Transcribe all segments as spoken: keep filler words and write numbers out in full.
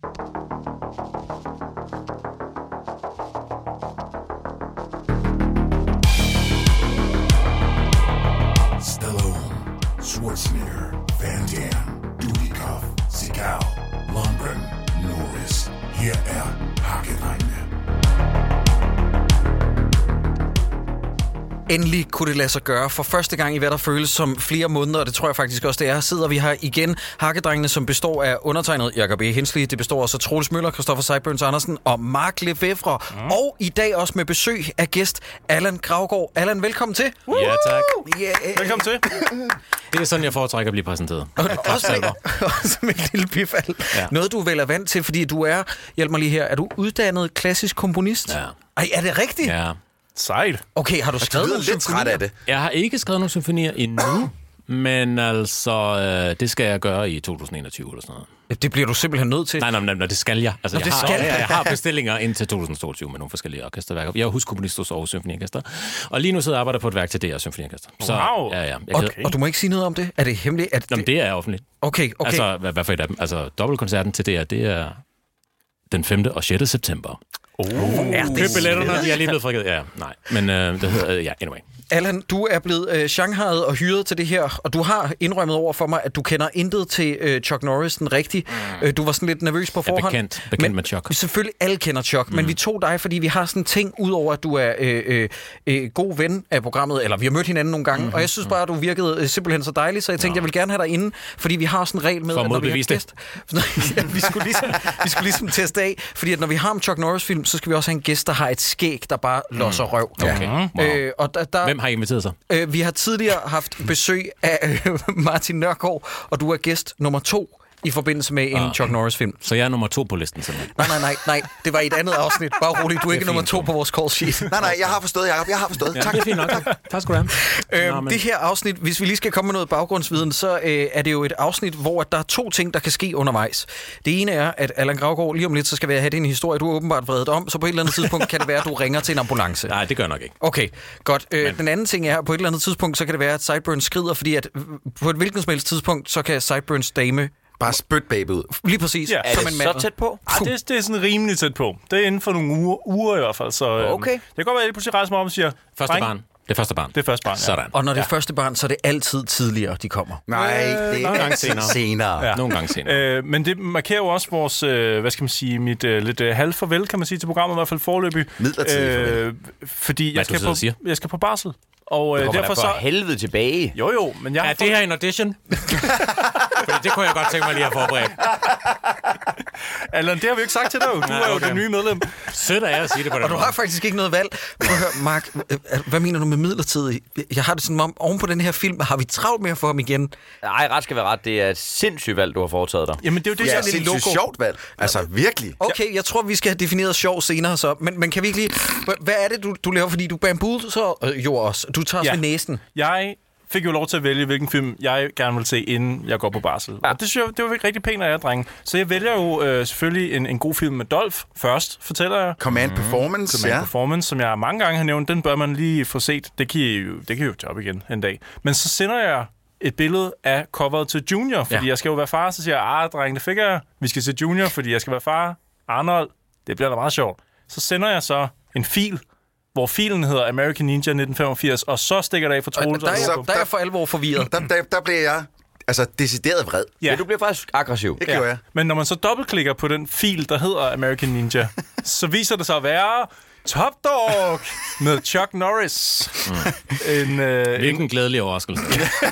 Stallone, Schwarzenegger, Van Damme, Dudikoff, Seagal, Lundgren, Norris. Her er Hakkedrengene. Endelig kunne det lade sig gøre. For første gang i hvad der føles som flere måneder, og det tror jeg faktisk også, det er, sidder vi her igen. Hakkedrengene, som består af undertegnet Jacob E. Hensley. Det består også af Troels Møller, Christoffer Sideburns Andersen og Mark Lefevre. Mm. Og i dag også med besøg af gæst Allan Gravgaard. Allan, velkommen til. Ja, tak. Yeah. Velkommen til. Det er sådan, jeg foretrækker at blive præsenteret. Og også, med, også med et lille bifald. Ja. Noget, du vel er vant til, fordi du er, hjælp mig lige her, er du uddannet klassisk komponist? Ja. Ej, er det rigtigt? Ja. Sejt. Okay, har du skrevet nogle lidt træt af det? Jeg har ikke skrevet nogen symfonier endnu, men altså, øh, det skal jeg gøre i to tusind enogtyve eller sådan noget. Det bliver du simpelthen nødt til. Nej, nej, nej, nej det skal jeg. Altså, Nå, jeg, det har, skal jeg, jeg har bestillinger indtil to tusind toogtyve med nogle forskellige orkesterværker. Jeg er huskomponist hos Aarhus Symfoniorkester, og lige nu sidder jeg og arbejder på et værk til D R Symfoniorkester. Så, wow. Ja, ja. Jeg Og, kan, og du må ikke sige noget om det? Er det hemmeligt? At Nå, det... det er offentligt. Okay, okay. Altså, hvad, hvad for et af dem? Altså, dobbeltkoncerten til D R, det er den femte og sjette september. Oh. Er det Køb billetterne, de er lige blevet frikket. Ja, nej. Men øh, det hedder, ja, anyway. Allan, du er blevet øh, shanghajet og hyret til det her, og du har indrømmet over for mig, at du kender intet til øh, Chuck Norris, den rigtige. Mm. Øh, du var sådan lidt nervøs på forhånd. Jeg er bekendt, bekendt men, med Chuck. Selvfølgelig alle kender Chuck, mm. men vi tog dig, fordi vi har sådan en ting, udover at du er øh, øh, øh, god ven af programmet, eller vi har mødt hinanden nogle gange, mm-hmm. og jeg synes bare, at du virkede øh, simpelthen så dejlig, så jeg tænkte, ja. jeg vil gerne have dig inde, fordi vi har sådan en regel med, for at når vi har gæst... ja, vi, skulle ligesom, vi skulle ligesom teste af, fordi at når vi har en Chuck Norris-film, så skal vi også have en gæst, der har et skæg, der bare losser røv. Okay. Wow. Øh, og der, der, Hvem har I inviteret sig? Øh, vi har tidligere haft besøg af øh, Martin Nørgaard, og du er gæst nummer to i forbindelse med en ah. Chuck Norris-film. Så jeg er nummer to på listen, simpelthen? Nej, nej, nej, nej. Det var i et andet afsnit. Bare roligt, du er ikke nummer to på vores call sheet. Nej, nej, jeg har forstået, Jacob. Jeg har forstået. Ja, tak. det er fint nok. Tak, tak skal du have. Øhm, Nå, men... Det her afsnit, hvis vi lige skal komme med noget baggrundsviden, så øh, er det jo et afsnit, hvor der er to ting, der kan ske undervejs. Det ene er, at Allan Gravgaard lige om lidt, så skal vi have din historie, du har åbenbart vredet om, så på et eller andet tidspunkt kan det være, at du ringer til en ambulance. Nej, det gør jeg nok ikke. Okay, godt. Øh, den anden ting er, på et eller andet tidspunkt, så kan det være, at Sideburns skrider, fordi at på et hvilket som helst tidspunkt, så kan Sideburns dame bare spyt baby ud. Lige præcis. Ja. Er Som det en så tæt på? Ah, det, det er sådan rimelig tæt på. Det er inden for nogle uger, uger i hvert fald. Så, øhm, okay. Det kan godt være, at jeg pludselig rejser mig om og siger... Første barn. Det er første barn. Det er første barn, ja. Sådan. Og når det er ja. første barn, så er det altid tidligere, de kommer. Nej, det er nogle gange senere. senere. Ja. Nogle gange senere. Øh, men det markerer jo også vores, øh, hvad skal man sige, mit øh, lidt øh, halvfarvel, kan man sige, til programmet, i hvert fald foreløbig. Midlertidigt farvel. Fordi hvad jeg skal, på, siger? jeg skal på barsel. Og øh, kommer derfor der så... for helvede tilbage. Jo, jo, men jeg er har det her en audition? Fordi det kunne jeg godt tænke mig lige at forberede. Allan, det har vi jo ikke sagt til dig. Du Nej, er jo okay. det nye medlem. Sødt af jer at sige det på den Og du har faktisk ikke noget valg. Prøv at høre, Mark, hvad mener du med midlertidigt? Jeg har det sådan om, oven på den her film, har vi travlt med at få ham igen? Nej, ret skal være ret. Det er et sindssygt valg, du har foretaget dig. Jamen, det er jo det, Det er jeg et sindssygt sjovt valg. Altså, virkelig. Okay, jeg tror, vi skal have defineret sjov senere så. Men, men kan vi ikke lige... Hvad er det, du, du laver? Fordi du bambood, så øh, jo også. Du tager os Ja. ved næsen. Jeg fik jo lov til at vælge, hvilken film jeg gerne vil se, inden jeg går på barsel. Ja. Og det synes jeg, det var rigtig pænt af jer, drenge. Så jeg vælger jo øh, selvfølgelig en, en god film med Dolph først, fortæller jeg. Command Performance, Command ja. Performance, som jeg mange gange har nævnt, den bør man lige få set. Det kan I jo, det kan I jo tage op igen en dag. Men så sender jeg et billede af coveret til Junior, fordi ja. jeg skal jo være far. Så siger jeg, ah, drenge, det fik jeg. Vi skal se Junior, fordi jeg skal være far. Arnold, det bliver da meget sjovt. Så sender jeg så en fil, hvor filen hedder American Ninja nitten femogfirs, og så stikker der af for Troels. Der, der, er, der er jeg for alvor forvirret. Der, der, der blev jeg altså decideret vred. Ja. ja, du bliver faktisk aggressiv. Det gjorde jeg. Men når man så dobbeltklikker på den fil, der hedder American Ninja, så viser det sig at være Top Dog med Chuck Norris. Mm. En, øh, Hvilken en... glædelig overraskelse.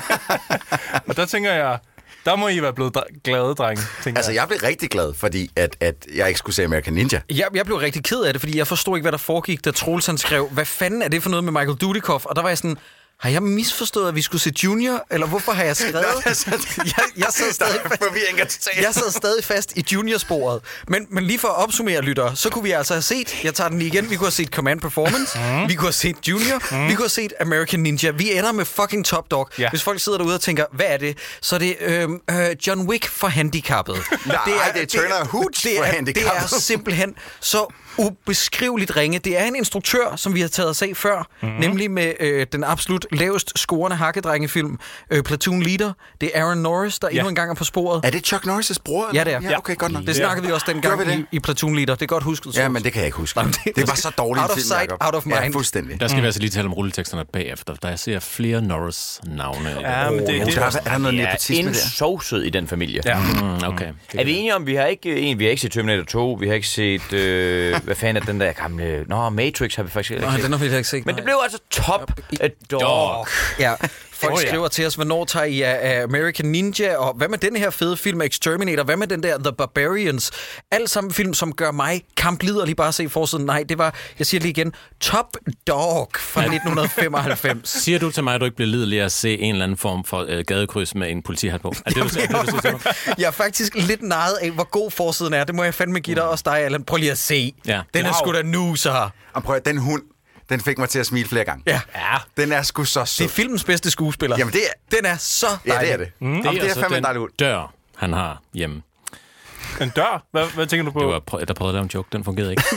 Og der tænker jeg, der må I være blevet dr- glade, drenge. Altså, jeg blev rigtig glad, fordi at, at jeg ikke skulle se American Ninja. Jeg, jeg blev rigtig ked af det, fordi jeg forstod ikke, hvad der foregik, da Troels han skrev, hvad fanden er det for noget med Michael Dudikoff? Og der var jeg sådan... Har jeg misforstået, at vi skulle se Junior? Eller hvorfor har jeg skrevet? jeg, jeg, sad stadig fast, jeg sad stadig fast i Junior-sporet. Men, men lige for at opsummere, lyttere, så kunne vi altså have set, jeg tager den lige igen, vi kunne have set Command Performance, mm. vi kunne have set Junior, mm. vi kunne have set American Ninja. Vi ender med fucking Top Dog. Ja. Hvis folk sidder derude og tænker, hvad er det? Så er det øhm, øh, John Wick for handicappet. Nej, det er, det er Turner Hooch for handicappet. Det er simpelthen så ubeskriveligt ringe. Det er en instruktør, som vi har taget os af før, mm-hmm. nemlig med øh, den absolut lavest scorende hakkedrengefilm, øh, Platoon Leader. Det er Aaron Norris, der ja. endnu en gang er på sporet. Er det Chuck Norris' bror? Ja, det er. Ja, okay, godt nok. Det snakkede vi også dengang i, i Platoon Leader. Det er godt husket. Ja, men det kan jeg ikke huske. Det, det var så dårligt out of film, sight, Jacob. out of mind. Ja, fuldstændig. Der skal mm. vi altså lige tale om rulleteksterne bagefter, der jeg ser flere Norris-navne. Ja, men det, det, det er, er der noget ja, nepotisme der? sovset i den familie. Ja. Mm, okay. Er vi enige om, vi har ikke en, vi har ikke set Terminator to, vi har ikke set, øh, hvad fanden er den der gamle... Nå, Matrix har vi faktisk ikke Nej, set. den har vi ikke set. Men det blev altså Top Dog. Dog. Ja, folk oh, ja. skriver til os, hvornår tager I af American Ninja, og hvad med den her fede film Exterminator, hvad med den der The Barbarians? Alt sammen film, som gør mig kampliderlig bare at se forsiden. Nej, det var, jeg siger lige igen, Top Dog fra nitten femoghalvfems. Siger du til mig, at du ikke bliver lidelig at se en eller anden form for øh, gadekryds med en politihat på? Er det, du, er det, du siger til mig? Jeg er faktisk lidt narret af, hvor god forsiden er. Det må jeg fandme give dig også dig, Allan. Prøv lige at se. Ja. Den er sgu da nu, så. Og prøv at, den hund, den fik mig til at smile flere gange. Ja. ja. Den er sgu så sød. Det er filmens bedste skuespiller. Jamen det er... Den er så dejlig. Ja, det er det. Mm. Det er, det er altså fandme den dejligt ud. dør, han har hjemme. En dør? Hvad, hvad tænker du på? Det var prø- der prøvede at lave en joke, den fungerede ikke.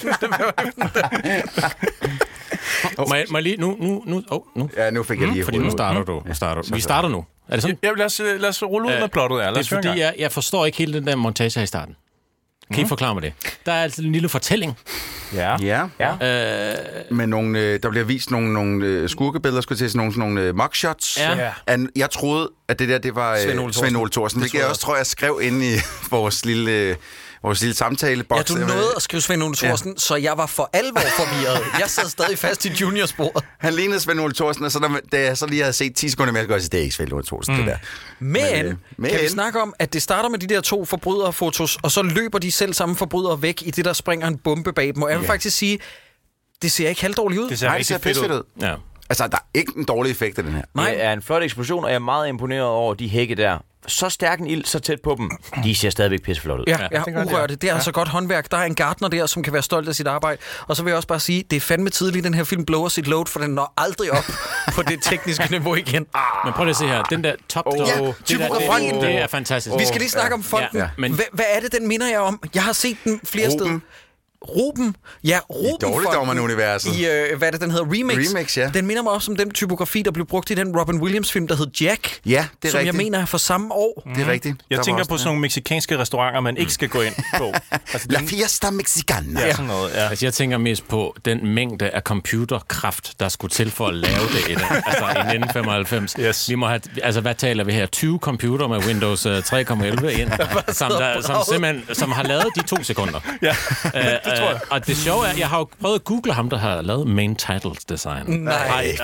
må, jeg, må jeg lige... Nu, nu, nu, oh, nu. Ja, nu fik jeg lige... Mm, fordi nu starter du. Nu starter du. Vi starter nu. Er det sådan? Ja, lad os, lad os rulle ud med plottet. Ja. Det er fordi, jeg, jeg forstår ikke hele den der montage her i starten. Kan I mm. forklare mig det? Der er altså en lille fortælling. Ja. Ja. ja. Øh, med nogle, øh, der bliver vist nogle, nogle øh, skurkebilleder, skulle jeg til, sådan nogle, sådan nogle øh, mugshots. Ja. An, jeg troede, at det der, det var øh, Svend Ole Thorsen. Hvilket jeg også tror, jeg skrev inde i vores lille... Øh, vores lille samtaleboks. Ja, du nåede at skrive Svend Ole Thorsen, ja. Så jeg var for alvor forvirret. Jeg sad stadig fast i juniorsporet. Han lignede Svend Ole Thorsen, og så da, da jeg så lige havde set ti sekunder mere, så jeg sige, det er ikke Svend Ole Thorsen, mm. det der. Men, men, øh, men kan vi snakke om, at det starter med de der to forbryderfotos, og så løber de selv samme forbrydere væk i det, der springer en bombe bag dem. Og jeg vil yeah. faktisk sige, det ser ikke halvdårligt ud. Det ser, Nej, det ser fedt ud. ud. Ja. Altså, der er ikke en dårlig effekt af den her. Nej. Det er en flot eksplosion, og jeg er meget imponeret over de hække der. Så stærk en ild, så tæt på dem. De ser stadigvæk pisseflot ud. Ja, ja, ja urørte. Det er ja. altså godt håndværk. Der er en gartner der, som kan være stolt af sit arbejde. Og så vil jeg også bare sige, det er fandme tidligt, den her film blower sit load, for den når aldrig op på det tekniske niveau igen. Men prøv lige at se her. Den der top oh, ja, det, der, det, det er fantastisk. Vi skal lige snakke om fonden. Ja. Men... Hva, hvad er det, den minder jeg om? Jeg har set den flere Ruben. steder. Ruben. Ja, Ruben. I Dårligdommerne-universet. I, øh, hvad er det, den hedder? Remix. Remix, ja. Den minder mig også om den typografi, der blev brugt i den Robin Williams-film, der hed Jack. Ja, det er som rigtigt. Som jeg mener er fra samme år. Mm. Det er rigtigt. Jeg der tænker på sådan nogle mexikanske restauranter, man ikke skal gå ind på. Altså, La Fiesta Mexicana. Ja, sådan noget, ja. Altså, jeg tænker mest på den mængde af computerkraft, der skulle til for at lave det i, altså, i nitten femoghalvfems. Yes. Vi må have, altså, hvad taler vi her? tyve computer med Windows tre komma elleve ind, som, der, som simpelthen som har lavet de to sekunder. Ja, øh, det tror jeg. Og det sjove er, jeg har jo prøvet at google ham, der har lavet main titles design. Nej.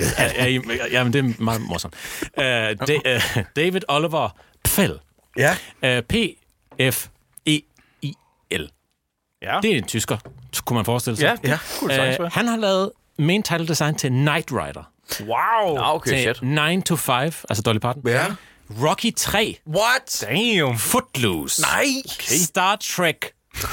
Jamen, det er meget morsomt. Uh, da, uh, David Oliver Pfell. Ja. Uh, P F E I L. Ja. Det er en tysker, kunne man forestille sig. Ja, ja. Cool, uh, han har lavet main title design til Knight Rider. Wow. Ah, okay, til shit. nine to five, altså Dolly Parton. Ja. Rocky tre. What? Damn. Footloose. Nej. Okay. Star Trek.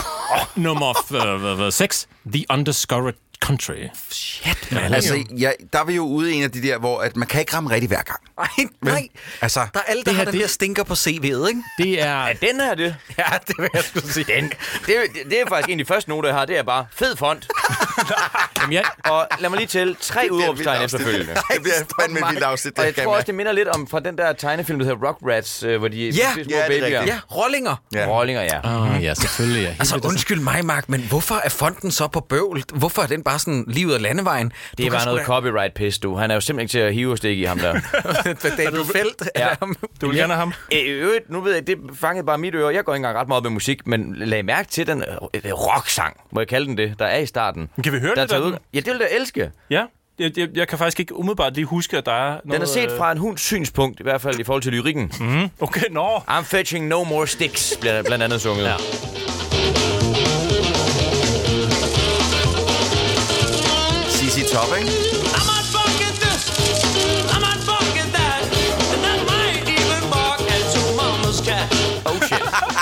Nummer seks. The Undiscovered Country. Shit, man. Altså, ja, der er vi jo ude i en af de der, hvor at man kan ikke ramme rigtig hver gang. Nej, nej. Altså, der er alle, der det har her, den det, her stinker på C V'et, ikke? Det er... Ja, den her det. Ja, det vil jeg skulle sige. Den, det, det er faktisk en af de første noter, jeg har. Det er bare fed font. Jamen, ja. Og lad mig lige tælle tre udråbstegn efterfølgende. Det bliver fandme et vildt afsnit. Og jeg tror også, det minder lidt om fra den der tegnefilm, der hedder Rugrats, hvor de ja, små ja, babyer. Ja, rollinger. Ja. Rollinger, ja. Oh, ja, selvfølgelig. Ja. Altså, undskyld mig, Mark, men hvorfor er fonten så på bøvl? Hvorfor er den bare sådan lige ud af landevejen? Det var noget da... copyright-pis, du. Han er jo simpelthen ikke til at hive og stikke i ham der. David Felt. Ja. Du vil gerne have ham? I øvrigt, nu ved jeg, det fangede bare mit øre. Jeg går ikke engang ret meget op med musik, men lag mærke til den øh, rock-sang, må jeg kalde den det, der er i starten. Kan vi høre der det? Ud... Ja, det vil jeg elske. Ja, jeg, jeg, jeg kan faktisk ikke umiddelbart lige huske, at der er noget... Den er set fra en hunds synspunkt, i hvert fald i forhold til lyrikken. Mm-hmm. Okay, nå. No. I'm fetching no more sticks, bliver blandt andet sunget. Ja. C C Top, ikke? Oh shit.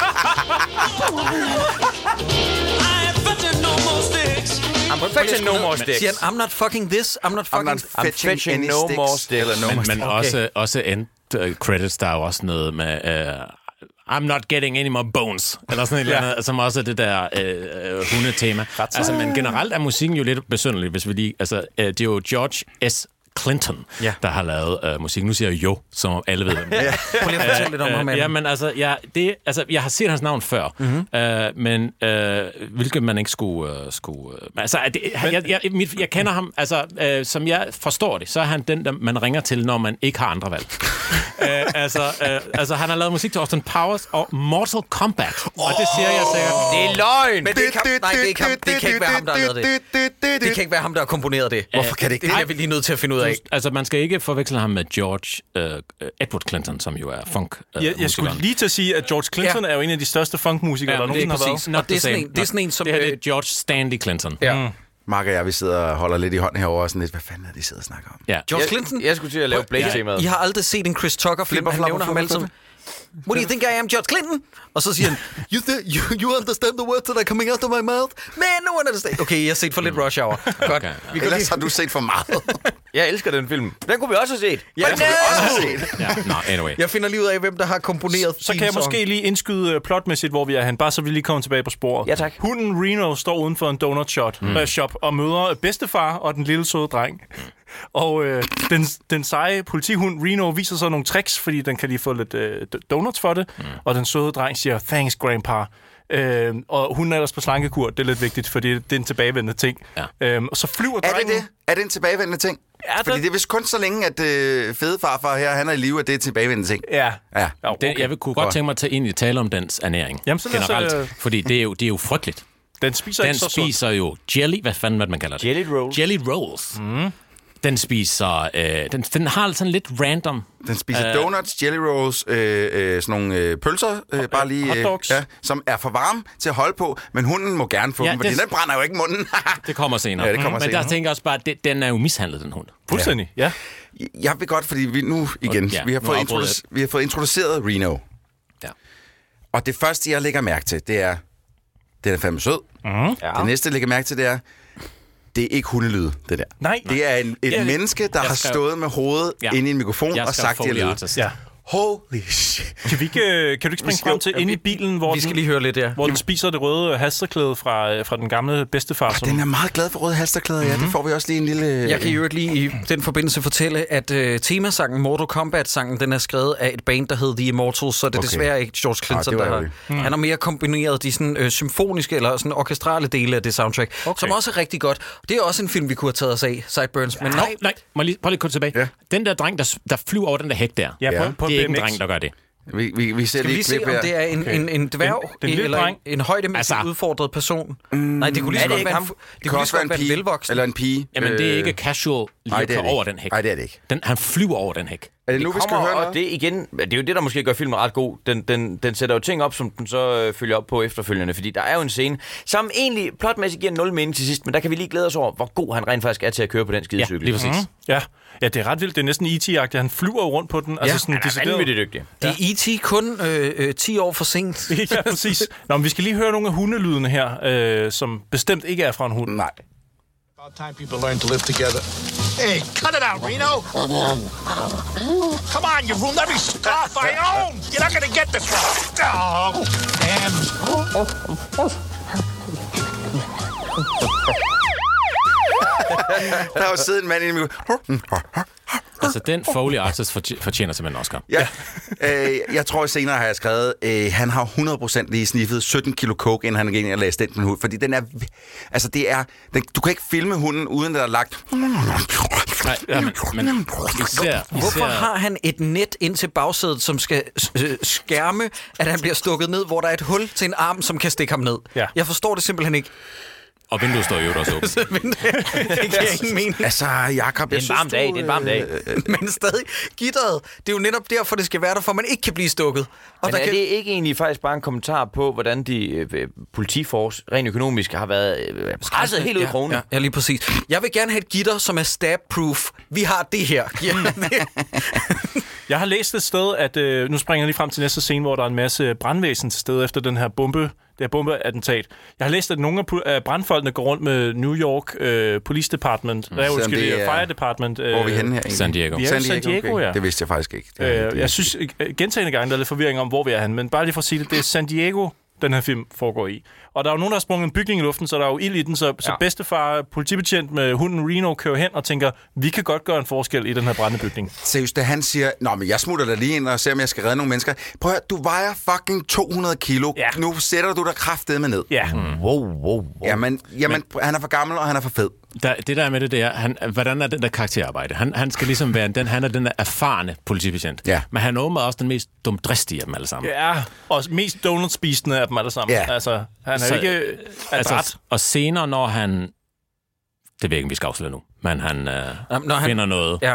I'm fetching no more sticks. Siger han, I'm not fucking this, I'm not fucking... I'm not fetching, I'm fetching no sticks. more sticks. Eller no men men okay. også, også end uh, credits, der er jo også noget med... Uh, I'm not getting any more bones, eller sådan et ja. eller andet, som også er det der øh, hundetema. Altså, men generelt er musikken jo lidt besynderlig, hvis vi lige... Altså, øh, det er jo George S. Clinton, ja. der har lavet øh, musik. Nu siger jeg jo, som alle ved, hvem det er. Ja. Prøv lige at fortælle lidt om ham. Ja, men altså, ja, det, altså, jeg har set hans navn før, mm-hmm. øh, men øh, hvilket man ikke skulle... Øh, skulle øh, altså, det, men, jeg, jeg, mit, jeg kender ham, altså, øh, som jeg forstår det, så er han den, der man ringer til, når man ikke har andre valg. øh, altså, øh, altså, han har lavet musik til Austin Powers og Mortal Kombat, oh, og det siger jeg sikkert. Det er løgn! Men det kan, nej, det kan, det kan ikke være ham, der har lavet det. Det kan ikke være ham, der har komponeret det. Hvorfor kan det ikke? Det er vi lige nødt til at finde ud af. Altså, man skal ikke forveksle ham med George uh, Edward Clinton, som jo er funk uh, jeg, jeg skulle lige til at sige, at George Clinton ja. er jo en af de største funkmusikere, ja, der nogensinde har været. Og det er sådan en, det er sådan en som... Det her det er George Stanley Clinton. Ja. Mm. Mark og jeg, vi sidder og holder lidt i hånden herovre og sådan lidt, hvad fanden er det, de sidder og snakker om? Ja. George Clinton? Jeg, jeg skulle til at lave Blake-temaet. I har aldrig set en Chris Tucker-film, han nævner ham altid. What do you think I am, George Clinton? Og så siger han, you, th- you, you understand the words that are coming out of my mouth? Man, no one understand. Okay, jeg har set for lidt Rush Hour. Godt. Okay, ja. Vi Ellers lige... har du set for meget. Jeg elsker den film. Den kunne vi også have set. Ja, den kunne vi også have set. Ja, no, anyway. Jeg finder lige ud af, hvem der har komponeret. Så, så kan jeg song. måske lige indskyde plotmæssigt, hvor vi er hen. Bare så vi lige kommer tilbage på sporet. Ja, tak. Hunden Reno står uden for en donut shop, mm. uh, shop og møder bedstefar og den lille søde dreng. Mm. Og øh, den, den seje politihund Reno viser så nogle tricks, fordi den kan lige få lidt øh, donuts for det. Mm. Og den søde dreng siger, thanks grandpa. Øh, og hun er ellers på slankekur, det er lidt vigtigt, fordi det er en tilbagevendende ting. Ja. Øh, og så flyver er drengen... det det? Er det en tilbagevendende ting? Ja, fordi det er vist kun så længe, at øh, fede farfar her, han er i live, at det er tilbagevendende ting. Ja. ja. Okay. Det, jeg vil kunne godt tænke mig at tage ind i tale om dens ernæring. Jamen, så generelt, så, øh... fordi det er, jo, det er jo frygteligt. Den spiser den ikke så spiser sundt. jo jelly, hvad fanden hvad man kalder det? Jelly rolls. Jelly rolls. Mm. Den spiser... Øh, den, den har sådan lidt random... Den spiser øh, donuts, jelly rolls, øh, øh, sådan nogle øh, pølser, øh, bare lige... Øh, ja, som er for varme til at holde på, men hunden må gerne få ja, dem, fordi det, den brænder jo ikke munden. Det kommer senere. Ja, det kommer mm. senere. Men der tænker jeg også bare, at den er jo mishandlet, den hund. Fuldstændig, ja. ja. Jeg vil godt, fordi vi nu igen, ja, vi, har fået introduc- vi har fået introduceret Reno. Ja. Og det første, jeg lægger mærke til, det er, den er fandme sød. Mm. Ja. Det næste, jeg lægger mærke til, det er, det er ikke hundelyd, det der. Nej. Det er en, et ja, menneske, der har stået med hovedet ja. inde i en mikrofon og sagt det lyd. Ja. Holy shit. Kan, vi ikke, kan du ikke springe frem til inde i bilen, hvor, vi skal den, lige høre lidt, ja. hvor den spiser det røde halsterklæde fra, fra den gamle bedstefar? Oh, som... Den er meget glad for røde halsterklæder, mm-hmm. ja. Det får vi også lige en lille... Jeg kan jo lige i den forbindelse fortælle, at uh, temasangen, Mortal Kombat-sangen, den er skrevet af et band, der hedder The Immortals, så det er okay. desværre ikke George Clinton, ah, der har... Mm. Han har mere kombineret de sådan, uh, symfoniske eller sådan orkestrale dele af det soundtrack, okay. som også er rigtig godt. Det er også en film, vi kunne have taget os af, Sideburns, men nej. Nej, må lige, prøv lige at komme tilbage. Ja. Den der dreng, der, der flyver over den der hæk der, ja, på, på det er ikke en dreng, der gør det. Vi, vi, vi ser Skal vi lige se, om det er en, okay. en, en dværg en, en eller en, en højdemæssigt altså, udfordret person? Mm, Nej, det kunne lige så godt være en, det det kunne også være en pige, velvoksen. Eller en pige. Jamen, det er ikke casual lige at køre over den hæk. Nej, det er det ikke. Den, han flyver over den hæk. Er det nu, vi skal høre noget? Og det, igen, det er jo det, der måske gør filmen ret god. Den, den, den sætter jo ting op, som den så øh, følger op på efterfølgende. Fordi der er jo en scene, som egentlig plotmæssigt giver nul mening til sidst, men der kan vi lige glæde os over, hvor god han rent faktisk er til at køre på den skidecykel. Ja, lige præcis. Mm-hmm. Ja. Ja, det er ret vildt. Det er næsten E T-agtigt. Han flyver rundt på den. Ja, altså sådan, han er vanvittigt dygtig. Det er E T kun øh, øh, ti år for sent. Ja, præcis. Nå, men vi skal lige høre nogle af hundelydene her, øh, som bestemt ikke er fra en hund. Nej. About time people learn to live together. Hey, cut it out, Reno! Come on, you ruined every scarf I own! You're not gonna get this one! Oh, damn! Der har jo siddet en mand inde i mikrofonen. Altså, den Foley artist fortjener simpelthen Oscar. Ja. øh, jeg tror, senere har jeg skrevet, øh, han har hundrede procent lige sniffet sytten kilo coke, inden han gik ind og lagde stendt med hund. Fordi den er... Altså, det er... Den, du kan ikke filme hunden, uden der er lagt... Nej, ja, men, men især, Hvorfor især... har han et net ind til bagsædet, som skal skærme, at han bliver stukket ned, hvor der er et hul til en arm, som kan stikke ham ned? Ja. Jeg forstår det simpelthen ikke. Og vinduet står jo også åbent. Det giver ingen mening. Altså, Jacob, det er en varm dag, det er en varm dag. Men stadig, gitteret, det er jo netop derfor, det skal være der, for man ikke kan blive stukket. Og Men der er kan... det ikke egentlig faktisk bare en kommentar på, hvordan de øh, politiforce rent økonomisk har været øh, presset helt ud i kronen? Ja, ja, lige præcis. Jeg vil gerne have et gitter, som er stab-proof. Vi har det her. Ja. Jeg har læst et sted, at øh, nu springer jeg lige frem til næste scene, hvor der er en masse brandvæsen til stede efter den her bombe, det her bombeattentat. Jeg har læst, at nogle af brandfolkene går rundt med New York øh, Police Department, mm. der er jo Fire Department. Øh, hvor er vi henne her egentlig? San Diego. Vi er San Diego, San Diego okay. ja. Det vidste jeg faktisk ikke. Det, øh, det, jeg synes gentagne gange, der er lidt forvirring om, hvor vi er henne, men bare lige for at sige det, det er San Diego, den her film foregår i. Og der er jo nogen, der har sprunget en bygning i luften, så der er jo ild i den, så, ja. så bedstefar, politibetjent med hunden Reno, kører hen og tænker, vi kan godt gøre en forskel i den her brændende bygning. Seriøst, da han siger, nå, men jeg smutter dig lige ind og ser, om jeg skal redde nogle mennesker. Prøv at høre, du vejer fucking to hundrede kilo. Ja. Nu sætter du dig kraftedeme ned. Ja. Mm. Wow, wow, wow. Jamen, jamen men, han er for gammel, og han er for fed. Der, det der med det, det er, han, hvordan er den der karakterarbejde? Han, han skal ligesom være den, han er den der erfarne politibetjent. Ja. Men han er åbenbart også den mest dumdristige af dem alle sammen. Ja, og mest donutspisende af dem alle sammen. Ja. Altså, han er Så, ikke altså, og senere, når han... Det ved jeg ikke, om vi skal afsløre nu. Men han øh, Jamen, når han finder noget. Ja.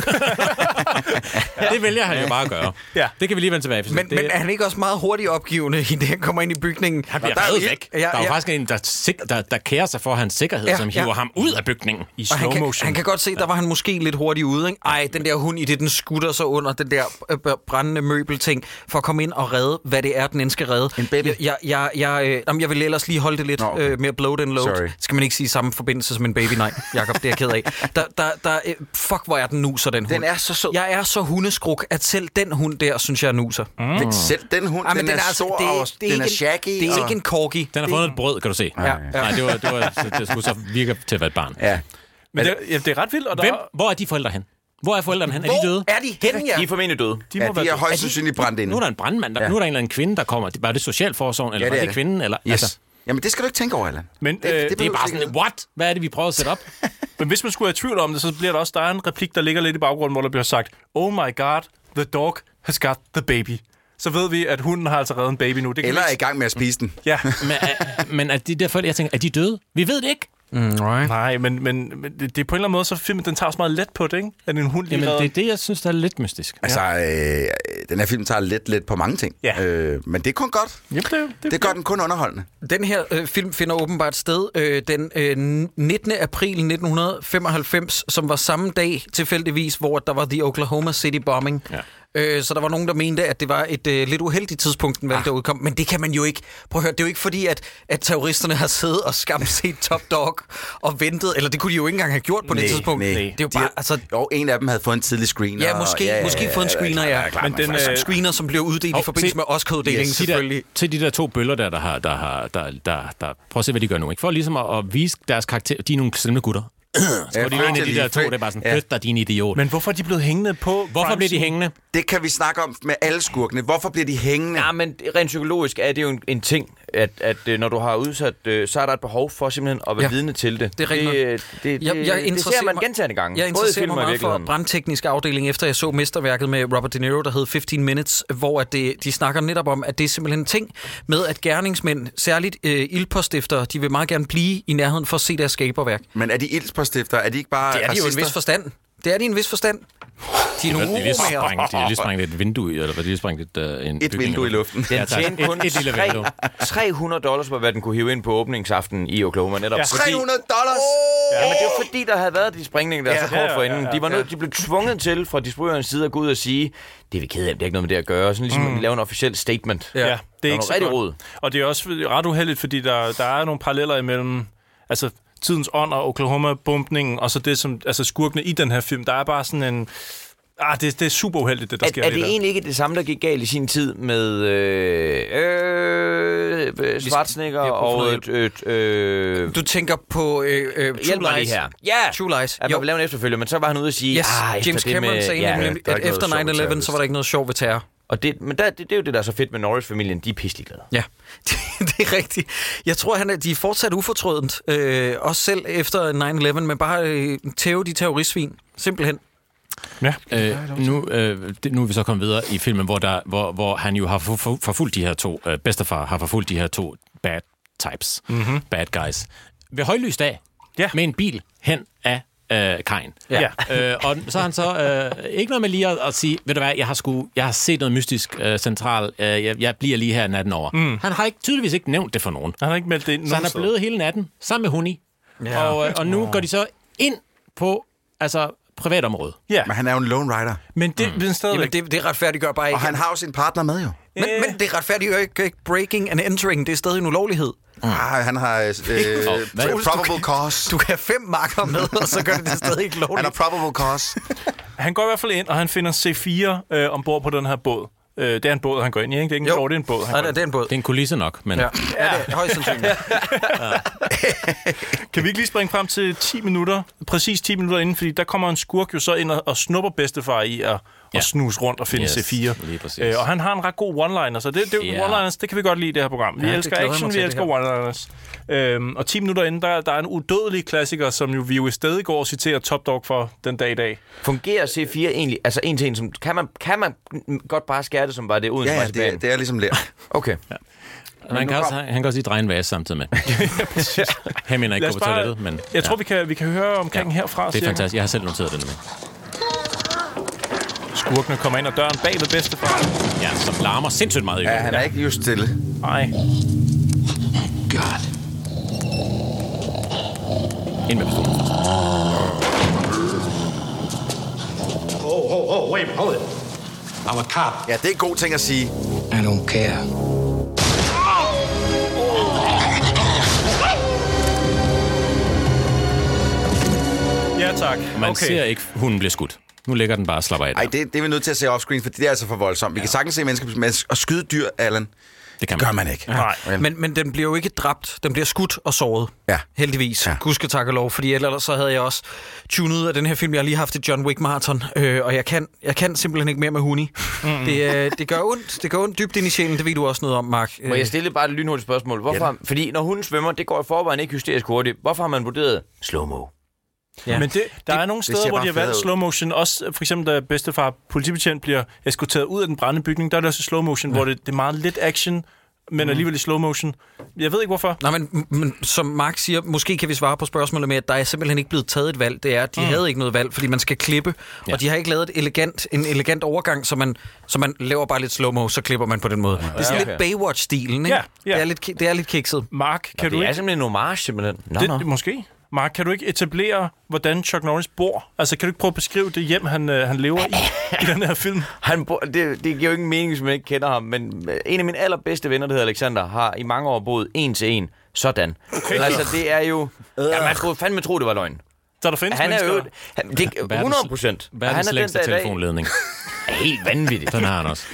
Det vælger han jo bare at gøre. Ja. Det kan vi lige vende tilbage til. Men, det, men er han ikke også meget hurtigt opgivende, i det han kommer ind i bygningen? Han bliver der reddet er væk. Ja, der er jo ja. faktisk en, der, sik- der, der kærer sig for hans sikkerhed, Ja, som ja. hiver ham ud af bygningen. I Og slow han kan, motion. han kan godt se, der var han måske lidt hurtigt ude, ikke? Ej, den der hund i det, den skutter sig under den der øh, brændende møbelting, for at komme ind og redde, hvad det er, den end skal redde. En baby? Jeg, jeg, jeg, jeg, øh, jamen, jeg vil ellers lige holde det lidt Nå, okay. øh, mere bloat and load. Sorry. Skal man ikke sige samme forbindelse som en baby? Nej, Jakob, det er jeg ked af. Der, der, der, øh, fuck, hvor er den nuser, den hund. Den er så sød. Jeg er så hundeskruk, at selv den hund der, synes jeg er nuser. Mm. Selv den hund, Ej, men den, den er, er stor, det, og det er den er ikke shaggy. En, det er og... ikke en corgi. Den har fået et brød, kan du se. Ja, ja. Nej, det, var, det, var, det skulle så virke til at være et barn. Ja. Men det, ja, det er ret vildt. Og der Hvem? er, Hvor er de forældre hen? Hvor er forældrene hen? Er Hvor de døde? er de henne, ja? De er formentlig døde. de Ja, må de er være højst sandsynligt brændt inde. Nu er der en brandmand, der, Ja. nu er der en eller anden kvinde, der kommer. Var det socialforsorgen, eller Ja, det var er det det. kvinden? Eller, Yes. altså, Jamen, det skal du ikke tænke over, Allan. Men, Det- øh, det det er bare sådan, what? Hvad er det, vi prøver at sætte op? Men hvis man skulle have tvivl om det, så bliver der også der er en replik, der ligger lidt i baggrunden, hvor der bliver sagt, oh my god, the dog has got the baby. Så ved vi, at hunden har altså reddet en baby nu. Det kan Eller vi er i ikke... gang med at spise den. Ja. men, er, men er de der forældre, jeg tænker, er de døde? Vi ved det ikke. Mm, right. Nej, men, men, men det, det er på en eller anden måde, så filmen, den tager også meget let på det, ikke? At en hund lige Jamen, redder- det er det, jeg synes, der er lidt mystisk. Altså, øh, den her film tager lidt lidt på mange ting. Ja. Øh, men det er kun godt. Jamen, det, er jo- det, Det gør den kun underholdende. Den her øh, film finder åbenbart sted øh, den øh, nittende april nitten femoghalvfems, som var samme dag tilfældigvis, hvor der var The Oklahoma City bombing. Ja. Øh, så der var nogen, der mente, at det var et øh, lidt uheldigt tidspunkt, den valgte at udkomme. Men det kan man jo ikke. Prøv at høre, det er jo ikke fordi, at, at terroristerne har siddet og skamset Top Dog og ventet. Eller det kunne de jo ikke engang have gjort på det tidspunkt. nej. Det er jo De bare, har- altså... Jo, en af dem havde fået en tidlig screener. Ja, måske, ja, ja, måske fået en screener, ja. Men den, Men øh, den screener, som blev uddelt Hov, i forbindelse se- med Oscar-uddelingen, Yes. De selvfølgelig. der, til de der to bøller der, der har, der har, der, der, der, prøv at se, hvad de gør nu, ikke? For ligesom at, at vise deres karakter, de er nogle slemme gutter. Så Ja, var de en af de flyt der lige, to, flyt. det er bare sådan, Ja. flyt dig, din idiot. Men hvorfor er de blevet hængende på? Hvorfor bliver de hængende? Det kan vi snakke om med alle skurkene. Hvorfor bliver de hængende? Ja, men rent psykologisk er det jo en, en ting, at, at øh, når du har udsat, øh, så er der et behov for simpelthen at være Ja, vidne til det. det er rigtigt. Det, det, det, Jeg- jeg det ser interesserer man mig- gentagende gange. Jeg både i interesserer film mig og i meget for virkeligheden. brandteknisk afdeling, efter jeg så mesterværket med Robert De Niro, der hed femten minutes, hvor at det, de snakker netop om, at det er simpelthen en ting med, at gerningsmænd, særligt øh, ildpåstiftere, de vil meget gerne blive i nærheden for at se deres skaberværk. Men er de ildspåstifter? Er de ikke bare Det er de jo i en racister? vis forstand. Det er de i en vis forstand. De er De nogle har lige uromager. sprængt, de har lige sprængt et vindue i, eller hvad, de har lige sprængt et, uh, en Et bygning vindue i luften. Den Ja, tak. tjente kun Et- et lille vindue. tre- tre hundrede dollars på, hvad den kunne hive ind på åbningsaften i Oklahoma. Netop Ja. fordi, tre hundrede dollars! ja, men det er jo fordi, der havde været de sprængninger der Ja. så kort Ja, ja, forinden. ja, ja. De var nødt, de blev tvunget til fra distribuerens side at gå ud og sige, det er vi ked af, det er ikke noget med det at gøre. Sådan ligesom mm. lave en officiel statement. Ja, det er ikke noget så rigtig godt. rod. Og det er også ret uheldigt, fordi der, der er nogle paralleller imellem altså, tidens ånd og Oklahoma-bumpningen, og så det som altså skurkene i den her film. Der er bare sådan en... Ah, det, det er super uheldigt, det der Er, sker er lige det der. egentlig ikke det samme, der gik galt i sin tid med øh, øh, øh, Schwarzenegger vi har brug for og... Øh, øh, øh, Du tænker på øh, øh, Hjælp True mig lige Lies. her. Ja! True Lies. At man vil lave en efterfølger, men så var han ude og sige... Yes, ah, efter James det Cameron med, sagde ja, nemlig, der er at ikke noget efter sjovt ved nine eleven, terrorist. så var der ikke noget sjov ved terror. Og det, men der, det, det er jo det, der er så fedt med Norris-familien. De er pisselig glade. Ja, det er rigtigt. Jeg tror, han er, de er fortsat ufortrødent, øh, også selv efter nine eleven, men bare øh, tæve de terroristsvin, simpelthen. Ja. Øh, nu, øh, det, nu er vi så kommet videre i filmen, hvor, der, hvor, hvor han jo har for, for, forfulgt de her to, øh, bedstefar har forfulgt de her to bad types, mm-hmm. bad guys, ved højlys dag, Ja. med en bil hen af øh, kajen. Ja. øh, og så har han så øh, ikke noget med lige at, at sige, ved du hvad, jeg har, sgu, jeg har set noget mystisk øh, central, øh, jeg, jeg bliver lige her natten over. Mm. Han har ikke, tydeligvis ikke nævnt det for nogen. Han har ikke meldt det ind Så han nogen er steder. blevet hele natten sammen med Huni. Ja. Og, øh, og nu går de så ind på, altså privat område. Ja. Men han er jo en lone rider. Men det, mm. stadigvæk... Jamen, det, det retfærdiggør bare ikke... Og han har jo sin partner med, jo. Men, øh... men det retfærdiggør ikke, ikke breaking and entering. Det er stadig en ulovlighed. Mm. Ah, han har øh, oh, probable cause. Du kan have fem marker med, og så gør det det stadig ikke lovligt. Han har probable cause. Han går i hvert fald ind, og han finder C fire øh, ombord på den her båd. Øh, det er en båd, han går ind i, ikke? Det er ikke en, jo. Det er en båd. Nej, det er en båd. Det er en kulisse nok, men... Ja, ja det er højst sandsynligt. Ja. Kan vi ikke lige springe frem til ti minutter? Præcis ti minutter inden, fordi der kommer en skurk jo så ind og, og snupper bedstefar i at ja. og snuse rundt og finde yes, C fire. Øh, og han har en ret god one-liner, så det, det, yeah. one-liners, det kan vi godt lide i det her program. Vi ja, elsker action, vi elsker one-liners. Øhm, og ti minutter inden, der, der er en udødelig klassiker, som jo vi jo i stedet går og citerer Top Dog for den dag i dag. Fungerer C fire egentlig, altså en til en, som, kan, man, kan man godt bare skære det som bare det uden ja, ja, det, er, det er ligesom lær. Okay. Ja. Han kan, også, han kan også lige dreje en vase samtidig med. Ja, præcis. Han mener ikke gå på toilettet, men... Jeg tror, ja. vi, kan, vi kan høre omkring ja. herfra. Det er cirka. Fantastisk. Jeg har selv noteret den med. Skurkene kommer ind ad døren bag ved bedstefar. Ja, som larmer sindssygt meget. Ja, han er ikke just stille. Nej. God. Ind med pistolen først. Oh, oh, oh, wait, hold it. I'm a cop. Ja, det er en god ting at sige. I don't care. Ja, tak. Man okay. ser ikke, hunden bliver skudt. Nu ligger den bare og slapper af. Nej, det, det er vi nødt til at se offscreen, for det er altså for voldsomt. Vi ja. kan sagtens se mennesker, men at skyde dyr, Allan, det, kan det gør man ikke. Nej. Men, men den bliver jo ikke dræbt. Den bliver skudt og såret. Ja. Heldigvis. Ja. Gudske tak og lov. Fordi ellers så havde jeg også tunet af den her film. Jeg har lige haft et John Wick marathon, øh, og jeg kan, jeg kan simpelthen ikke mere med Huni. Mm. Det, øh, det gør ondt. Det gør ondt dybt ind i sjælen. Det ved du også noget om, Mark. Må jeg stille bare et lynhurtigt spørgsmål? Hvorfor? Ja. Fordi når hunden svømmer, det går i forvejen ikke hysterisk hurtigt. Hvorfor har man vurderet slow-mo? Ja. Men det, der det, er nogle steder, hvor de har valgt slow motion. Også for eksempel, da bedstefar politibetjent bliver eskorteret ud af den brændende bygning, der er det også slow motion, ja. hvor det, det er meget lidt action, men mm. alligevel i slow motion. Jeg ved ikke, hvorfor. Nej, men, men som Mark siger, måske kan vi svare på spørgsmålet med, at der er simpelthen ikke blevet taget et valg. Det er, at de mm. havde ikke noget valg, fordi man skal klippe, ja. og de har ikke lavet et elegant, en elegant overgang, så man, så man laver bare lidt slow-mo, så klipper man på den måde. Ja. Det er sådan ja. lidt Baywatch-stilen, ikke? Ja, ja. Det, er lidt, det er lidt kikset. Mark, kan Nå, du det ikke... er simpelthen en homage, simpelthen. Nå, det, nå. Måske. Mark, kan du ikke etablere, hvordan Chuck Norris bor? Altså, kan du ikke prøve at beskrive det hjem, han, øh, han lever i, i den her film? Han bor, det, det giver jo ingen mening, hvis man ikke kender ham, men en af mine allerbedste venner, der hedder Alexander, har i mange år boet en til en. Sådan. Okay. Altså, det er jo... Ja, man skulle fandme tro, det var løgn. Så der findes han mennesker? Er jo, han, det, hundrede procent. Verdens han er længste telefonledning. Helt vanvittigt. Den har han også.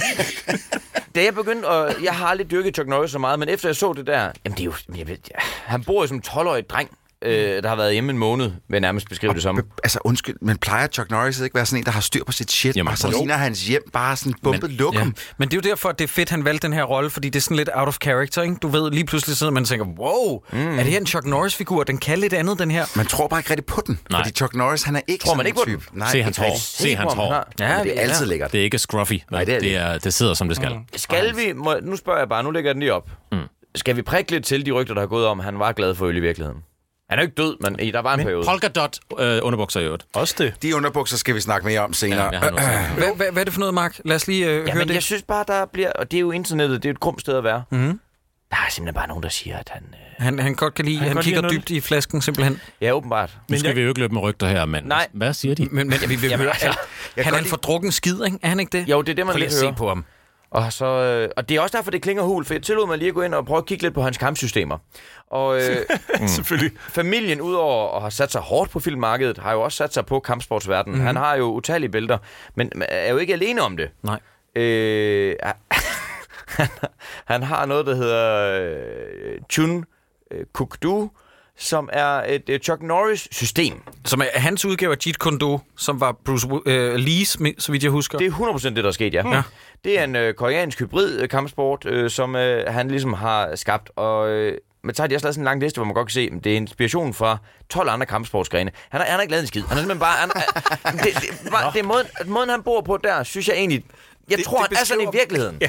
Da jeg begyndte, og jeg har aldrig dyrket Chuck Norris så meget, men efter jeg så det der... Jamen, det er jo... Jeg ved, ja, han bor jo som tolv-årig dreng. Øh, der har været hjemme en måned, vil jeg nærmest beskrive og det som. Altså undskyld, men plejer Chuck Norris ikke være sådan en, der har styr på sit shit? Jamen, og så ligner hans hjem bare sådan bumpet lokum. Ja. Men det er jo derfor, at det er fedt, han valgte den her rolle, fordi det er sådan lidt out of character, ikke? Du ved, lige pludselig sidder man og tænker, wow, mm. er det her en Chuck Norris-figur? Den kan lidt andet, den her. Man tror bare ikke rigtig på den, Nej. fordi Chuck Norris, han er ikke tror man sådan ikke en type. Nej, se hans hår. Se hans hår. Ja, det er altid lækkert. Det er ikke scruffy. Nej, det, er det, er, det sidder, som det skal. Mm. Skal vi, må, nu spørger jeg bare, nu lægger jeg den lige op. Mm. Skal vi prikke lidt til de rygter, der har gået om, han var glad for øl i virkeligheden? Han er jo ikke død, men der var en men periode. Polkadot øh, underbukser i øvrigt. Også det. De underbukser skal vi snakke mere om senere. Ja, hvad, hvad, hvad er det for noget, Mark? Lad os lige øh, ja, høre men det. Jeg synes bare, der bliver... Og det er jo internettet, det er et grumt sted at være. Mm-hmm. Der er simpelthen bare nogen, der siger, at han... Øh, han, han godt kan lide... Han, han kigger dybt noget. i flasken, simpelthen. Ja, åbenbart. Nu skal jeg... vi jo ikke løbe med rygter her, men... Nej. Hvad siger de? Men, men vi vil høre... Altså, han er en fordrukken skid, ikke? Er han ikke det? Jo, det er det, man vil se på ham. Og, så, øh, og det er også derfor, det klinger hul, for jeg tillod mig lige at gå ind og prøve at kigge lidt på hans kampsystemer. Og øh, mm. selvfølgelig. Familien, udover at have sat sig hårdt på filmmarkedet, har jo også sat sig på kampsportsverdenen. Mm. Han har jo utallige bælter, men er jo ikke alene om det. Nej. Øh, han, han har noget, der hedder øh, Chun øh, Kuk-Du, som er et, et Chuck Norris-system. Som er hans udgave af Jeet Kune Do, som var Bruce øh, Lees, så vidt jeg husker. Det er hundrede procent det, der er sket, ja. Mm. Det er en øh, koreansk hybrid-kampsport, øh, som øh, han ligesom har skabt, og... Øh, men så har de også lavet sådan en lang liste, hvor man godt kan se, at det er inspiration fra tolv andre kampsportsgrene. Han har, han har ikke lavet en skid. Han er simpelthen bare... Han, det, det, bare, det er måden, måden, han bor på der, synes jeg egentlig... Jeg det, tror, det han er sådan i virkeligheden. Ja.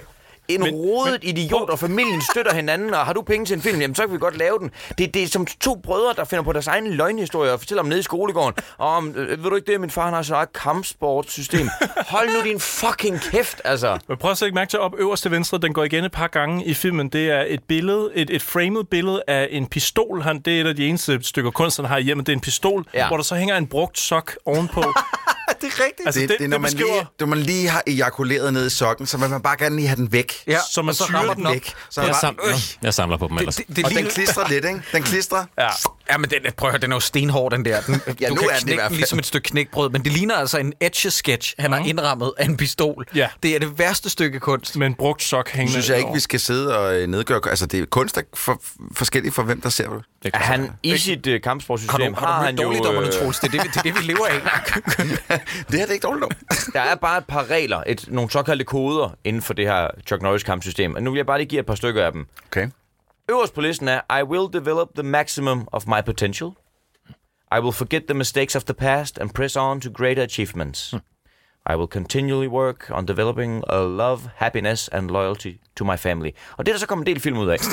en men, rodet men, idiot, og familien støtter hinanden, og har du penge til en film, jamen så kan vi godt lave den. Det, det er som to brødre, der finder på deres egen løgnhistorie og fortæller om nede i skolegården. Og øh, ved du ikke det, min far han har sådan et kampsportsystem. Hold nu din fucking kæft, altså. Men prøv at lægge mærke til op øverst til venstre, den går igen et par gange i filmen. Det er et billede, et, et framed billede af en pistol. Han, det er et af de eneste stykker kunst, han har hjemme. Det er en pistol, ja. Hvor der så hænger en brugt sok ovenpå. Det er rigtigt. Altså, det, det, det, når, man lige, når man lige har ejakuleret ned i sokken, så vil man bare gerne lige have den væk. Ja, så man syrer den væk. Så jeg, bare, sam- øh. jeg samler på dem ellers. Det, det, det og lige... den klistrer lidt, ikke? Den klistrer. Ja. Ja, men den, prøv at høre, den er jo stenhård, den der. Den, ja, du nu kan er den knække i hvert den ligesom et stykke knækbrød, men det ligner altså en etch-a-sketch, han mm. har indrammet af en pistol. Ja. Det er det værste stykke kunst. Men brugt sok hængende. Synes jeg ikke, vi skal sidde og nedgøre... Altså, det er kunst, der for, forskelligt for hvem, der ser det. det er han i sit uh, kampsportsystem har, har, har han jo... jo... Dårligdommerne, Troels. Det er det, det, er det, vi lever af. Det her det er ikke dårligdom. Der er bare et par regler, et, nogle såkaldte koder inden for det her Chuck Norris kampsystem. Og nu vil jeg bare lige give et par stykker af dem. Okay. Øverst på listen er, I will develop the maximum of my potential. I will forget the mistakes of the past and press on to greater achievements. Hmm. I will continually work on developing a love, happiness and loyalty to my family. Og det er der så kommet en del film ud af.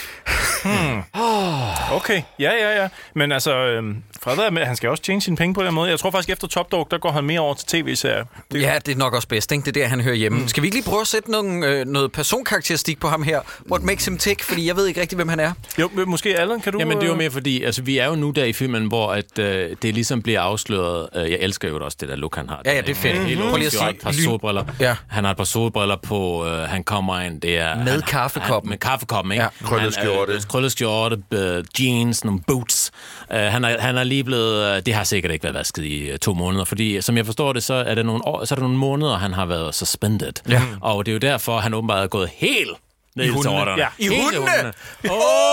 Hmm. Okay, ja, ja, ja. Men altså, øhm, Fred er med, han skal også tjene sine penge på den måde. Jeg tror faktisk, efter Top Dog, der går han mere over til tv-serier. Det... Ja, det er nok også bedst, ikke? Det er der, han hører hjemme. Mm. Skal vi ikke lige prøve at sætte nogle, øh, noget personkarakteristik på ham her? What makes him tick? Fordi jeg ved ikke rigtig, hvem han er. Jo, måske Allan, kan du... Jamen, det er jo mere fordi, altså, vi er jo nu der i filmen, hvor at, øh, det ligesom bliver afsløret. Øh, jeg elsker jo også det der look, han har. Ja, ja, det er fedt. Helt Prøv lige at sige... et par solbriller. Ja. Han har et par solbriller på. Øh, han kommer ind, det er... Med han, kaffekoppen. Han, med kaffekoppen, ikke? Ja. Krøllet skjorte. Øh, krøllet skjorte, øh, jeans, nogle boots. Øh, han, er, han er lige blevet... Øh, det har sikkert ikke været vasket i uh, to måneder, fordi som jeg forstår det, så er det nogle, år, så er det nogle måneder, han har været suspended. Ja. Og det er jo derfor, han åbenbart er gået helt ned i hundene. Ja. I hundene? Åh!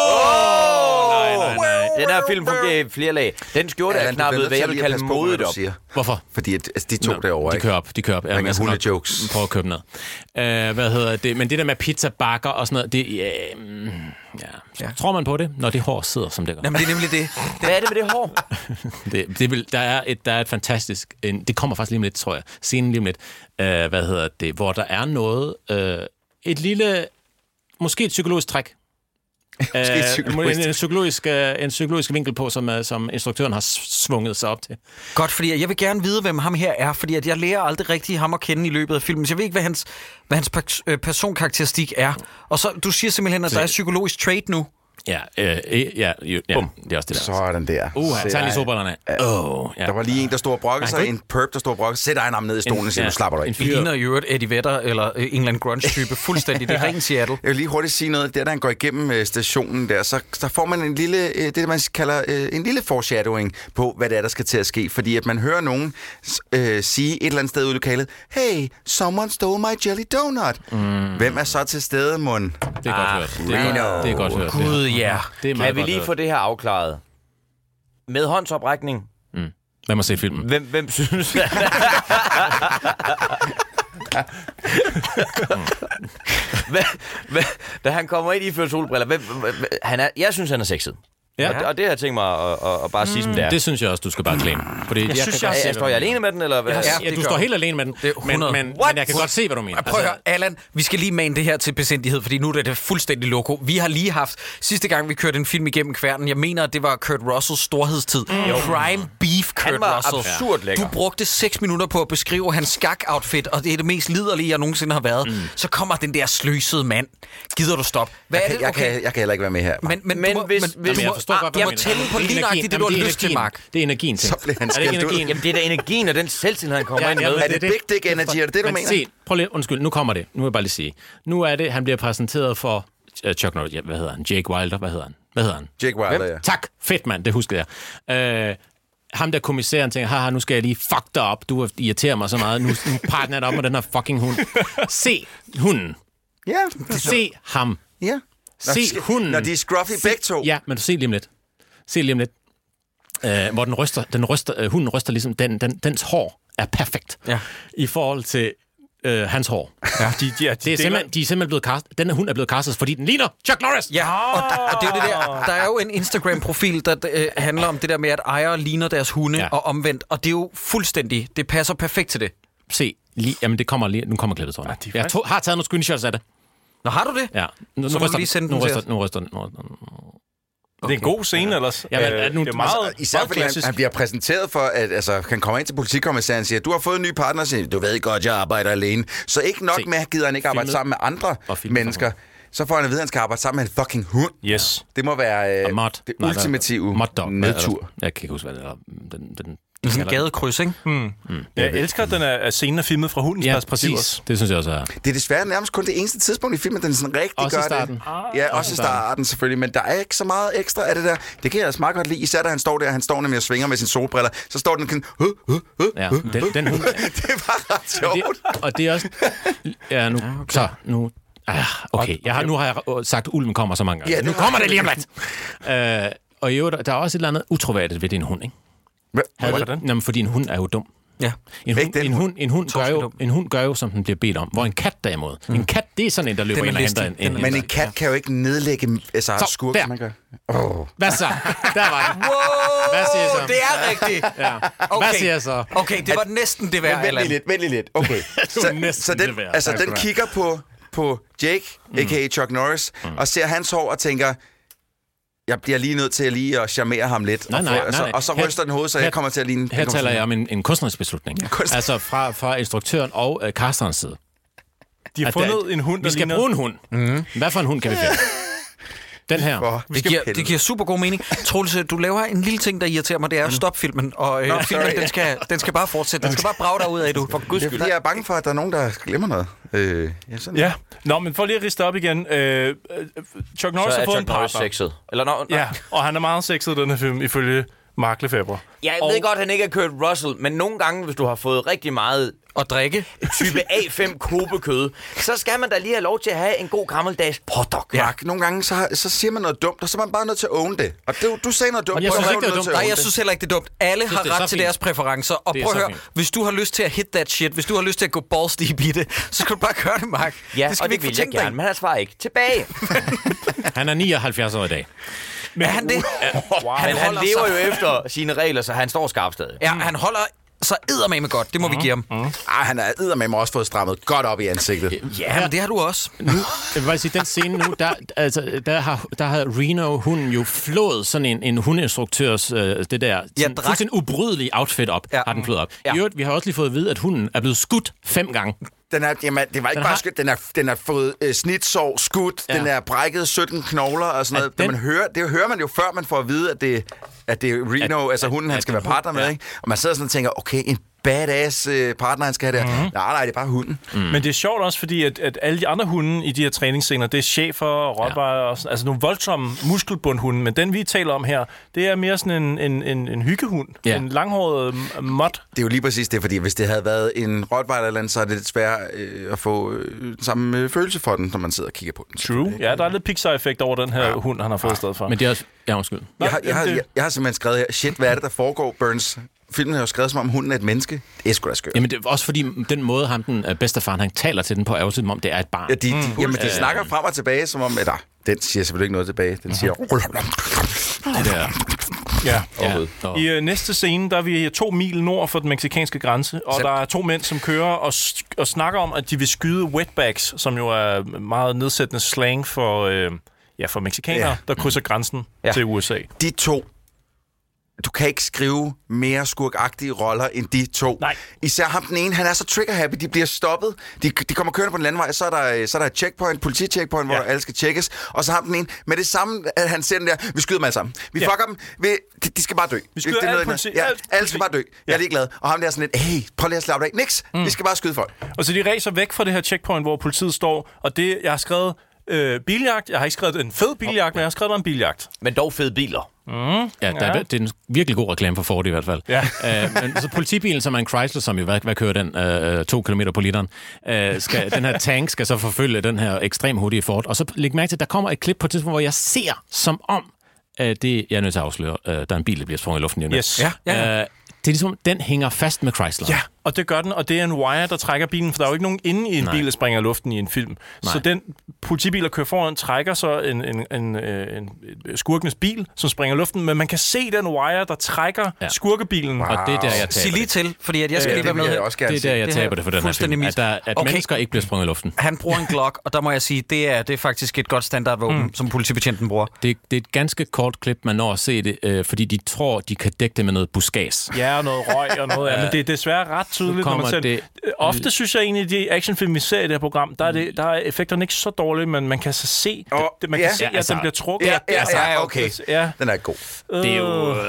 Oh! Nej, nej, nej. Den her film fungerer i flere lag. Den skjorte ja, er knappet, hvad jeg vil kalde modet op. Hvorfor? Fordi at, altså, de to Nå, derovre, de ikke? kører op, de kører op. Ja, med hunde jokes. Prøv at købe noget. Uh, hvad hedder det? Men det der med pizzabakker og sådan noget, det... Uh, ja. Ja. Tror man på det, når det hår sidder, som det gør? Jamen, det er nemlig det. Hvad er det med det hår? det, det vil, der, er et, der er et fantastisk... En, det kommer faktisk lige om lidt, tror jeg. Scenen lige om lidt. Uh, hvad hedder det? Hvor der er noget... Uh, et lille... Måske et psykologisk træk. Måske et psykologisk. En, en, psykologisk, en psykologisk vinkel på, som, som instruktøren har svunget sig op til. Godt, fordi jeg vil gerne vide, hvem ham her er, fordi at jeg lærer aldrig rigtig ham at kende i løbet af filmen. Så jeg ved ikke, hvad hans, hvad hans personkarakteristik er. Og så, du siger simpelthen, at der er psykologisk trait nu. Ja, øh, ja, jo, ja, det er også det der. Sådan der. Uh, han tager lige solbrillerne. Oh, ja. Der var lige en, der stod og brokkede sig, en perp, der stod og brokkede sig. Sæt egen arm ned i stolen og siger, ja, nu slapper du ikke. En ligner jo et Eddie Vedder eller en eller anden grunge-type. Fuldstændig, det er ren Seattle. Jeg vil lige hurtigt sige noget. Der, da han går igennem stationen der, så, så får man en lille, det man kalder en lille foreshadowing på, hvad det er, der skal til at ske. Fordi at man hører nogen øh, sige et eller andet sted ude i lokalet, hey, someone stole my jelly donut. Mm. Hvem er så til stede, mon? Det er godt ah, hørt. Det er, godt, det er godt hørt. Gud, ja. Det er kan vi lige få det her afklaret? Med håndsoprækning? Mm. Lad mig se filmen. Hvem, hvem synes... hvad, hvad, da han kommer ind i før solbriller, hvem, han er, jeg synes, han er sexet. Ja. Og, og det har jeg tænkt mig at, at, at bare sige, som det er. Det synes jeg også, du skal bare claim. Fordi jeg, jeg synes, jeg, jeg, jeg står jeg alene med den, eller hvad? Ja, ja, du står helt alene med den, men, men, men jeg kan godt se, hvad du mener. Prøv at høre, Allan, vi skal lige mane det her til besindighed, fordi nu er det fuldstændig loko. Vi har lige haft, sidste gang vi kørte en film igennem kværnen, jeg mener, at det var Kurt Russells storhedstid. Mm. Prime Beef Kurt Han var Russell. absurd lækker. Du brugte seks minutter på at beskrive hans skak-outfit, og det er det mest liderlige, jeg nogensinde har været. Mm. Så kommer den der sløsede mand. Gider du stoppe? Hvad jeg, er det? Okay. Jeg, kan, jeg kan heller ikke være med her. Men, men, men må, hvis... Men, hvis du må, forstår godt, jeg må tælle på lige nøjagtigt det, du har lyst til, Mark. Det er energien ting. Så bliver han skældt ud. Jamen, det er da energien og den selvtillid, han kommer Ja, ind ja, med. Er det big dick energy? Er det det, du mener? Se, prøv lige, undskyld, nu kommer det. Nu vil jeg bare lige sige. Nu er det, han bliver præsenteret for uh, Chuck Norris. Ja, hvad hedder han? Jake Wilder, hvad hedder han? Hvad hedder han? Jake Wilder, ja. Tak, fedt mand, det husker jeg. Uh, ham der kommissæren tænker, haha, nu skal jeg lige fuck dig op. Du irriterer mig så meget. Nu, nu partner jeg op med den her fucking hund. Se hunden. Ja. Se ham. Ja. Se hunden. Når de er scruffy begge to. Ja, men se lige om lidt. Se lige om lidt. Uh, hvor den ryster, den ryster, uh, hunden ryster ligesom, den, den, dens hår er perfekt ja. i forhold til uh, hans hår. Ja, de, de, de, det er simpelthen, de er simpelthen blevet castet, denne hund er blevet castet, fordi den ligner Chuck Norris. Ja, og, og det er jo det der, der er jo en Instagram-profil, der øh, handler om det der med, at ejere ligner deres hunde ja. og omvendt, og det er jo fuldstændig, det passer perfekt til det. Se, lige, jamen det kommer lige, nu kommer klippet, tror jeg. Ja, jeg to, har taget nogle screenshots af det. Nå, har du det? Ja. Nu, så må du lige sende den til os. Nu ryster den. Okay. Det er en god scene ja. ellers. Ja, men, øh, nu, det er meget, altså, især meget fordi han, han bliver præsenteret for, at altså, han kommer ind til politikommissæren og siger, du har fået en ny partner, og siger, du ved godt, jeg arbejder alene. Så ikke nok Se. med, at gider han ikke arbejde sammen med andre mennesker. Så får han at vide, at han skal arbejde sammen med en fucking hund. Yes. Det må være øh, mod. det ultimative nedtur. Jeg kan ikke huske, hvad det er. Den, den, I sådan en gadekryds, ikke? Mm. Mm. Jeg elsker, at den er scenen er filmet fra hundens ja, perspektiv. Præcis. Det synes jeg også er. Det er desværre nærmest kun det eneste tidspunkt i filmen, den sådan rigtig også gør starten. det. Ja, også, også i starten selvfølgelig, men der er ikke så meget ekstra af det der. Det kan jeg altså meget godt lide, især da han står der, han står nemlig og svinger med sine solbriller, så står den sådan, øh, øh, øh, ja, den, den hund. Det var ret sjovt. Og det, og det er også... Ja, nu... Ja, okay. Så, nu... Ah, okay, jeg har, nu har jeg sagt, at ulven kommer så mange gange. Ja, nu kommer det lige om lidt. uh, og jo, der er også et eller andet utroværdigt ved din hund, ikke? Hvordan? Jamen, fordi en hund er jo dum. Ja. En hund, en, hund, en, hund gør jo, en hund gør jo, som den bliver bedt om. Hvor en kat derimod. Mm. En kat, det er sådan en, der løber ind og henter en, en... Men en kat kan jo ikke nedlægge altså, skurk, som man gør. Oh. Hvad så? Der var det. Wow, hvad siger så? Det er rigtigt. Ja. Okay. Hvad siger så? Okay, det var næsten det værd. Vent lige lidt, vent lige lidt. Okay. så, så den, altså, den kigger på, på Jake, mm. a k a. Chuck Norris, mm. og ser hans hår og tænker... Jeg bliver lige nødt til at lige at charmere ham lidt. Nej, nej, og, nej, nej. og så ryster den hovedet, så her, jeg kommer til at ligne... Her taler jeg om en, en kunstnerisk beslutning. Kunstner. Altså fra, fra instruktøren og uh, casterens side. De har fundet der, en hund, der Vi skal ligner... bruge en hund. Mm. Hvad for en hund kan vi finde? Den her. For, det, giver, det giver super god mening. Troels, du laver en lille ting, der irriterer mig, det er at stoppe filmen. Og øh, Nå, filmen, den skal, den skal bare fortsætte. Den skal bare brage dig ud af, du. For guds skyld. Jeg er bange for, at der er nogen, der glemmer noget. Øh, ja, sådan ja. Nå, men for lige at riste op igen. Øh, Chuck Norris har fået en partner. Sexet. Eller no, ja, og han er meget sexet, den her film, ifølge Mark Lefebvre. Ja, jeg og... ved godt, at han ikke er Kurt Russell, men nogle gange, hvis du har fået rigtig meget... Og drikke. Type A fem kobekød, så skal man da lige have lov til at have en god gammeldags potdog. Ja, nogle gange, så, så siger man noget dumt, og så er man bare nødt til at own det. Og du, du sagde noget dumt. Jeg synes ikke, det er dumt. Nej, jeg synes heller ikke, det er dumt. Alle har ret til deres præferencer. Og prøv at høre, hvis du har lyst til at hit that shit, hvis du har lyst til at gå balls deep i det, så skal du bare gøre det, Mark. Ja, det skal og vi det vil jeg gerne, dig. Men han svarer ikke tilbage. Han er nioghalvfjerds år i dag. Men er han det? Wow. Han, han lever jo efter sine regler, så han står skarpt stadig. Ja, han holder så eddermame godt. Det må mm. vi give ham. Mm. Ah, han er eddermame også fået strammet godt op i ansigtet. Ja, men det har du også. Nu, jeg vil bare sige, den scene nu, der, altså, der, har, der har Reno, hunden jo flået sådan en, en hundeinstruktørs, øh, det der, ja, fuldstændig ubrydelige outfit op, ja. har den flået op. Ja. I øvrigt, vi har også lige fået at vide, at hunden er blevet skudt fem gange. Den er, jamen, det var ikke den bare har... skudt, den er, den er fået øh, snitsår, skudt, ja. Den er brækket sytten knogler og sådan noget. Den... Man hører, det hører man jo før, man får at vide, at det, at det er Reno, at, altså hunden, at, han skal være partner med, ja. Ikke? Og man sidder sådan og tænker, okay, en badass øh, partner, han skal have der. Mm-hmm. Nej, nej, det er bare hunden. Mm. Men det er sjovt også, fordi at, at alle de andre hunde i de her træningsscener, det er chefer og rottweiler, ja. Og sådan, altså nogle voldsomme muskelbundhunde, men den vi taler om her, det er mere sådan en, en, en, en hyggehund. Ja. En langhåret mod. Det er jo lige præcis det, fordi hvis det havde været en rottweiler eller andet, så er det lidt svært øh, at få øh, samme øh, følelse for den, når man sidder og kigger på den. True. Ja, der er lidt Pixar-effekt over den her ja. hund, han har fået ja. Stedet for. Men det er også... Ja, undskyld. Jeg har, jeg, har, jeg, jeg har simpelthen skrevet her, shit, hvad er det, der foregår, Burns? Filmen har jo skrevet som om hunden er et menneske. Det er sgu da skørt. Jamen, det er også fordi, den måde, ham den bedstefaren, han taler til den på, er jo som om, det er et barn. Ja, de, mm. Jamen, de snakker frem og tilbage, som om... Eller, den siger selvfølgelig ikke noget tilbage. Den siger... Det der... Ja. ja. I uh, næste scene, der er vi to mil nord for den mexikanske grænse, og Selv. der er to mænd, som kører og, og snakker om, at de vil skyde wetbacks, som jo er meget nedsættende slang for, øh, ja, for mexikanere, ja. Der krydser grænsen ja. Til U S A. De to... Du kan ikke skrive mere skurkagtige roller end de to. Nej. Især ham den ene, han er så trigger-happy, de bliver stoppet. De, de kommer kørende på en landvej, så er der, så er der et checkpoint, politi-checkpoint, ja. Hvor alle skal tjekkes. Og så ham den ene, med det samme, at han ser den der, vi skyder dem alle sammen. Vi ja. Fucker dem, vi, de, de skal bare dø. Vi skyder alle politi. Ja, alle skal bare dø. Ja. Jeg er ligeglad. Og ham der er sådan lidt, hey, prøv lige at slappe af. Niks, mm. vi skal bare skyde folk. Og så de ræser væk fra det her checkpoint, hvor politiet står, og det, jeg har skrevet... Øh, biljagt. Jeg har ikke skrevet en fed biljagt, men jeg har skrevet en biljagt. Men dog fede biler. Mm. Ja, der er, det er en virkelig god reklame for Ford i hvert fald. Ja. uh, men så politibilen, som er en Chrysler, som jo, hvad, hvad kører den? Uh, to kilometer på literen. Uh, skal, den her tank skal så forfølge den her ekstrem hurtige Ford. Og så læg mærke til, at der kommer et klip på et tidspunkt, hvor jeg ser som om, uh, det jeg er nødt til at afsløre, uh, der er en bil, der bliver sprunget i luften. Yes. Ja, ja, ja. Uh, det er ligesom, den hænger fast med Chrysler. Ja. Og det gør den, og det er en wire, der trækker bilen, for der er jo ikke nogen inde i en Nej. bil, der springer luften i en film. Nej. Så den politibil, der kører foran, trækker så en, en, en, en, en skurkenes bil, som springer luften, men man kan se den wire, der trækker ja. skurkebilen. Wow. Og det er der, jeg taber Sig lige til, fordi at jeg skal ja, lige være med her. Det er der, jeg taber det for den her film. At, der, at okay. mennesker ikke bliver sprunget i luften. Han bruger en Glock, og der må jeg sige, det er, det er faktisk et godt standardvåben, mm. som politibetjenten bruger. Det, det er et ganske kort klip, man når at se det, øh, fordi de tror, de kan dække det med noget buskads. Ja, og noget røg og noget andet. Men det er desværre ret tydeligt, når man ser det. Ofte synes jeg egentlig, at de actionfilm, vi ser i det her program, der er, det, der er effekterne ikke så dårlige, men man kan så se, oh, det, man kan ja, se, at altså, den bliver trukket. Ja, ja, ja, okay. Ja. Den er god. Det er jo... Øh,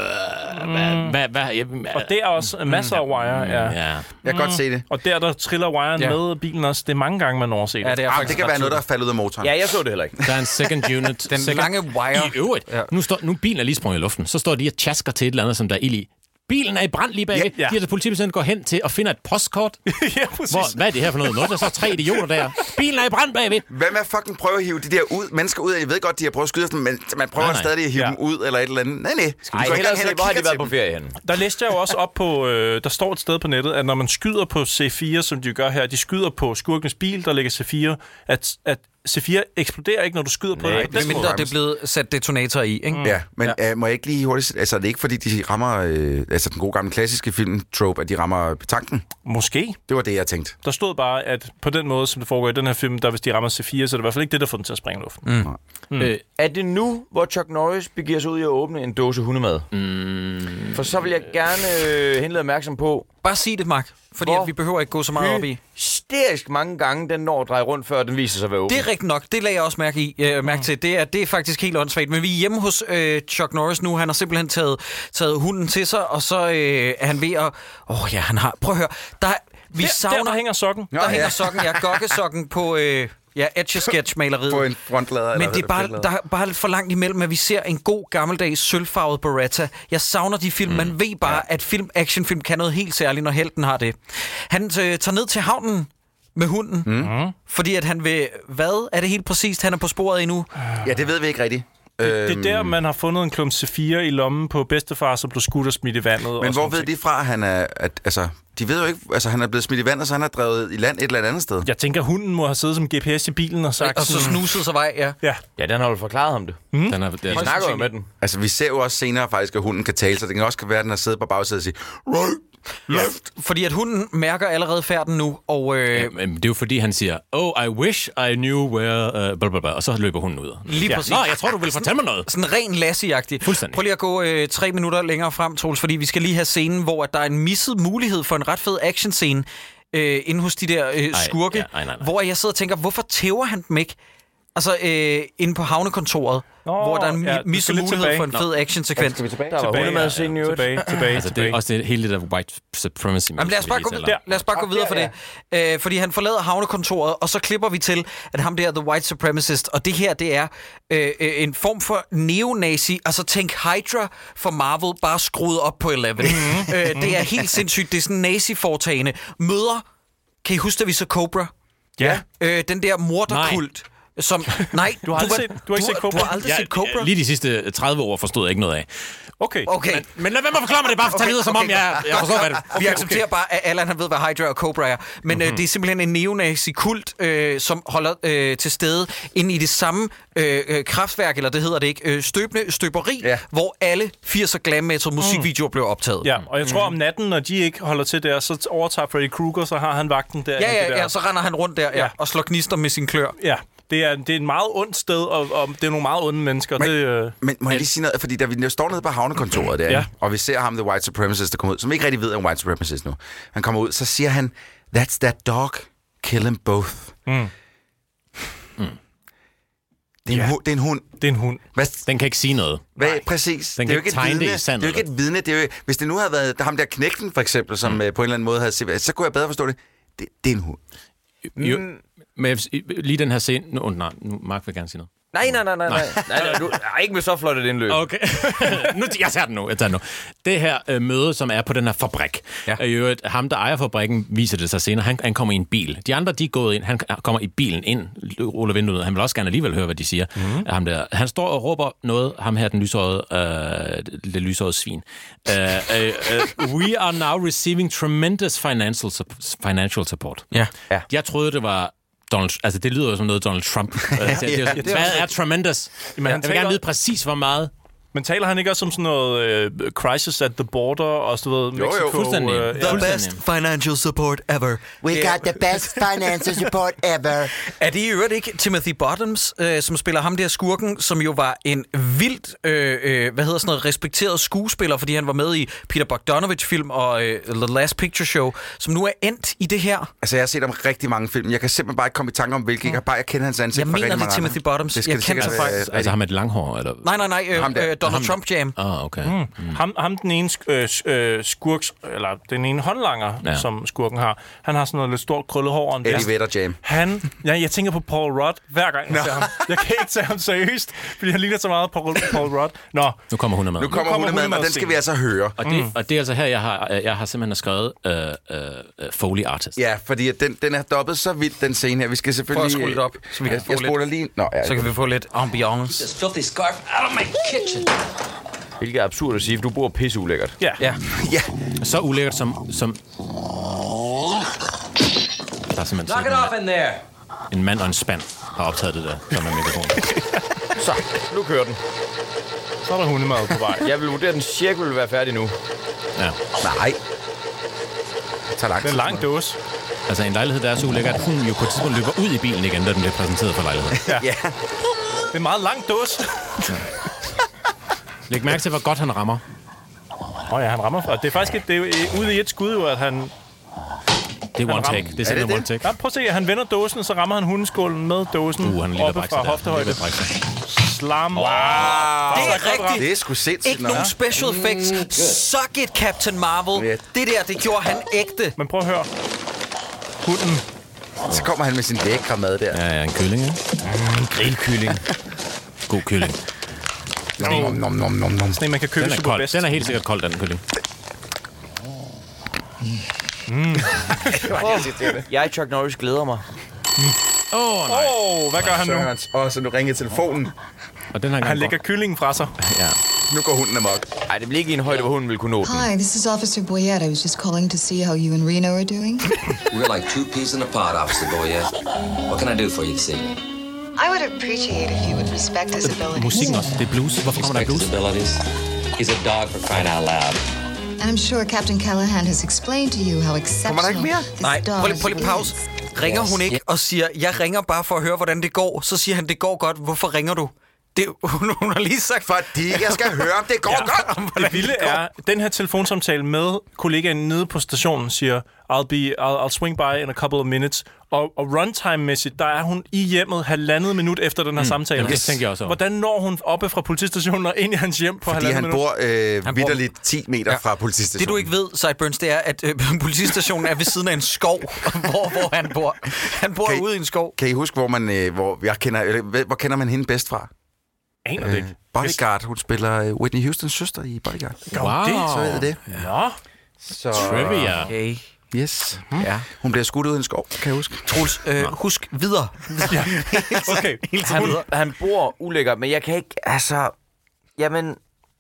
mm. hva, hva, ja, og det er også masser af wire. Ja. Ja. Jeg kan mm. godt se det. Og der, der triller wiren ja. med bilen også. Det er mange gange, man overser det. Ja, det, er ah, det kan være noget, der er faldet ud af motoren. Ja, jeg så det heller ikke. Der er en second unit. Den second, lange wire. I øvrigt. Ja. Nu, står, nu bilen er lige sprunget i luften. Så står de og tjasker til et eller andet, som der er ild i. Bilen er i brand lige bagved. Ja, ja. De her politibetjenten går hen til og finder et postkort. ja, præcis. Hvor, hvad er det her for noget? Noget, der så er tre idioter der. Bilen er i brand bagved. Hvad med at fucking prøve at hive de der ud, mennesker ud? Jeg ved godt, de har prøvet at skyde dem, men man prøver nej, nej. stadig at hive ja. dem ud eller et eller andet. Nej, nej. Skal vi gå hen og se, hvor har de været på ferie henne? Der læste jeg jo også op på, øh, der står et sted på nettet, at når man skyder på C fire, som de gør her, de skyder på skurkens bil, der ligger C fire, at, at C fire eksploderer ikke, når du skyder på Nej, det. Det mindre, det er blevet sat detonator i, ikke? Mm. Ja, men ja. Øh, må jeg ikke lige hurtigt... Altså, det er ikke, fordi de rammer... Øh, altså, den gode gamle klassiske film-trope, at de rammer tanken? Måske. Det var det, jeg tænkte. Der stod bare, at på den måde, som det foregår i den her film, der hvis de rammer C fire, så er det i hvert fald ikke det, der får den til at springe luften. Mm. Mm. Øh, er det nu, hvor Chuck Norris begiver sig ud i at åbne en dåse hundemad? Mm. For så vil jeg gerne øh, henlede opmærksom på... Bare sig det, Mark. Fordi at vi behøver ikke gå så meget op i. Hysterisk mange gange, den når at dreje rundt, før den viser sig at være åben. Det er rigtigt nok. Det lagde jeg også mærke, i, øh, mærke til. Det er, det er faktisk helt åndssvagt. Men vi er hjemme hos øh, Chuck Norris nu. Han har simpelthen taget, taget hunden til sig, og så øh, er han ved at... Åh oh, ja, han har... Prøv at høre. Der, vi der, savner... der, der hænger sokken. Der ja, hænger sokken, ja. Gokkesokken på... Øh, Ja, Etch-a-Sketch-maleriet. På en frontlader. Men det er bare, der er bare lidt for langt imellem, at vi ser en god gammeldags sølvfarvet Beretta. Jeg savner de film. Mm. Man ved bare, ja. at film, actionfilm kan noget helt særligt, når helten har det. Han øh, tager ned til havnen med hunden, mm. fordi at han vil... Hvad er det helt præcist, han er på sporet endnu? Ja, det ved vi ikke rigtigt. Det, det er der, man har fundet en klump C fire i lommen på bedstefar, som blev skudt og smidt i vandet. Men hvor ved de fra, at han er... At, altså, de ved jo ikke... Altså, han er blevet smidt i vandet, så han er drevet i land et eller andet sted. Jeg tænker, hunden må have siddet som G P S i bilen og sagt... Og så snuset sig vej, ja. Ja, ja den har jo forklaret ham det. Mm. Den er, det er, snakker jo med den. Altså, vi ser jo også senere faktisk, at hunden kan tale, så det kan også være, at den har siddet på bagsædet og sige... Right. Left. Fordi at hunden mærker allerede færden nu, og... Øh... Ja, men det er jo fordi, han siger, oh, I wish I knew where... Uh, blablabla, og så løber hunden ud. Lige ja. præcis. Nå, jeg tror, du vil fortælle mig noget. Sådan ren Lassie-agtig. Fuldstændig. Prøv lige at gå øh, tre minutter længere frem, Troels, fordi vi skal lige have scenen, hvor der er en misset mulighed for en ret fed actionscene øh, inde hos de der øh, skurke, ej, ja, ej, nej, nej. hvor jeg sidder og tænker, hvorfor tæver han dem ikke? Altså, øh, inde på havnekontoret, Nå, hvor der er en ja, misset mulighed for en fed actionsekvens. Skal vi tilbage? Der var hundemad-scenen jo. Tilbage, tilbage, altså, det er også det, hele det der white supremacy. Jamen, lad os bare gå, der, lad os bare gå videre for det. Øh, fordi han forlader havnekontoret, og så klipper vi til, at ham der, the white supremacist, og det her, det er øh, en form for neonazi, altså tænk Hydra for Marvel, bare skruet op på elleve. Mm-hmm. øh, det er helt sindssygt. Det er sådan nazi-foretagende. Møder, kan I huske, at vi så Cobra? Ja. Øh, den der morderkult. Som, nej, du har, aldrig du, set, du har ikke du, set Cobra? Du har aldrig ja, set Cobra? Lige de sidste tredive år forstod jeg ikke noget af. Okay. okay. Men, men lad være med at forklare mig det, bare okay, tage videre, som okay, om jeg, jeg forstår, hvad det okay, Vi accepterer okay. bare, at Allan han ved, hvad Hydra og Cobra er. Men mm-hmm. øh, det er simpelthen en neonazi-kult, øh, som holder øh, til stede inde i det samme øh, kraftværk, eller det hedder det ikke, øh, støbende støberi, ja. hvor alle firser glam metal musikvideoer mm. blev optaget. Ja, og jeg tror om natten, når de ikke holder til der, så overtager Freddy Krueger, så har han vagten der. Ja, ja, der. ja, så render han rundt der ja, ja. og slår gnister med sin klør. Ja. Det er, det er et meget ondt sted, og, og det er nogle meget onde mennesker. Men, det, øh... men må jeg lige sige noget? Fordi da vi står nede på havnekontoret der, ja. og vi ser ham, the white supremacist, der kommer ud, som ikke rigtig ved, at white supremacist nu. Han kommer ud, så siger han, that's that dog, kill them both. Mm. Mm. Det, er en ja. hu- det er en hund. Det er en hund. Hvad? Den kan ikke sige noget. Hvad? Præcis. Den det er kan ikke tegne det i sandet. Det er jo ikke et vidne. Det er jo, hvis det nu havde været ham der knægten, for eksempel, som mm. på en eller anden måde havde set, så kunne jeg bedre forstå det. Det, det er en hund. Jo, men lige den her scene... Nu, nej, nu Mark vil gerne sige noget. Nej, nej, nej, nej, nej. nej, nej du, nej ikke med så flot et indløb. Okay. nu, jeg tager den nu. Jeg tager den nu. Det her øh, møde, som er på den her fabrik. Ja. Øh, jo, ham, der ejer fabrikken, viser det sig senere. Han, han kommer i en bil. De andre, de er gået ind. Han kommer i bilen ind, ruller vinduet. Han vil også gerne alligevel høre, hvad de siger. Mm-hmm. Ham der. Han står og råber noget. Ham her, den lysårede, øh, det lysårede svin. Uh, uh, uh, we are now receiving tremendous financial, financial support. Ja. ja. Jeg troede, det var Donald, altså det lyder jo som noget Donald Trump. ja, det er, hvad er tremendous? Jamen, jeg vil gerne vide præcis, hvor meget. Men taler han ikke også om sådan noget uh, crisis at the border og sådan noget Mexico? Jo, jo, fuldstændig. Uh, the best financial support ever. We got the best financial support ever. Er det i øvrigt ikke Timothy Bottoms, øh, som spiller ham der skurken, som jo var en vildt, øh, øh, hvad hedder sådan noget, respekteret skuespiller, fordi han var med i Peter Bogdanovich-film og øh, The Last Picture Show, som nu er endt i det her? Altså, jeg har set om rigtig mange film. Jeg kan simpelthen bare ikke komme i tanke om, hvilke. Jeg kan bare jeg kender hans ansigt. Jeg mener, det er Timothy Bottoms. Det jeg kender sig faktisk. Altså ham med et langhår, eller? Nej, nej, nej. Øh, ham der. Donald ham, Trump Jam. Ah, okay. Mm. Mm. Ham, ham den ene øh, øh, skurk, eller den ene håndlanger, ja. som skurken har, han har sådan noget lidt stort krøllet hår. Eddie Vedder Jam. Han, ja, jeg tænker på Paul Rudd hver gang jeg ser ham. Jeg kan ikke tage ham seriøst, fordi han ligner så meget Paul, Paul Rudd. Nå. Nu kommer hun med. Nu kommer, kommer hun med, og den skal vi altså høre. Og det, mm. og det er altså her, jeg har, jeg har simpelthen skrevet uh, uh, Foley Artist. Ja, fordi den, den er dobbelt så vildt, den scene her. Vi skal selvfølgelig... Prøv at skrue lidt op, så vi kan jeg, få jeg lidt. Lige... Nå, ja, så kan vi få lidt ambiance. This filthy scarf out of my kitchen. Hvilket er absurd at sige, for du bor pisse ulækkert. Ja. Ja. ja. Så ulækkert som... som der er simpelthen Knock it off in there. En mand og en spand har optaget det der, som er mikrofonen. Så, nu kører den. Så er der hundemad på vej. Jeg vil vurdere, at den cirka vil være færdig nu. Ja. Nej. Det tager lang tid. Det er en lang dåse. Altså en lejlighed, der er så ulækkert, at hun jo på et tidspunkt løber ud i bilen igen, da den bliver præsenteret for lejligheden. Ja. ja. Det er en meget lang dåse. Ja. Læg mærke til, hvor godt han rammer. Åh oh ja, han rammer fra. Det er faktisk et, det er ude i et skud, jo, at han... Det er one take. Det er simpelthen one take. Ja, prøv at se, han vender dåsen, så rammer han hundeskålen med dåsen uh, han oppe fra hoftehøjde. Slam. Wow. Det er rigtigt. Det er sgu sindssygt. Ikke nogen special effects. Suck it, Captain Marvel. Yeah. Det der, det gjorde han ægte. Men prøv at høre. Hunden. Så kommer han med sin lækre mad der. Ja, ja, en kylling, ja. En grillkylling. God kylling. Nom, nom, nom, nom, nom. Sådan en, man kan købe super kold. bedst. Den er helt sikkert kold, den kylling. Mm. Jeg, Chuck Norris, glæder mig. Åh, oh, nej. Åh, oh, hvad gør han nu? Åh, oh, så nu ringer telefonen. Og den han lægger kyllingen fra sig. Ja. Nu går hunden amok. Nej, det bliver ikke i en højde, hvor hunden vil kunne nå den. Hi, this is Officer Boyette. I was just calling to see how you and Reno are doing. We're like two peas in a pod, Officer Boyette. What can I do for you this evening? I would appreciate if you would respect his abilities. Musikken også. Det er blues. Hvorfor kommer der blues? His abilities. He's a dog for crying out loud. And I'm sure Captain Callahan has explained to you how exceptional this Nej, dog prøv lige, prøv lige pause. Ringer hun ikke og siger, jeg ringer bare for at høre, hvordan det går. Så siger han, det går godt. Hvorfor ringer du? Det, hun, hun har lige sagt... Fordi jeg skal høre, om det går ja. godt. Det vilde er, den her telefonsamtale med kollegaen nede på stationen siger, I'll, be, I'll, I'll swing by in a couple of minutes. Og, og runtime-mæssigt, der er hun i hjemmet halvandet minut efter den her mm. samtale. Jamen, det tænker jeg også over. Hvordan når hun oppe fra politistationen og ind i hans hjem på Fordi halvandet minut? Fordi han bor øh, vitterligt ti meter ja. fra politistationen. Det du ikke ved, Sideburns, det er, at øh, politistationen er ved siden af en skov, hvor, hvor han bor. Han bor I, ude i en skov. Kan I huske, hvor man, øh, hvor, jeg kender, øh, hvor kender man hende bedst fra? Aner det ikke. Øh, Bodyguard, hun spiller Whitney Houstons søster i Bodyguard. Wow. Det, så ved jeg det. Ja. Så, Trivia. Okay. Yes. Hmm. Ja. Hun bliver skudt ud i en skov, kan jeg huske. Troels, øh, husk videre. Ja. Okay. Han, han bor ulækkert, men jeg kan ikke, altså... Jamen...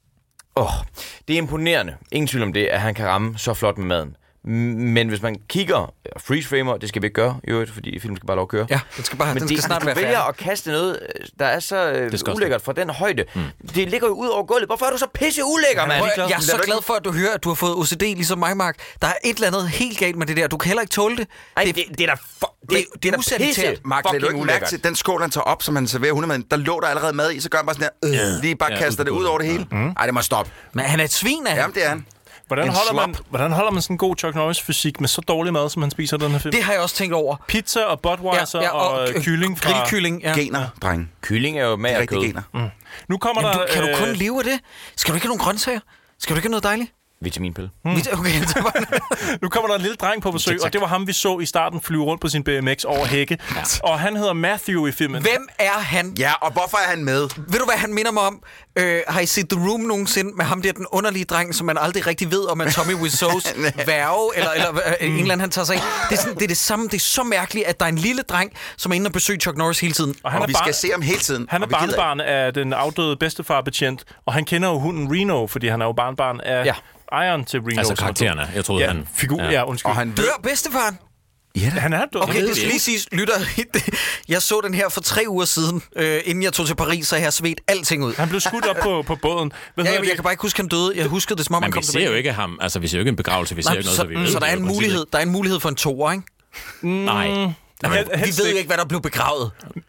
Åh, det er imponerende. Ingen tvivl om det, at han kan ramme så flot med maden. Men hvis man kigger freeze-framer, det skal vi ikke gøre, jo, fordi filmen skal bare lov at køre. Ja, den skal, bare, Men den det, skal snart du være vælger færdig. at kaste noget, der er så øh, ulækkert fra den højde. Mm. Det ligger jo ud over gulvet. Hvorfor er du så pisse ulækker, mand? Jeg er så glad for, at du hører, at du har fået O C D ligesom mig, Mark. Der er et eller andet helt galt med det der. Du kan heller ikke tåle det. Ej, det, det, det er da for, det, det, det er usanitært. Mark, lad du ikke mærke til den skål, han tager op, som han serverer hundemaden. Der lå der allerede mad i, så gør han bare sådan her, øh, lige bare ja, kaster det ud over det hele. Mm. Ej, det må stoppe. Men han er et svin af. Jamen, det er han. Hvordan holder, man, hvordan holder man sådan en god Chuck Norris-fysik med så dårlig mad, som han spiser den her film? Det har jeg også tænkt over. Pizza og Budweiser ja, ja, og, og kylling fra... Grillkylling, ja. Gener, dreng. Kylling er jo med af kød. Gener. Mm. Nu kommer Jamen, der... Du, kan øh... du kun leve af det? Skal du ikke have nogle grøntsager? Skal du ikke have noget dejligt? Vitaminpille. Hmm. Okay, nu kommer der en lille dreng på besøg, og det var ham, vi så i starten flyve rundt på sin B M X over hække. Ja. Og han hedder Matthew i filmen. Hvem er han? Ja, og hvorfor er han med? Ved du, hvad han minder mig om? Øh, har I set The Room nogensinde med ham der, den underlige dreng, som man aldrig rigtig ved, om er Tommy Wiseaus værge, eller, eller øh, en eller anden, han tager sig af. Det er, sådan, det er det samme. Det er så mærkeligt, at der er en lille dreng, som er inde og besøger Chuck Norris hele tiden. Og, han og vi skal se ham hele tiden. Han er barnbarn af den afdøde bedstefarbetjent, og han kender jo hunden Reno, fordi han er jo barnbarn af... Ja. Ejeren til Reno. Altså karaktererne. Jeg troede, ja, han... Figur, ja, ja undskyld. Og han dør bedstefaren? Ja, han er død. Okay, det skal lige sige, lytter. Jeg så den her for tre uger siden, øh, inden jeg tog til Paris, så jeg har svedt alting ud. Han blev skudt op på, på båden. Hvad ja, men jeg kan bare ikke huske, han døde. Jeg huskede det, som om han kom tilbage. Men vi ser jo ikke ham. Altså, vi ser jo ikke en begravelse. Vi ser Nej, jo ikke noget, så, så vi ved. Så der er en mulighed. Der er en mulighed for en toer, ikke? Mm, Nej. Jamen, vi ved jo ikke, hvad der blev begravet.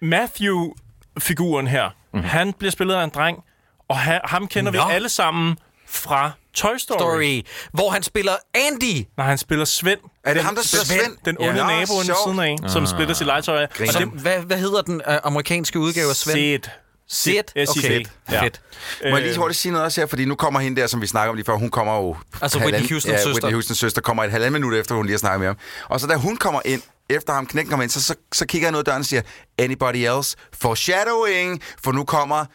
Matthew-figuren her, mm. han bliver spillet af en dreng, og ha- ham kender Nå. vi alle sammen fra Toy Story. Story, hvor han spiller Andy. Nej, han spiller Svend. Er det ham, der spiller Svend? Svend? Den onde ja. nabo inde siden af, som splitter sit legetøj. Det, hvad, hvad hedder den uh, amerikanske udgave af Svend? Sid. Sid? Okay. Ja. Fedt. Må jeg lige hurtigt sige noget også her, fordi nu kommer hende der, som vi snakker om lige før, hun kommer jo... Altså Whitney Houstons ja, søster. Whitney Houstons søster kommer et halvandet minut efter, hun lige har snakket med ham. Og så da hun kommer ind, efter ham knækken kommer ind, så, så, så kigger jeg noget af døren og siger, anybody else? Foreshadowing, for nu kommer...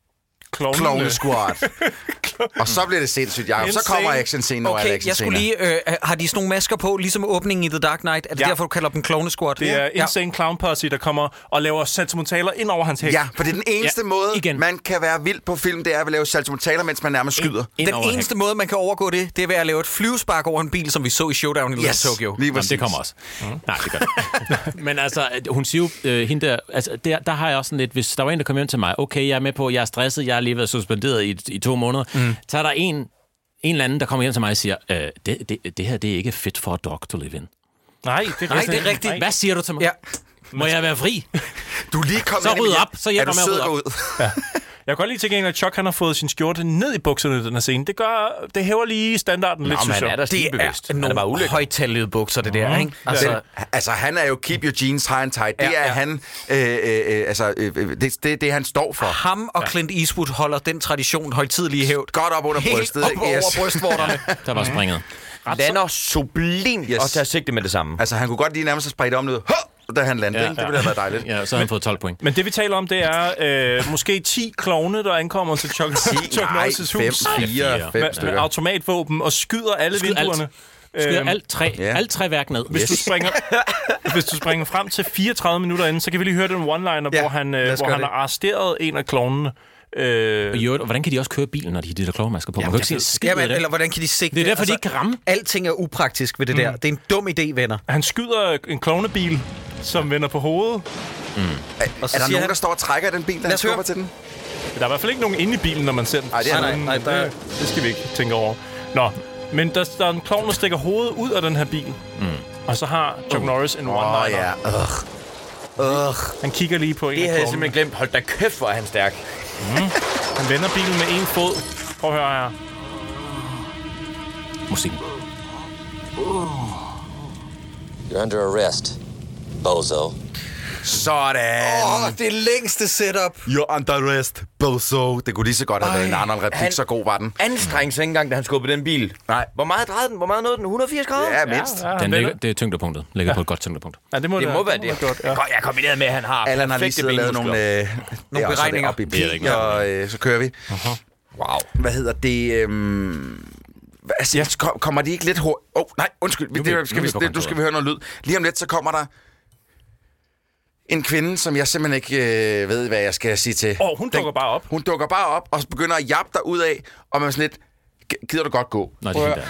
Clone Squad. Og så bliver det sindssygt, Jacob. Så kommer actionscenen og okay, jeg skulle lige... Øh, har de sådan nogle masker på, ligesom åbningen i The Dark Knight? Er det ja. derfor, du kalder dem Clone Squad? Det er ja. Insane Clown Posse, der kommer og laver saltomortaler ind over hans hæk. Ja, for det er den eneste ja. måde, Igen. man kan være vild på film, det er at lave saltomortaler, mens man nærmest skyder. Den eneste måde, man kan overgå det, det er ved at lave et flyvespark over en bil, som vi så i Showdown i yes. Little Tokyo. Lige Jamen, det kommer også. Mm. Nej, det gør det. Men altså, hun siger jo, øh, hende der, altså, der, der har jeg også sådan lidt, hvis der var en, der kom hjem til mig, okay, jeg er med på, jeg er stresset, jeg har lige været suspenderet i, i to måneder, mm. så er der en, en eller anden, der kommer hjem til mig og siger, øh, det, det, det her, det er ikke fit for a dog to live in. Nej, det er, Nej, det er rigtigt. Hvad siger du til mig? Ja. Må jeg være fri? Du er lige kommet så ryd op, så hjælper mig at rydde op. Ja. Jeg kan godt lige til gengæld, at Chuck han har fået sin skjorte ned i bukserne i den her scene. Det gør, det hæver lige standarden Nå, lidt, synes jeg. Er der det er nogle højtallede bukser, det der, mm. ikke? Altså, den, altså, han er jo keep your jeans high and tight. Det ja, er ja. han, øh, øh, altså, øh, det, det, det han står for. Ham og Clint Eastwood holder den tradition højtidlige hævd. Godt op under brystet. Helt op yes. over brystvorterne. Der var springet. Lander sublimt yes. og tager sigte med det samme. Altså, han kunne godt lige nærmest have spredt om noget. Da han landede, ja, det ville have været dejligt. Ja, så har han fået tolv point. Men det, vi taler om, det er øh, måske ti klovne, der ankommer til Chuck, Chuck Norris' hus. fem, fire, fem med, med automatvåben og skyder alle Skyd vinduerne. Alt. Skyder øhm, alt tre, yeah. alt tre værk ned. Hvis, yes. du springer, hvis du springer frem til fireogtredive minutter inden, så kan vi lige høre den one-liner, ja, hvor han, øh, hvor han har arresteret en af klovnene. Øh, og, jo, og hvordan kan de også køre bilen, når de har de der klovmasker på? Jamen, man kan ikke se jamen, eller hvordan kan de sigte? Det er derfor, altså, de ikke kan ramme. Alting er upraktisk ved det mm. der. Det er en dum idé, venner. Han skyder en klovnebil, som vender på hovedet. Mm. Er, og så er der nogen, han, der står og trækker den bil, der han skubber til den? Der er i hvert fald ikke nogen inde i bilen, når man ser den. Ej, det er nej, nej, nej, det, det skal vi ikke tænke over. Nå, men der, der er en klovn, der stikker hovedet ud af den her bil. Mm. Og så har Chuck uh. Norris en one-liner. Åh, ja. Ugh. Ugh. Han kigger lige på en det af havde jeg simpelthen glemt. Hold da kæft, hvor er han stærk. Mm. Han vender bilen med en fod. Prøv at høre her. Musikken. You're under arrest, bozo. Sådan. Åh, oh, det længste setup. You're under arrest, bozo. Det kunne lige så godt have været en anden replik, han, så god var den. Anstrengte sig ikke engang, da han skubbede den bil. Nej. Hvor meget drejede den? Hvor meget nåede den? et hundrede og firs grader? Ja, mindst. Ja, ja, den ligger, det er tyngdepunktet. Ligger ja. på et godt tyngdepunkt. Ja, det må, det det må være det. Godt, ja. Jeg er kombineret med, at han har Allan har lige siddet og lavet nogle, øh, nogle ja, beregninger. Op i pik, og øh, så kører vi. Uh-huh. Wow. Hvad hedder det? Øhm, altså, ja. Kommer de ikke lidt hurtigt? Åh, oh, nej, undskyld. Vi, det, skal vi, det, du skal vi høre noget lyd. Lige om lidt, så kommer der en kvinde, som jeg simpelthen ikke øh, ved, hvad jeg skal sige til. Åh, oh, hun dukker Den, bare op. Hun dukker bare op, og begynder at jappe dig ud af, og man er sådan lidt, gider du godt gå? Nej, det er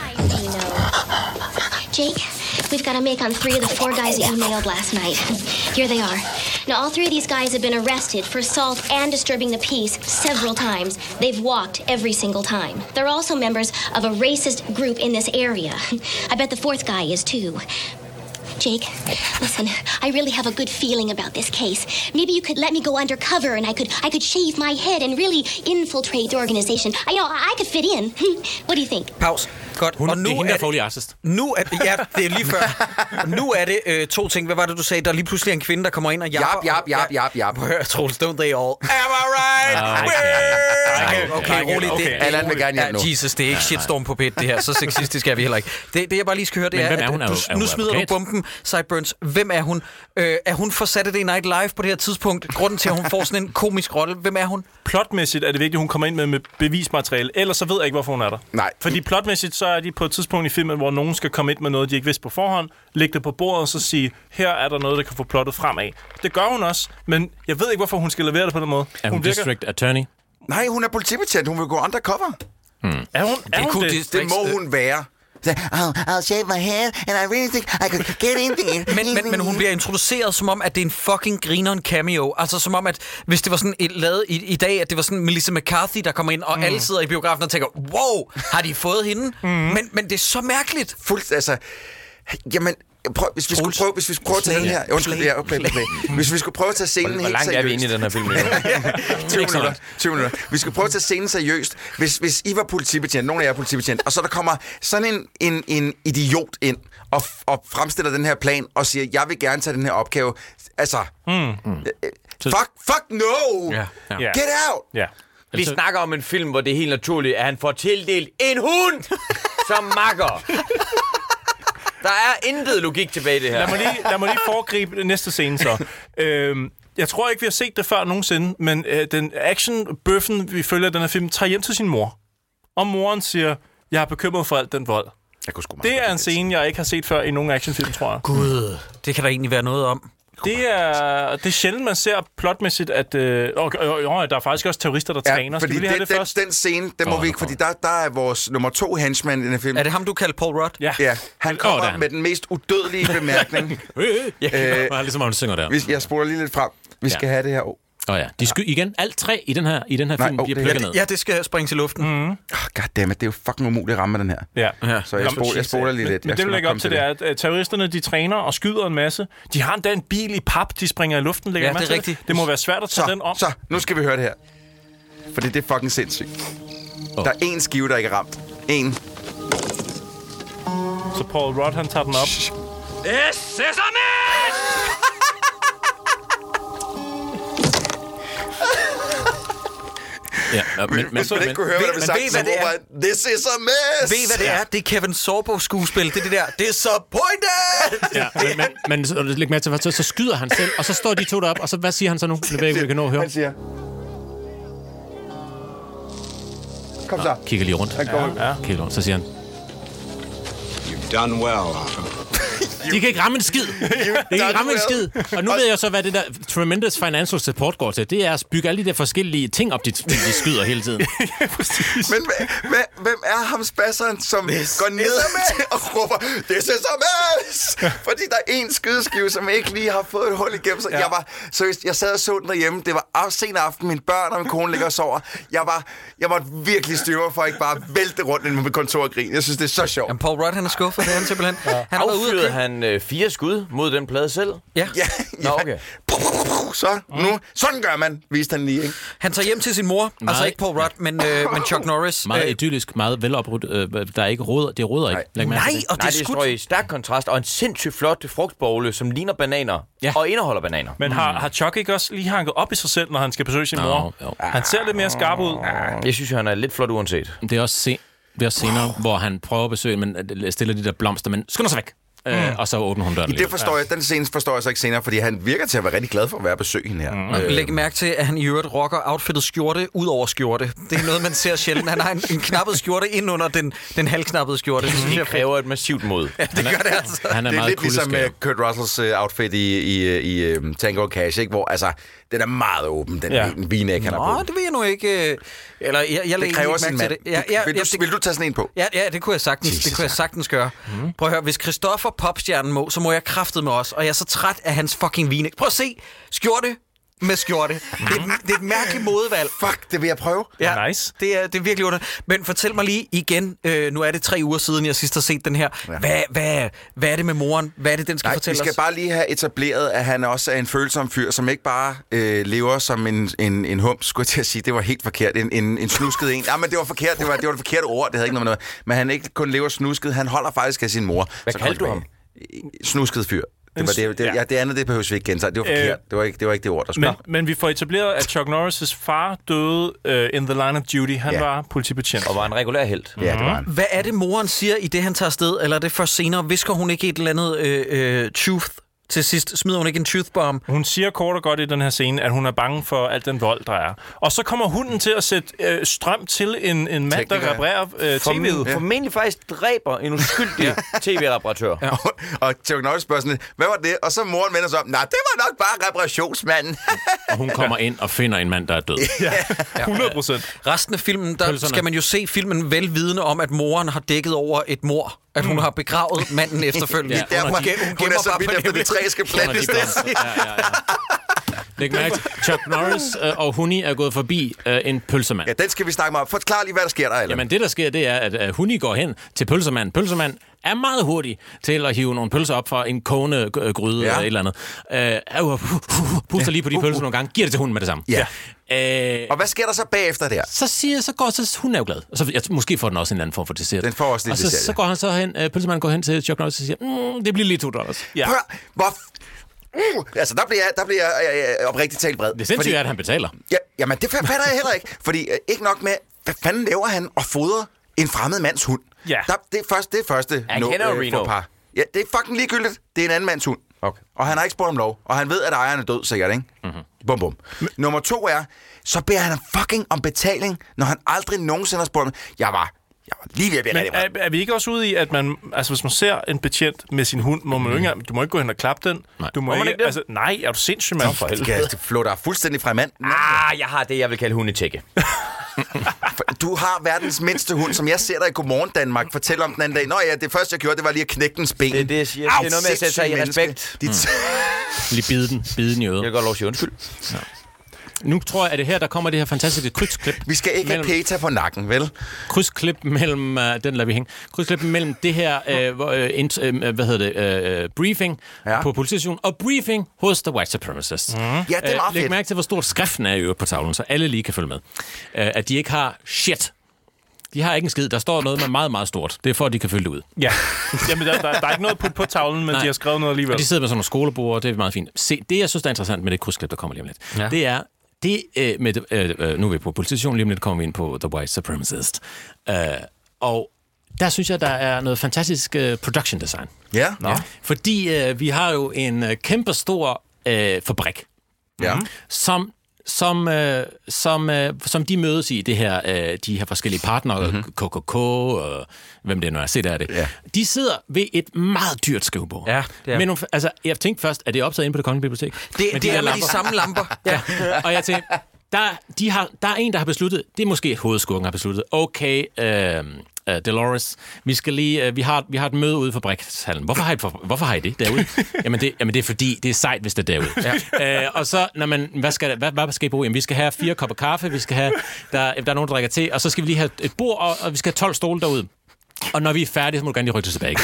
Jake, we've got a make on three of the four guys that you nailed last night. Here they are. Now, all three of these guys have been arrested for assault and disturbing the peace several times. They've walked every single time. They're also members of a racist group in this area. I bet the fourth guy is too. Jake, listen, I really have a good feeling about this case. Maybe you could let me go undercover and I could I could shave my head and really infiltrate the organization. I know, I could fit in. What do you think? Pause. Godt. Hun, og nu det er hende, er der Foley Artist. Nu er ja, det er lige før. Nu er det øh, to ting. Hvad var det, du sagde? Der er lige pludselig en kvinde, der kommer ind og japper. Jap, jap, jap, jap, jap. Troels, don't they all? Am I right? Okay, okay, okay, roligt. Okay, Allan vil gerne hjem nu. Jesus, det er ikke shitstorm på pit, det her. Så sexistisk er vi heller ikke. Det, det jeg bare lige skal høre, det er, er, hun? at Er du, hun, nu smider du bomben, Sideburns. Hvem er hun? Øh, er hun for Saturday Night Live på det her tidspunkt? Grunden til, at hun får sådan en komisk rolle. Hvem er hun? Plotmæssigt er det vigtigt, at hun kommer ind med, med bevismateriale. Ellers så ved jeg ikke, hvorfor hun er der. Nej. Fordi plotmæssigt, så er de på et tidspunkt i filmen, hvor nogen skal komme ind med noget, de ikke vidste på forhånd, lægge det på bordet og så sige, her er der noget, der kan få plottet fremad. Det gør hun også, men jeg ved ikke, hvorfor hun skal levere det på den måde. Er hun, hun district virker... attorney? Nej, hun er politibetjent. Hun vil gå undercover. Hmm. Er hun, er det, hun det? det? Det må hun være. I'll, I'll shave my head, and I really think I could get in there. men, men, men hun bliver introduceret som om, at det er en fucking grineren cameo. Altså som om, at hvis det var sådan et lavet i, i dag, at det var sådan Melissa McCarthy, der kommer ind, og mm. alle sidder i biografen og tænker, wow, har de fået hende? Mm. Men, men det er så mærkeligt. Fuldt, altså... Jamen... Prøv, hvis vi skulle prøve, hvis vi skulle prøve at tage den her... Undskyld, ja, okay, okay. Hvis vi skulle prøve at tage scenen helt seriøst... Hvor langt er vi inde i den her film? tyve minutter. tyve minutter. Vi skulle prøve at tage scenen seriøst. Hvis, hvis I var politibetjent, nogen af jer er politibetjent, og så der kommer sådan en, en, en idiot ind og, og fremstiller den her plan og siger, jeg vil gerne tage den her opgave. Altså... Mm. Mm. Fuck, fuck no! Yeah. Yeah. Get out! Yeah. Vi altså, snakker om en film, hvor det er helt naturligt, at han får tildelt en hund som makker. Der er intet logik tilbage i det her. Lad mig lige, lad mig lige foregribe næste scene så. øhm, jeg tror ikke, vi har set det før nogensinde, men øh, den action-bøffen, vi følger den her film, tager hjem til sin mor. Og moren siger, jeg er bekymret for alt den vold. Jeg kunne sgu det er en scene, jeg ikke har set før i nogen actionfilm, tror jeg. Gud, det kan der egentlig være noget om. Det er, det er sjældent, man ser plotmæssigt, at øh, øh, øh, der er faktisk også terrorister, der ja, træner. Skal vi lige have det, det først? Den scene, den må oh, vi ikke, fordi der, der er vores nummer to henchman i den her film. Er det ham, du kalder Paul Rudd? Ja. ja han kommer oh, med den mest udødelige bemærkning. ja, øh, ligesom han synger der. Jeg spoler lige lidt frem. Vi skal ja. have det her. Åh oh, ja, de sky igen. Alt tre i den her, i den her Nej, film oh, bliver plukket ned. Ja, det skal springe til luften. Mm. Oh, goddammit, det er jo fucking umuligt at ramme den her. Ja. ja. Så jeg, spol, jeg spoler lige men, lidt. Men det vil lægge op til, det er, at terroristerne, de træner og skyder en masse. De har endda en bil i pap, de springer i luften. Ja, det er rigtigt. Det. det må være svært at tage så, den om. Så, nu skal vi høre det her. Fordi det er fucking sindssygt. Oh. Der er én skive, der ikke er ramt. En. Så Paul Rudd, han tager den op. This is a mess! Ja, men, men, Hvis man ikke kunne høre, hvad der blev sagt, så var this is a mess! Ved I, hvad det er? Det er Kevin Sorbo skuespil. Det er det der, disappointed! ja, men, men, men læg med til, så, så skyder han selv, og så står de to deroppe, og så hvad siger han så nu? Det ved jeg, vi kan nå at høre. Han siger... Kom så. Kigger lige rundt. Ja. Kigger rundt, så siger han... You've done well, Arthur. De kan ikke ramme en skid. De kan ikke ramme en skid. Og nu ved jeg så, hvad det der tremendous financial support går til. Det er at bygge alle de der forskellige ting op, de, de skyder hele tiden. Men hvem er ham spasseren, som this går ned til og råber, this is a mess! Fordi der er en skydeskive, som ikke lige har fået et hul igennem sig. Ja. Jeg var seriøst, jeg sad og så den derhjemme. Det var sen aften, mine børn og min kone ligger og sover. Jeg var, jeg var virkelig styrer for at ikke bare vælte rundt ind med kontor og grin. Jeg synes, det er så sjovt. Jamen, Paul Rudd, han er skuffet, det er han simpelthen. Ja. Han har været ude han øh, fire skud mod den plade selv? Ja. Ja, Nå, okay. Så, nu, sådan gør man, viste han lige, ikke? Han tager hjem til sin mor, meget, altså ikke Paul Rudd, men, øh, men Chuck Norris. Meget øh, idyllisk, meget veloprudt. Øh, der er ikke råder, det råder ikke. Nej, Nej og det, Nej, det står i stærk kontrast, og en sindssygt flot frugtbogle, som ligner bananer, ja. og indeholder bananer. Men har, har Chuck ikke også lige hanket op i sig selv, når han skal besøge sin mor? No, han ser lidt mere skarp ud. Jeg synes, han er lidt flot uanset. Det er også, se, det er også senere, hvor han prøver at besøge, men stiller de der blomster, men skynder sig væk. Mm. Øh, og så åbner hun døren. Det forstår jeg. Den scene forstår jeg så ikke senere, fordi han virker til at være rigtig glad for at være besøg hende her. Mm. Øh. Læg mærke til, at han i øvrigt rocker outfittet skjorte ud over skjorte. Det er noget, man ser sjældent. Han har en, en knappet skjorte ind under den, den halvknappede skjorte. Det, det kræver et massivt mod. Ja, det gør det altså. Han er det er meget lidt ligesom uh, Kurt Russells uh, outfit i, i, i uh, Tango and Cash, ikke? Hvor altså, den er meget åben, den ja. v-neck, han har på. Nå, det ved jeg nu ikke. Eller, jeg, jeg det kræver sin mand. Ja, ja, vil, du, ja, vil du tage sådan en på? Ja, ja det kunne jeg sagtens, Jesus, det kunne jeg sagtens gøre. Mm. Prøv at høre, hvis Christoffer Popstjernen må, så må jeg kraftedeme også. Og jeg er så træt af hans fucking v-neck. Prøv at se, skjorte med skjorte. Det er, et, det er et mærkeligt modevalg. Fuck, det vil jeg prøve. Ja, nice. Det er, det er virkelig under. Men fortæl mig lige igen, øh, nu er det tre uger siden, jeg sidst har set den her. Ja. Hvad, hvad, hvad er det med moren? Hvad er det, den skal Nej, fortælle os? vi skal os? bare lige have etableret, at han også er en følsom fyr, som ikke bare øh, lever som en, en, en hum, skulle jeg til at sige. Det var helt forkert. En, en, en snusket en. Ja, men det var forkert. Det var det, var det forkerte ord. Det havde ikke noget med noget. Men han ikke kun lever snusket. Han holder faktisk af sin mor. Hvad kaldte du ham? Snusket fyr. Det, var det, det, ja. Ja, det andet, det behøves vi ikke gentage. Det var forkert. Øh, det, var ikke, det var ikke det ord, der skulle. Men, men vi får etableret, at Chuck Norris' far døde uh, in the line of duty. Han ja. var politibetjent. Og var en regulær helt. Ja, det var han. Hvad er det, moren siger i det, han tager afsted? Eller er det først senere? Visker hun ikke et eller andet øh, øh, truth til sidst? Smider hun ikke en truth bomb? Hun siger kort og godt i den her scene, at hun er bange for alt den vold, der er. Og så kommer hunden til at sætte øh, strøm til en, en mand, der reparerer øh, tv'et. Ja. Formentlig faktisk dræber en uskyldig tv-reparatør. Ja. Og, og Chuck Norris spørger sådan, hvad var det? Og så moren vender sig om, nej, det var nok bare reparationsmanden. Og hun kommer ind og finder en mand, der er død. Ja, hundrede procent. Resten af filmen, der Pølserne. skal man jo se filmen velvidende om, at moren har dækket over et mord. At hun har begravet manden efterfølgende. Ja, derfor, hun, hun, hun er så vidt efter det træ skal plantes. Ja, ja, ja. Læg mærke til, Chuck Norris øh, og Huni er gået forbi øh, en pølsemand. Ja, den skal vi snakke med om. Forklar lige, hvad der sker der, Allan. Jamen, det der sker, det er, at øh, Huni går hen til pølsemanden. Pølsemanden er meget hurtig til at hive nogle pølser op fra en kogende øh, gryde ja. eller et eller andet. Øh, uh, uh, uh, puster lige på de pølser uh, uh. nogle gange. Giver det til hunden med det samme. Ja. Øh, og hvad sker der så bagefter der? Så siger så går så hun er jo glad. Og så, jeg, måske får den også en eller anden form for dessert. Den får også lidt og så, dessert. så går han så hen, øh, pølsemanden går hen til Chuck Norris og siger, mm, det bliver lige to dollars. Ja. Hør, hvor... Uh, altså, der bliver jeg, der bliver jeg øh, oprigtigt talt vred. Det er sindssygt, at han betaler. Ja, jamen, det fatter jeg heller ikke. Fordi øh, ikke nok med, hvad fanden laver han og fodrer en fremmed mands hund? Ja. Der, det er først, det er første han no, kender øh, Reno. Par. Ja, det er fucking ligegyldigt. Det er en anden mands hund. Okay. Og han har ikke spurgt om lov. Og han ved, at ejeren er død, sikkert, ikke? Mm-hmm. Bum, bum. Men, nummer to er, så beder han fucking om betaling, når han aldrig nogensinde har spurgt om. Jeg var... Jeg var lige ved at blive Men er, er vi ikke også ude i, at man, altså hvis man ser en betjent med sin hund, må man jo ikke, du må ikke gå hen og klappe den. Nej. Du må, må ikke, ikke altså, nej, er du sindssygt, mand? For helvede. Det flåter fuldstændig fra mand. Ah, jeg har det, jeg vil kalde hundetjekke. Du har verdens mindste hund, som jeg ser dig i Godmorgen Danmark. Fortæl om den anden dag. Nå ja, det første, jeg gjorde, det var lige at knække dens ben. Det er det, jeg siger. Au, det er noget med at sætte sig i respekt. Mm. Lige bide den, bide den i øret. Jeg kan godt lov at sige undskyld. Ja. Nu tror jeg, at det her, der kommer det her fantastiske krydsklip. Vi skal ikke mellem, have Peta på nakken, vel? Krydsklip mellem, uh, den lader vi hænge, krydsklip mellem det her, uh, uh, int, uh, hvad hedder det, uh, briefing ja. på politistationen, og briefing hos The White Supremacists. Mm. Ja, det er meget uh, fedt. Læg mærke til, hvor stort skriften er i øvrigt på tavlen, så alle lige kan følge med. Uh, at de ikke har shit. De har ikke en skid. Der står noget med meget, meget stort. Det er for, at de kan følge det ud. Ja. Jamen, der, der, der er ikke noget på, på tavlen, men Nej. de har skrevet noget alligevel. Og de sidder med sådan nogle skolebord, det er meget fint. Se, det, jeg synes, der er interessant med det krydsklip, der kommer lige om lidt, ja. det er, det øh, med, øh, nu er vi på politistationen, lige om lidt kommer vi ind på The White Supremacist. Uh, og der synes jeg, der er noget fantastisk uh, production design. Ja. ja. Fordi uh, vi har jo en uh, kæmpe stor uh, fabrik, ja. som Som, øh, som, øh, som de mødes i, det her, øh, de her forskellige partnere, mm-hmm. K K K, og hvem det nu er, se der er det. Ja. De sidder ved et meget dyrt skrivebord. Ja, det er. Men nogle, altså, jeg tænkte først, at det er optaget inde på Det Kongelige Bibliotek. Det, det de er med de samme lamper. Ja. Og jeg tænkte, der, de har, der er en, der har besluttet, det er måske hovedskurken har besluttet, okay, øh, Uh, Dolores, vi skal lige, uh, vi har vi har et møde ude i fabrikshallen. Hvorfor har I for, hvorfor har I det derude? jamen det jamen det er fordi det er sejt, hvis det er derude. Ja. Uh, og så når man hvad skal hvad, hvad skal I bruge? Jamen vi skal have fire kopper kaffe, vi skal have der der er nogen der drikker te, og så skal vi lige have et bord og, og vi skal have tolv stole derude. Og når vi er færdige, så må du gerne lige rykke tilbage.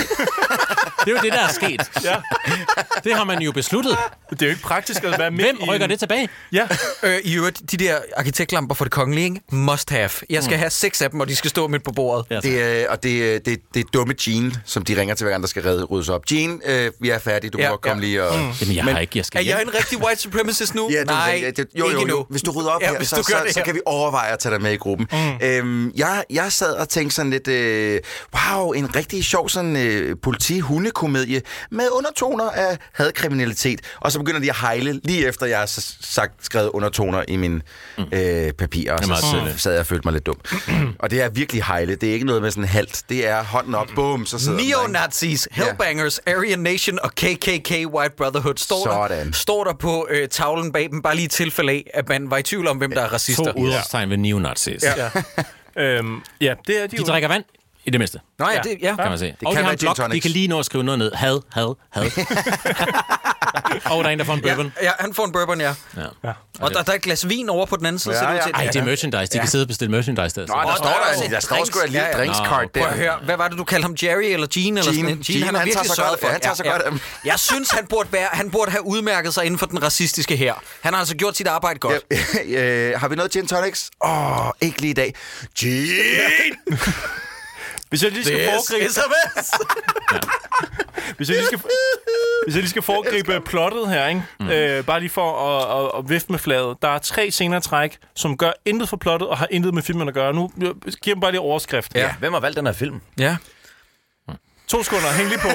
Det er jo det, der er sket. Ja. Det har man jo besluttet. Det er jo ikke praktisk at være med. Hvem rykker det tilbage? Ja. Øh, I øvrigt, de der arkitektlamper for Det Kongelige, ikke? Must have. Jeg skal mm. have seks af dem, og de skal stå midt på bordet. Ja, det, og det, det, det er dumme Jean, som de ringer til hver gang, der skal redde, ryddes op. Jean, øh, vi er færdige. Du ja, må komme ja. lige og... Mm. Jamen, jeg Men, har ikke. Jeg skal er jeg en rigtig white supremacist nu? Ja, du, Nej, det, det, jo, jo, jo, jo. Hvis du rydder op ja, her, så, så, så kan vi overveje at tage dig med i gruppen. Mm. Øhm, jeg, jeg sad og tænkte sådan lidt... Øh, wow, en rigtig sjov sådan øh, politi-hundekomedie med undertoner af hadkriminalitet. Og så begynder de at hejle, lige efter jeg har sagt, skrevet undertoner i mine mm. øh, papirer. Og så mm. sad jeg og følte mig lidt dum. Og det er virkelig hejle. Det er ikke noget med sådan halt. Det er hånden op, bum, så sidder Neo-Nazis, Hellbangers, ja. Aryan Nation og K K K White Brotherhood står der, står der på øh, tavlen bag dem, bare lige i tilfælde af, at man var i tvivl om, hvem der er racister. To udråbstegn ved neonazis. Ja. Ja. øhm, ja, det er de, de drikker vand I det mindste. Nå ja, det, ja. Kan man se. Det og kan de har en være blog, de kan lige nå at skrive noget ned. Had, had, had. Og der er en, der får en bourbon. Ja, ja, han får en bourbon, ja. ja. ja. Og der, der er et glas vin over på den anden side. Ja, ja. Ej, det er merchandise. De ja. kan sidde og bestille merchandise der. Nå, der, der står der, der, der står sgu et lille drinkskart der. Prøv at høre, hvad var det, du kaldte ham? Jerry eller Gene? Eller Gene. Gene, Gene, han har virkelig sørget for. Han tager så godt af dem. Jeg synes, han burde, være, han burde have udmærket sig inden for den racistiske her. Han har altså gjort sit arbejde godt. Ja, øh, har vi noget gin tonics? Åh, oh, ikke lige i dag. Gin! Hvis jeg lige skal foregribe... ja. Hvis jeg lige skal, hvis jeg lige skal foregribe plottet her, ikke? Mm. Øh, bare lige for at, at, at vifte med flaget. Der er tre scener træk, som gør intet for plottet og har intet med filmen at gøre. Nu giver dem bare lige overskrift. Ja. Hvem har valgt den her film? Ja. To sekunder, hæng lige på.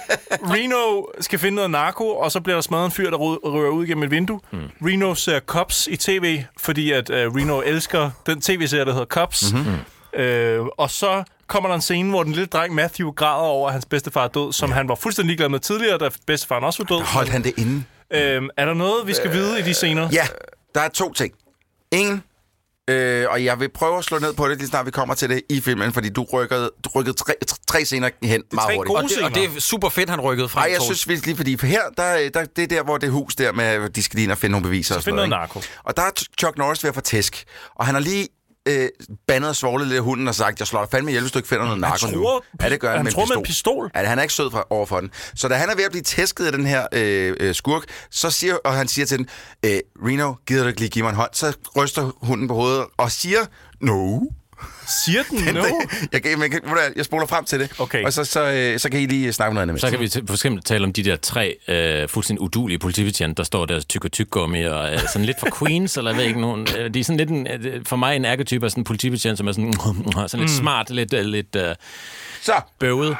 Reno skal finde noget narko, og så bliver der smadret en fyr, der rører ud gennem et vindue. Mm. Reno ser Cops i tv, fordi at uh, Reno elsker den tv-serie, der hedder Cops. Mm-hmm. Øh, og så kommer der en scene, hvor den lille dreng Matthew græder over, at hans bedstefar er død, som ja. han var fuldstændig ligeglad med tidligere, da bedstefaren også var død. Holdt han det inde? Øh, er der noget, vi skal øh, vide i de scener? Ja, der er to ting. Ingen. Øh, og jeg vil prøve at slå ned på det, lige snart vi kommer til det i filmen, fordi du rykkede, du rykkede tre, tre scener hen meget hurtigt. Og det, og det er super fedt, han rykkede frem. Nej, jeg synes virkelig, fordi for her, der, der, det er der, hvor det hus der med, de skal lige ind og finde nogle beviser. Så og sådan noget, noget narko. Og der er Chuck Norris ved at få tæsk. Og han har lige øh, bandet og svoglet lidt af hunden og sagt, jeg slår dig fandme ihjel, hvis du ikke finder noget narko nu. Ja, det gør han, han med, tror en med en pistol. Ja, han er ikke sød for, over for den. Så da han er ved at blive tæsket af den her øh, øh, skurk, så siger, og han siger til den, øh, Reno, gider du ikke lige give mig en hånd? Så ryster hunden på hovedet og siger, no. Siger den no? jeg, jeg, jeg, jeg spoler frem til det, okay. Og så, så, øh, så kan I lige snakke noget andet med. Så kan vi for eksempel tale om de der tre øh, fuldstændig udulige politibetjente, der står der tyk og tyk-gummi, og øh, sådan lidt for Queens, eller jeg ved ikke nogen. Øh, de er sådan lidt en, øh, for mig en arketype af sådan en politibetjent, som er sådan, sådan lidt mm. smart, lidt, øh, lidt øh, så. bøvet.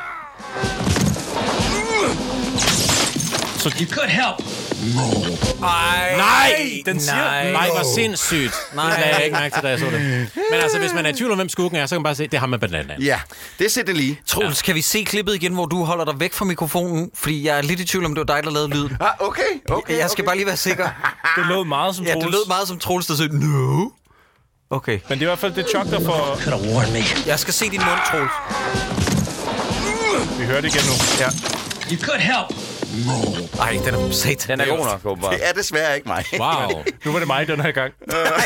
So you could help. Ej, nej! Den siger, nej, nej, hvor sindssygt. Nej, det lagde jeg ikke mærke til, da jeg så det. Men altså, hvis man er i tvivl om, hvem skurken er, så kan man bare se, det har man bananen. Ja, det ser det lige. Troels, ja. Kan vi se klippet igen, hvor du holder dig væk fra mikrofonen? Fordi jeg er lidt i tvivl om, det var dig, der lavede lyden. Ah, okay, okay. Jeg skal okay. bare lige være sikker. Det lød meget som Troels. Ja, det lød meget som Troels, der sagde, no. Okay. Men det er i hvert fald det Chuck, der får... Jeg skal se din mund, Troels. Vi hører det igen nu. Ja. You could help. Ej, den er satan. Den er god nok, åbenbart. Det er desværre ikke mig. Wow. Nu var det mig den her gang.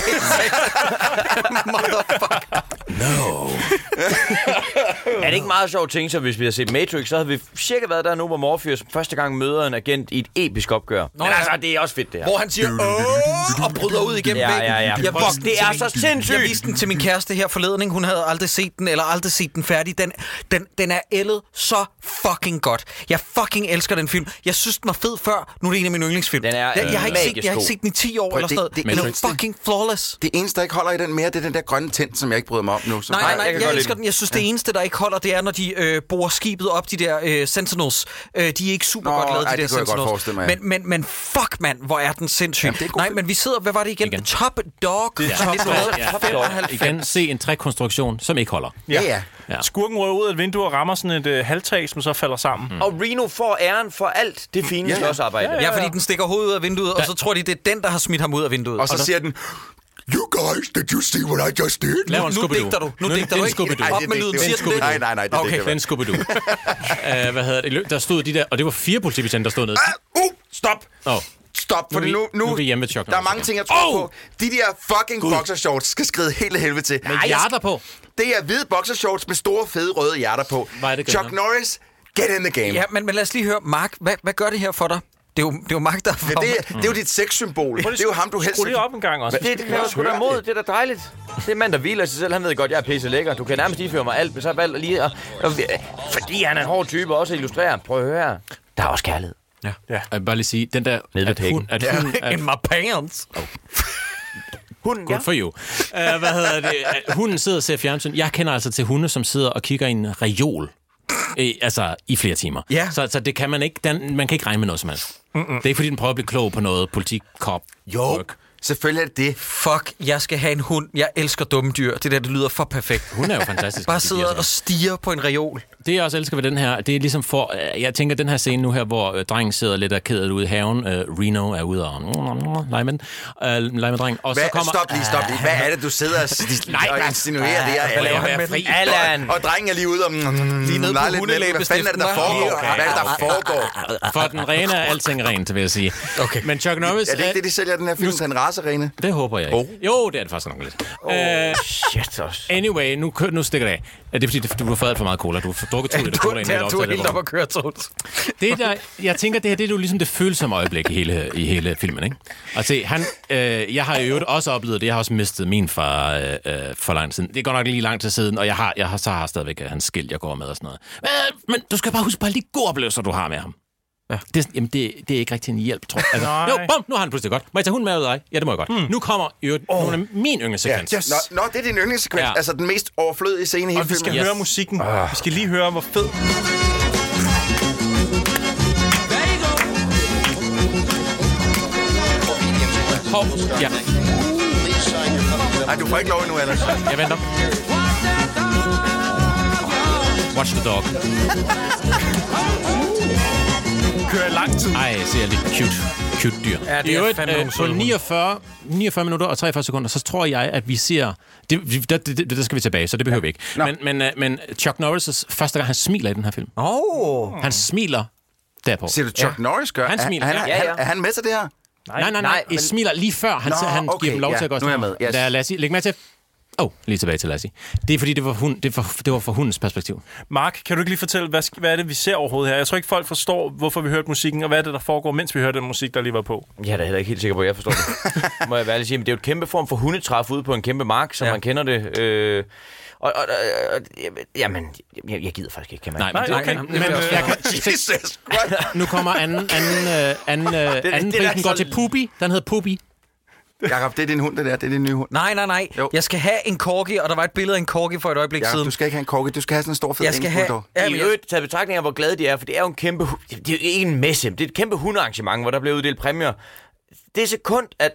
Motherfucker. No. Er det ikke meget sjovt ting, så hvis vi har set Matrix, så havde vi cirka været der nu, hvor Morpheus første gang møder en agent i et episk opgør. Nå, men altså, det er også fedt, det her. Hvor han siger, åh, og bryder ud igennem ja, væggen. ja, ja. Jeg Fuck, det er så sindssygt. Jeg viste den til min kæreste her forleden, ikke? Hun havde aldrig set den, eller aldrig set den færdig. Den, den, den er ældet så fucking godt. Jeg fucking elsker den film. Jeg synes, den var fed før. Nu er det en af mine yndlingsfilm. Den er jeg, jeg, har ikke set, jeg har ikke set den i ti år, Prøv, eller sådan det, noget. det, den er fucking flawless. Det eneste, der ikke holder i den mere, det er den der grønne tint, som jeg ikke bryder mig om nu. Så nej, nej, nej, jeg, jeg, jeg elsker den. Jeg synes, det eneste, der ikke holder, det er, når de øh, borer skibet op, de der øh, Sentinels. Øh, de er ikke super Nå, godt lavet, ej, de der Sentinels. Mig, men, men, men fuck, mand, hvor er den sindssyg. Jamen, nej, men vi sidder, hvad var det igen? igen. Top Dog. Det er Top Dog. Igen, se en trækonstruktion, som ikke holder. Ja, ja. ja. Skurken rører ud af et vindue og rammer sådan et øh, halvtag, som så falder sammen. Mm. Og Reno får æren for alt det fine ja, slåsarbejde. Ja, ja, ja. ja, fordi den stikker hovedet ud af vinduet, ja. Og så tror de, det er den, der har smidt ham ud af vinduet. Og så og siger den... You guys, did you see what I just did? Nu, nu digter du. Nu digter du ikke. Op med lyden. Siger du det? Nej, nej, nej. Det okay, den skubber du. uh, hvad hedder det? Der stod de der, og det var fire politibetjente, der stod nede. Uh, uh stop. Oh. Stop, for nu, nu, nu er vi hjemme ved Chuck. Der er mange ting, jeg tror oh! på. De der fucking God. boxershorts skal skride hele helvede til. Med hjerter på. Det er hvide boxershorts med store, fede, røde hjerter på. Det Chuck Norris, get in the game. Ja, men, men lad os lige høre. Mark, hvad, hvad gør det her for dig? Det er jo, det er jo Mark, der ja, det, er, det er jo dit sexsymbol. Det er jo ham, du helst... Skru det op en gang også. Det, det kan jeg sgu da imod. Det er da dejligt. Det er mand, der hviler sig selv. Han ved godt, jeg er pisse lækker. Du kan nærmest iføre mig alt, men så valgt lige at... Fordi han er en hård type også at illustrere. Prøv at høre. Der er også kærlighed. Ja. ja. Jeg vil bare lige sige, den der... At hun, at hun, at, in my pants. Oh. Hunden, Good ja. for you. Uh, hvad hedder det? Hunden sidder og ser fjernsyn. Jeg kender altså til hunde, som sidder og kigger i en reol. I, altså i flere timer. Ja. Så, så det kan man ikke, den, man kan ikke regne med noget som helst. Mm-mm. Det er ikke fordi, den prøver at blive klog på noget politik, cop, jo. work. Selvfølgelig er det det. Fuck, jeg skal have en hund. Jeg elsker dumme dyr. Det der, det lyder for perfekt. Hun er jo fantastisk. Bare sidder og stiger på en reol. Det jeg også elsker ved den her, det er ligesom for... Jeg tænker, den her scene nu her, hvor øh, drengen sidder lidt og kædet ude i haven. Øh, Reno er ude og... Lege med, øh, lege med drengen. Og Hvad, så kommer... Stop lige, stop lige. Hvad er det, du sidder og, nej, og insinuerer det her? Hvad laver han med fri? Allan! Og, og drengen er lige ude og... Lige nede på hundelæbestiften. Hvad fanden er det, der foregår? Hvad er det, der foregår? For den rene er alting rent, vil jeg sige. Okay. Men Chuck Norris... Er det ikke det, de sælger den her film til en racerene? Det håber jeg ikke. Oh. Jo, det er det faktisk nok lidt. Oh, uh, shit også. Anyway, nu, nu stikker det af. Det er fordi, du har fået alt for meget cola. Du har drukket to liter cola ind i Du er helt op at køre, Troels. Det der, jeg tænker, det her det er jo ligesom det følsomme øjeblik i hele, i hele filmen, ikke? Og se, han, øh, jeg har jo også oplevet det. Jeg har også mistet min far øh, for lang tid siden. Det går nok lige lang tid siden, og jeg har, jeg har, så har jeg stadigvæk hans skilt, jeg går med og sådan noget. Men, men du skal bare huske på alle de gode oplevelser, du har med ham. Ja. Det, jamen, det, det er ikke rigtig en hjælp, tror jeg. Altså, jo, bum, nu har han pludselig godt. Må jeg tage hunden med ud af dig? Ja, det må jeg godt. Mm. Nu kommer jo oh. nogle af min yndlingssekvens. Ja, yes. Nå, nå, det er din yndlingssekvens. Ja. Altså den mest overflødige scene i hele og filmen. Og vi skal yes. høre musikken. Oh. Vi skal lige høre, hvor fed... Hov, ja. Ej, du får ikke lov endnu, Anders. Jeg venter. Watch the dog. Kører lang tid. Ej, ser lidt cute, cute dyr. Ja, det er øvrigt, fandme øh, på niogfyrre, niogfyrre minutter og treogfyrre sekunder, så tror jeg, at vi ser... Det, det, det, det skal vi tilbage, så det behøver ja. vi ikke. No. Men, men, men Chuck Norris' første gang, han smiler i den her film. Oh. Han smiler derpå. Ser du Chuck ja. Norris gør? Han smiler. Er, han, ja, ja. Er han med til det her? Nej, nej, nej. nej men... smiler lige før. Han, Nå, han okay, giver dem lov ja, til at gå. Nu er jeg med. Yes. Der, Lassie, læg med til. Åh, oh, lige tilbage til Lassie. Det er fordi, det var, hund, det, var, det var fra hundens perspektiv. Mark, kan du ikke lige fortælle, hvad, hvad er det, vi ser overhovedet her? Jeg tror ikke, folk forstår, hvorfor vi hørte musikken, og hvad er det, der foregår, mens vi hørte den musik, der lige var på. Jeg er da heller ikke helt sikker på, at jeg forstår det. Må jeg være ærlig sige, men det er jo et kæmpe form for hundetræf ude på en kæmpe mark, som ja. man kender det. Øh, og, og, og, jamen, jeg, jeg gider faktisk ikke, kan man. Nej, men det, okay. Men, men, jeg kan, Jesus, nu kommer anden, anden, øh, anden, øh, det, anden det, den går til Poopy. Den hedder Poopy. Jakob, det er din hund, det der. Det er din nye hund. Nej, nej, nej. Jo. Jeg skal have en corgi, og der var et billede af en corgi for et øjeblik Jacob, siden. du skal ikke have en corgi. Du skal have sådan en stor fed engelsk bulldog. Jeg skal have... I øvrigt taget betragtning af, hvor glade de er, for det er jo en kæmpe... Det er jo ikke en messe, det er et kæmpe hundearrangement, hvor der bliver uddelt præmier. Det er sekund, at...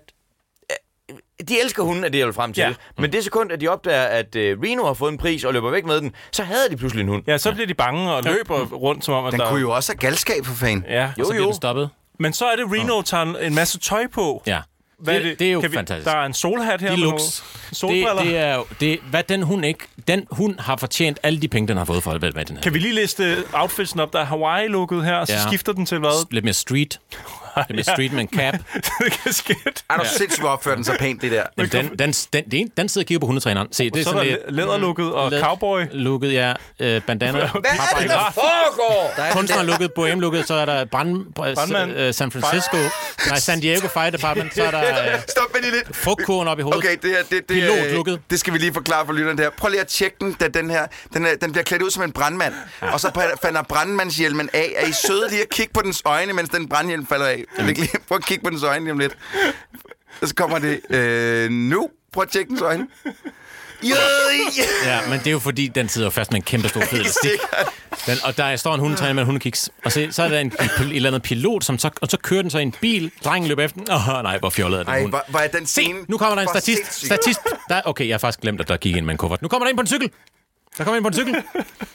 De elsker hunden, er det jeg vil frem til. Ja. Men det sekund, at de opdager, at Reno har fået en pris og løber væk med den, så havde de pludselig en hund. Ja, så bliver de bange og løber ja. rundt, som om, at den der... kunne jo også have galskab for fan. Ja, jo, så bliver den stoppet. Men så er det, Reno oh. tager en masse tøj på. Ja. Hvad det, det? det er jo vi, fantastisk. Der er en solhat her. Deluxe. Det, det er jo... Det, hvad den hund ikke... Den hund har fortjent alle de penge, den har fået for hvad den her. Kan vi lige liste outfitsen op? Der er Hawaii-looket her, og så ja. skifter den til hvad? Lidt mere street. Lidt mere street med en cap. Det kan ske. Er du sindssygt opført den så pænt, det der? Jamen, den, den, den, den, den sidder og kigger på hundetræneren. Se, det er så sådan lidt... læderlooket og cowboy. Looket, ja. Øh, bandana. Hvad er det, der foregår? Kunstnerlooket, bohème-looket, så er der brand, brandmand. San Francisco. Nej, San Diego Fire Department. Så er der... Stop med lidt. Frugtkurven op i hovedet. Okay, det her... Det, det, Pilotlooket. Det skal vi lige forklare for lytterne der. Prøv lige at tjekke den, da den her... Den, er, den bliver klædt ud som en brandmand. Ja. Og så falder brandmandshjelmen af. Er I søde lige at kigge på dens øjne, mens den brandhjelm falder af? Prøv at kigge på dens øjne lige om lidt. Og så kommer det... Øh, nu. Prøv at tjekke dens øjne. Ja, men det er jo fordi, den sidder fast med en kæmpe stor fed elastik. Den, og der står en hundetræner med en hundekiks. Og så, så er der en, en eller andet pilot, som så, og så kører den så i en bil. Drengen løber efter den. Åh, oh, nej, hvor fjollet er den hund. hund. Hvor er den scene? Se, nu kommer der en statist. statist der, okay, jeg har faktisk glemt, at der gik ind med en kuffert. Nu kommer der ind på en cykel. Der kommer ind på en cykel.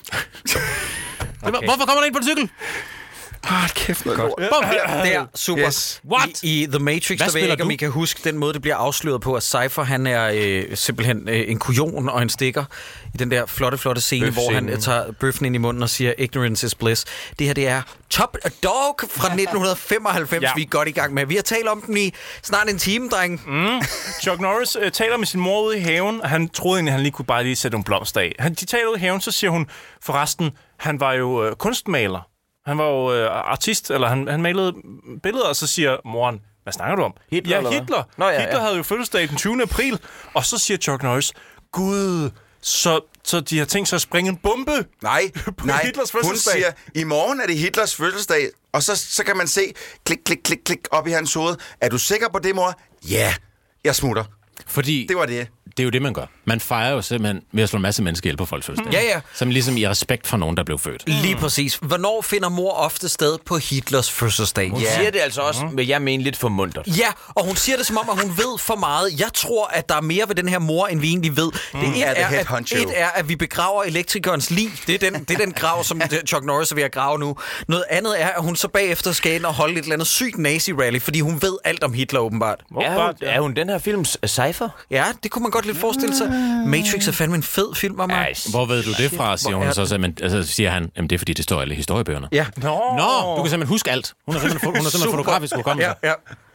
Okay. Hvorfor kommer der ind på en cykel? Åh, oh, kæft noget lort. Der, super. Yes. What? I, I The Matrix, Hvad der ved jeg ikke, om I kan huske den måde, det bliver afsløret på, at Cypher, han er øh, simpelthen øh, en kujon og en stikker i den der flotte, flotte scene, Bøf hvor han øh, tager bøffen ind i munden og siger, ignorance is bliss. Det her, det er Top Dog fra nitten femoghalvfems, ja. Vi er godt i gang med. Vi har talt om den i snart en time, dreng. Mm. Chuck Norris øh, taler med sin mor ude i haven, og han troede egentlig, han lige kunne bare lige sætte nogle blomster af. Han, de taler ude i haven, så siger hun, forresten, han var jo øh, kunstmaler. Han var jo øh, artist, eller han, han malede billeder, og så siger moren, hvad snakker du om? Hitler, ja, Hitler. Nå, ja, Hitler ja. havde jo fødselsdag den tyvende april, og så siger Chuck Norris, gud, så, så de har tænkt sig at springe en bombe nej, på nej. Hitlers fødselsdag. Hun siger, i morgen er det Hitlers fødselsdag, og så, så kan man se, klik, klik, klik, klik, op i hans hoved. Er du sikker på det, mor? Ja, jeg smutter. Fordi det var det. Det er jo det, man gør. Man fejrer jo simpelthen med at slå en masse mennesker ihjel på folks fødselsdag. Ja, ja. Som ligesom i respekt for nogen, der blev født. Lige præcis. Hvornår finder mor ofte sted på Hitlers fødselsdag? Hun ja. siger det altså også, men jeg mener lidt for muntert. Ja, og hun siger det som om, at hun ved for meget. Jeg tror, at der er mere ved den her mor, end vi egentlig ved. Mm. Det et er, er, at, et er, at vi begraver elektrikernes lig. Det er den, det er den grav, som Chuck Norris er ved at grave nu. Noget andet er, at hun så bagefter skal ind og holde et eller andet sygt nazi-rally, fordi hun ved alt om Hitler åbenbart. Er hun, er hun den her films cypher? Ja, det kunne man godt lidt forestille sig. Matrix er fandme en fed film, mamma. Hvor ved du det fra, siger hun så, men, altså, siger han, jamen det er fordi, det står i alle historiebøgerne. Ja. Nå, Nå du kan simpelthen huske alt. Hun er simpelthen, hun er simpelthen fotografisk hukommelse. Ja, ja.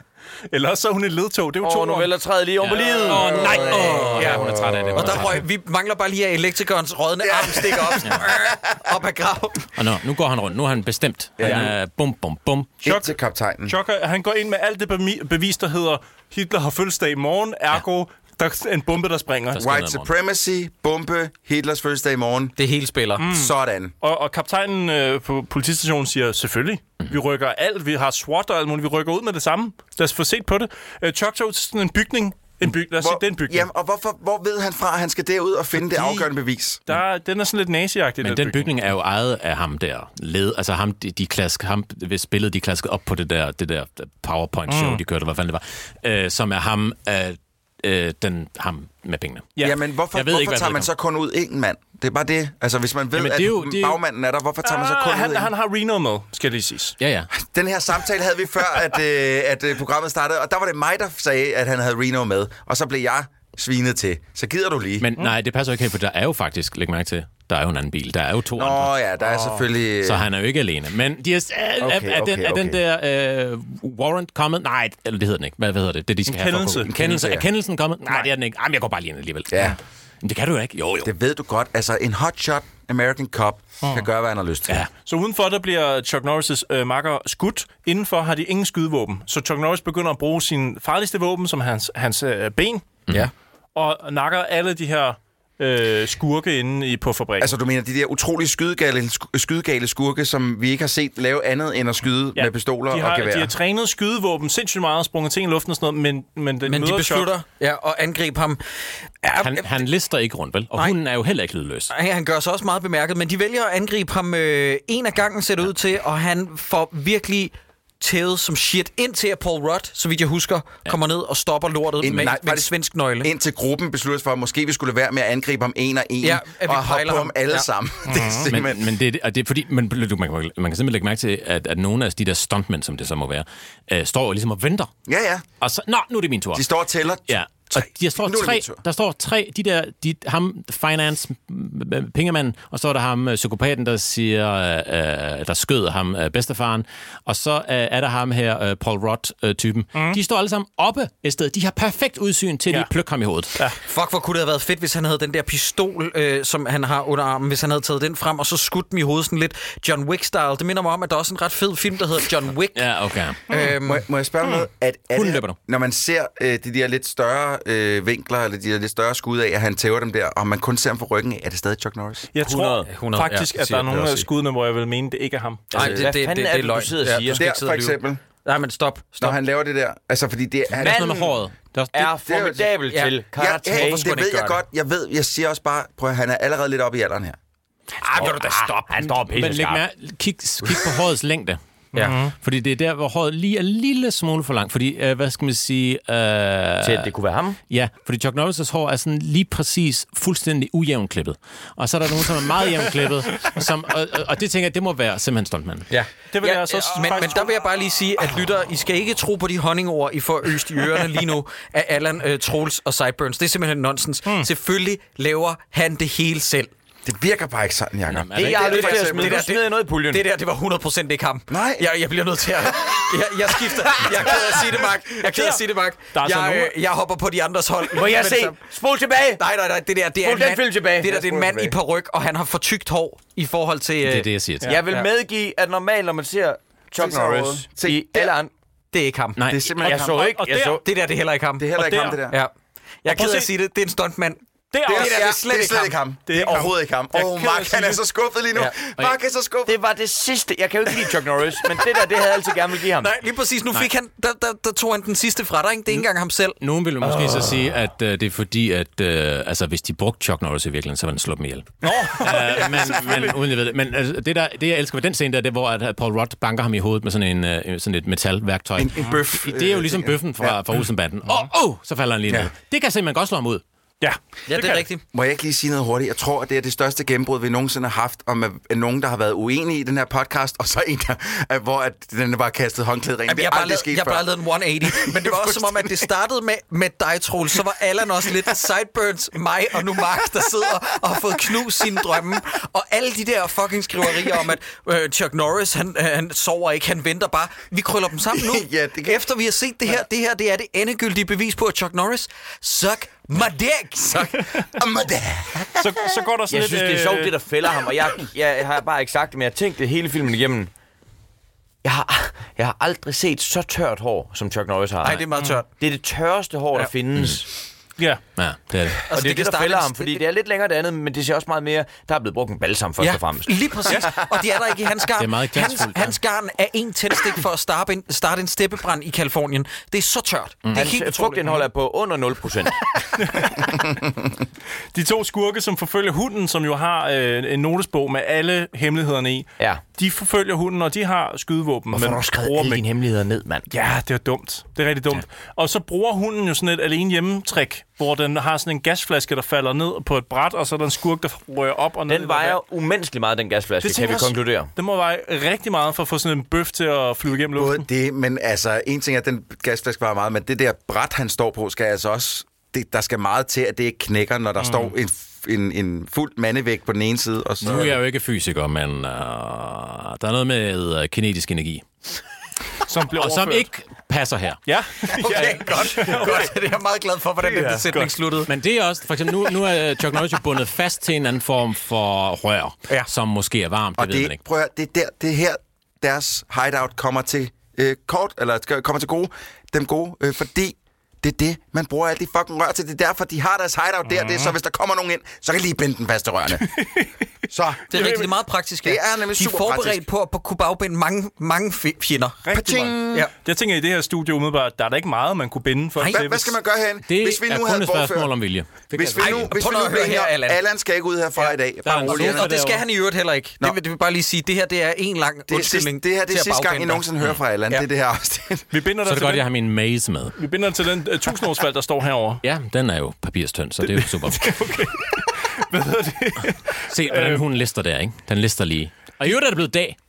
Eller så er hun et ledtog. Det er jo to år. Noveller træder lige om på livet. Åh, oh, nej. Oh, ja, hun er træt af det. Og der røg, vi mangler bare lige, at elektrikernes rådne arm stikker op. Ja. Op ad graven. Og nu, nu går han rundt. Nu er han bestemt. Han er bum, bum, bum. Chuck til kaptajnen. Chuck, han går ind med alt det bevis, der hedder Hitler har fødselsdag i morgen, ergo... Ja. Der er en bombe, der springer. Der White supremacy, bombe, Hitlers fødselsdag i morgen. Det hele spiller. Mm. Sådan. Og, og kaptajnen øh, på politistationen siger, selvfølgelig. Mm. Vi rykker alt. Vi har SWAT og alt muligt. Vi rykker ud med det samme. Lad os få set på det. Uh, Chuck tog sådan en bygning. En byg, lad os hvor, sige, det er en bygning. Jamen, og hvorfor, hvor ved han fra, at han skal derud og finde Fordi det afgørende bevis? Der, den er sådan lidt nazi-agtig. Men den bygning. bygning er jo ejet af ham der. Led, altså ham, de, de klask, ham, hvis billedet de klaskede op på det der, det der PowerPoint-show, mm. de kørte, hvad fanden det var. Øh, som er ham... Øh, Øh, den ham med pengene. Ja. Jamen, hvorfor, hvorfor ikke, tager man så kun ud en mand? Det er bare det. Altså, hvis man ved, Jamen, at jo, bagmanden er der, hvorfor tager man så kun ah, ud han, en? Han har Reno med, skal jeg lige sige. Ja, ja. Den her samtale havde vi før, at, øh, at øh, programmet startede, og der var det mig, der sagde, at han havde Reno med, og så blev jeg svinet til. Så gider du lige. Men nej, det passer ikke helt, for der er jo faktisk, læg mærke til, der er jo en anden bil. Der er jo to Nå, andre. Nå ja, der er oh. selvfølgelig... Så han er jo ikke alene. Men de er, er, okay, er, den, okay, er den der uh, warrant kommet? Nej, eller det hedder den ikke. Hvad, hvad hedder det? Det de skal en kendelse. have for en kendelse. Er kendelsen kommet? Nej, Nej, det er den ikke. Jamen, jeg går bare lige ind alligevel. Ja. Men det kan du jo ikke. Jo, jo. Det ved du godt. Altså, en hotshot American cop oh. kan gøre, hvad han har lyst til. Ja. Så udenfor, der bliver Chuck Norris' øh, makker skudt. Indenfor har de ingen skydevåben. Så Chuck Norris begynder at bruge sin farligste våben, som hans, hans øh, ben. Mm. Ja. Og nakker alle de her øh, skurke inde i, på fabrikken. Altså, du mener de der utrolig skydegale, skydegale skurke, som vi ikke har set lave andet end at skyde ja, med pistoler har, og gevær? De har trænet skydevåben sindssygt meget, sprunget ting i luften og sådan noget, men, men, den men de beslutter ja, at angribe ham. Han, han lister ikke rundt, vel? Og nej, hunden er jo heller ikke lydløs. Nej, han gør sig også meget bemærket, men de vælger at angribe ham øh, en af gangen, ser det ja. ud til, og han får virkelig... tævet som shit, indtil at Paul Rudd, så vidt jeg husker, ja. kommer ned og stopper lortet ind, med, nej, med en svensk nøgle. Indtil gruppen beslutter for, at måske vi skulle være med at angribe ham en og en, ja, og hoppe på ham alle ja. sammen. Mm-hmm. det er simpelthen... men, men det, er, det er fordi, man, man, man kan simpelthen lægge mærke til, at, at nogle af de der stuntmænd, som det så må være, øh, står ligesom og venter. Ja, ja. Og så, nå, nu er det min tur. De står og tæller. Ja. Og der står, tre, der står tre, de der, de, ham, finance, pengemanden, og så er der ham, psykopaten, der siger, øh, der skød ham, øh, bedstefaren, og så øh, er der ham her, øh, Paul Rudd-typen. Mm. De står alle sammen oppe et sted. De har perfekt udsyn til, ja. de plukker ham i hovedet. Ja. Fuck, hvor kunne det have været fedt, hvis han havde den der pistol, øh, som han har under armen, hvis han havde taget den frem, og så skudt dem i hovedet sådan lidt John Wick-style. Det minder mig om, at der er også en ret fed film, der hedder John Wick. Ja, okay. Mm. Øhm, må, jeg, må jeg spørge mm. noget? At, at det, når man ser øh, de der lidt større øh, vinkler, eller de der lidt større skud af, at han tæver dem der, og man kun ser ham for ryggen af, er det stadig Chuck Norris? Jeg tror hundrede, hundrede, faktisk, ja, at der er nogle af skuddene, hvor jeg vil mene, det ikke er ham. Nej, altså, det, det, det, det, det er løgn. Ja, der for eksempel. Nej, men stop. stop. Når han laver det der, altså fordi det er... Manden noget med håret. Det er formidabel ja. til karate. Ja, ja, det ved jeg godt. Jeg ved, jeg siger også bare, prøv at han er allerede lidt oppe i alderen her. Ah, vil du da stoppe. Han står pisse skarp. Men kig, kig på hårets længde. Ja. Mm-hmm. Fordi det er der, hvor håret lige er en lille smule for langt. Fordi, øh, hvad skal man sige... Øh, til at det kunne være ham? Ja, fordi Chuck Norris' hår er sådan lige præcis fuldstændig ujævnklippet. Og så er der nogen, som er meget jævnklippet. som, og, og det tænker jeg, det må være simpelthen stuntmanden. Ja. Det vil ja, jeg så men, men der vil jeg bare lige sige, at lytter, I skal ikke tro på de honningord, I får øst i ørerne lige nu af Allan, øh, Troels og Sideburns. Det er simpelthen nonsens. Hmm. Selvfølgelig laver han det hele selv. Det virker bare ikke sådan, Jacob. Det, jeg har lyst til at smide det, der, det, noget i puljen. Det der, det var hundrede procent ikke ham. Nej. Jeg, jeg bliver nødt til at... Jeg, jeg skifter... Jeg er ked af at sige det, Mark. Jeg er ked af at sige det, Mark. Jeg, jeg hopper på de andres hold. Må jeg se? Spol tilbage! Nej, nej, nej. Det der, det er Spol den film tilbage. Det der, det er en mand i paryk, og han har for tykt hår i forhold til... Det er det, jeg siger til. Jeg vil medgive, at normalt, når man ser Chuck Norris i alle andre... Det er ikke ham. Nej, det er simpelthen jeg så ikke. Det der, det er heller ikke ham. Det er heller ikke ham, det der. Ja. Jeg er ked af at sige det. Det er en stuntmand. Det er, det er, det er, det er slet, det er slet ikke ham. Det er overhovedet ikke ham. Åh, oh, Mark, han er så skuffet lige nu. Ja. Mark er så skuffet. Det var det sidste. Jeg kan jo ikke lide Chuck Norris, men det der, det havde jeg altid gerne vil give ham. Nej, lige præcis. Nu fik han, der, der, der tog han den sidste fra dig, ikke? Det er ikke engang ham selv. Nogen vil måske oh. så sige, at uh, det er fordi, at uh, altså, hvis de brugte Chuck Norris i virkeligheden, så var den slået dem ihjel. Nå! uh, men, men, uden jeg ved det. Men altså, det, der, det, jeg elsker ved den scene, der, det er, hvor at Paul Rudd banker ham i hovedet med sådan, en, uh, sådan et metalværktøj. En, en bøf. Det er jo ligesom bøffen fra, fra Olsenbanden. Åh, oh, oh, så falder han lige ned. Det kan se, man godt slå ham ud. Ja, ja, det, det er rigtigt. Må jeg ikke lige sige noget hurtigt? Jeg tror, at det er det største gennembrud, vi nogensinde har haft, om at nogen, der har været uenige i den her podcast, og så en, der, hvor at den bare kastet håndklædet rent. Jeg har bare, lavet, jeg bare lavet en et hundrede otte, men det var også som om, at det startede med, med dig, Troels. Så var Allan også lidt sideburns, mig og nu Mark, der sidder og har fået knust sine drømme. Og alle de der fucking skriverier om, at øh, Chuck Norris, han, han sover ikke, han venter bare. Vi krøller dem sammen nu. Ja, det kan... Efter vi har set det her, det her det er det endegyldige bevis på, at Chuck Norris suck my dick. Suck my dick. Så, så går der sådan jeg lidt... synes, det er sjovt, det der fælder ham, og jeg, jeg, jeg har bare ikke sagt det, men jeg har tænkt det hele filmen igennem. Jeg har, jeg har aldrig set så tørt hår, som Chuck Norris har. Nej, det er meget tørt. Det er det tørreste hår, der ja. findes. Mm. Ja. ja, det er det. Og altså, det er det, der fælder ham, fordi det er lidt længere det andet, men det ser også meget mere... Der er blevet brugt en balsam først ja, og fremmest. Lige præcis. Og det er der ikke i hans garn. Det er meget hans, hans garn er en tændstik for at starte en, starte en steppebrand i Kalifornien. Det er så tørt. Mm. Det er helt frugtindhold er på under nul procent. De to skurke, som forfølger hunden, som jo har øh, en notesbog med alle hemmelighederne i, ja. de forfølger hunden, og de har skydevåben. Hvorfor har du skrevet alle dine hemmeligheder ned, mand? Ja, det er dumt. Det er rigtig dumt. Ja. Og så bruger hunden jo sådan et alene hjemme-trick, hvor den har sådan en gasflaske, der falder ned på et bræt, og så er der en skurk, der rører op og ned. Den vejer umenneskeligt meget, den gasflaske, det kan vi konkludere. Den må veje rigtig meget for at få sådan en bøf til at flyve igennem luften. Både det, men altså, en ting er, at den gasflaske vejer meget, men det der bræt, han står på, skal altså også... Det, der skal meget til, at det ikke knækker, når der mm. står en, en, en fuld mandevægt på den ene side. Og så... Nu er jeg jo ikke fysiker, men uh, der er noget med uh, kinetisk energi. Som bliver og som ikke passer her. Ja. Okay, ja. godt. godt. Det er jeg meget glad for, hvordan ja, den sætning sluttede. Men det er også, for eksempel, nu, nu er Chuck Norris jo bundet fast til en anden form for rør, ja. som måske er varmt, det, det ved man ikke. Prøv at, det er der, det er her, deres hideout kommer til øh, kort, eller kommer til gode, dem gode, øh, fordi det er det, man bruger alle de fucking rør til. Det er derfor, de har deres hideout der. Mm. Det er, så hvis der kommer nogen ind, så kan de lige binde den fast til rørene. Så. Det er rigtig det er meget praktisk. Ja. Det er nemlig super praktisk. De er forberedt praktisk. på at kunne bagbinde mange, mange fjender. Rigtig meget. Ja. Jeg tænker, i det her studie umiddelbart, der er der ikke meget, man kunne binde for. Ej, hvad, hvad skal man gøre herinde? Det hvis vi nu er kun et spørgsmål om vilje. Hvis vi nu, Ej, hvis vi nu her, Allan. Allan skal ikke ud herfra ja. i dag. Bare roligt. Og det skal han i øvrigt heller ikke. Det vil, det vil bare lige sige, det her det er en lang det undskyldning. Det her det er sidste gang, I nogensinde hører fra Allan. Det er det her også. Vi binder så er det godt, jeg har min maze med. Vi binder til den tusindårsfald, der står herovre. Ja, den er jo papirstønd, så det er jo super. Okay. Hvad hedder det? Se, hvordan hun lister der, ikke? Den lister lige. Og i øvrigt er det blevet dag.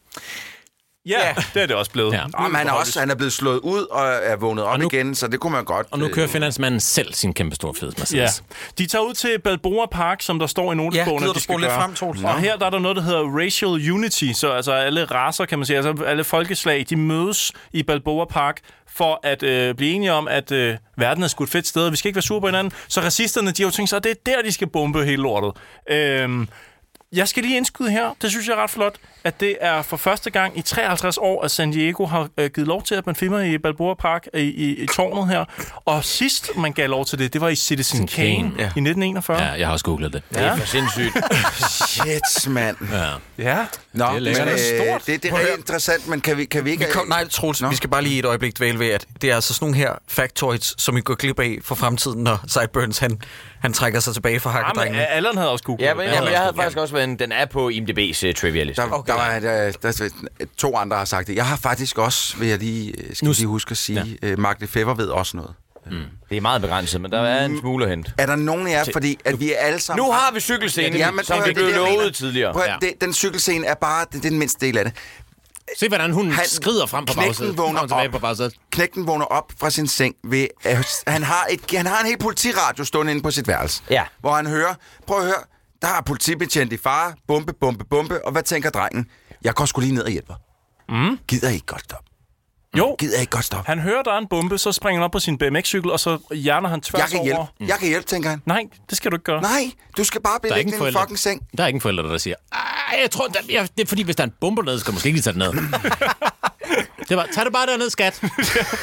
Ja, ja, det er det også blevet. Ja. Og han er også han er blevet slået ud og er vågnet op nu, igen, så det kunne man godt. Og nu kører finansmanden selv sin kæmpe store fed Mercedes. Ja. De tager ud til Balboa Park, som der står i notesbogen, ja, at de skal lidt gøre. Frem, Troels. Og her der er der noget, der hedder racial unity, så altså alle racer, kan man sige, altså alle folkeslag, de mødes i Balboa Park for at øh, blive enige om, at øh, verden er sgu et fedt sted, og vi skal ikke være sure på hinanden. Så racisterne, de har jo tænkt sig, at det er der, de skal bombe hele lortet. Øhm, Jeg skal lige indskyde her, det synes jeg er ret flot, at det er for første gang i treoghalvtreds år, at San Diego har øh, givet lov til, at man filmer i Balboa Park i, i, i tårnet her. Og sidst man gav lov til det, det var i Citizen Kane, Kane ja. i nitten enogfyrre. Ja, jeg har også googlet det. Ja. Det er for sindssygt. Shit, mand. Ja. ja. Nå, det er, men, øh, stort. det, det er rigtig interessant, men kan vi, kan vi ikke... Vi kom, nej, Troels, Nå? vi skal bare lige et øjeblik dvæle ved, at det er altså sådan nogle her factoids, som vi går glip af for fremtiden, når Sideburns, han, han trækker sig tilbage fra hakkedrengene. Ja, men Allan havde også googlet. Ja, men, ja, men jeg havde faktisk også været en, den er på I M D B's uh, trivia-liste. Der, okay. der, var, der, der, der, to andre har sagt det. Jeg har faktisk også, vil jeg lige, skal nu, lige huske at sige, ja. uh, Mark Lefebvre ved også noget. Mm. Det er meget begrænset, men der er en smule at hente. Er der nogen af jer, fordi at vi er alle sammen... Nu har vi cykelscenen, ja, men, som vi blev lovet tidligere. Prøv, ja. det, den cykelscene er bare det, det er den mindste del af det. Se, hvordan hun han, skrider frem på bagsædet. Vågner på bagsædet. Knægten vågner op fra sin seng ved... Uh, han, har et, han har en helt politiradio stående inde på sit værelse. Ja. Hvor han hører... Prøv at høre. Der er politibetjent i fare. Bombe, bombe, bombe. Og hvad tænker drengen? Jeg går sgu lige ned og hjælper. Mm. Gider I ikke godt stoppe? Jo. Gider ikke godt stoppe? Han hører, der er en bombe, så springer han op på sin B M X-cykel, og så hjerner han tværs jeg kan hjælpe. over. Mm. Jeg kan hjælpe, tænker han. Nej, det skal du ikke gøre. Nej, du skal bare blive liggende i en fucking seng. Der er ingen forældre, der siger, ej, jeg tror, der, jeg, det er fordi, hvis der er en bombe nede, skal jeg måske ikke lige tage den ned. Det var, tag det bare derned, skat.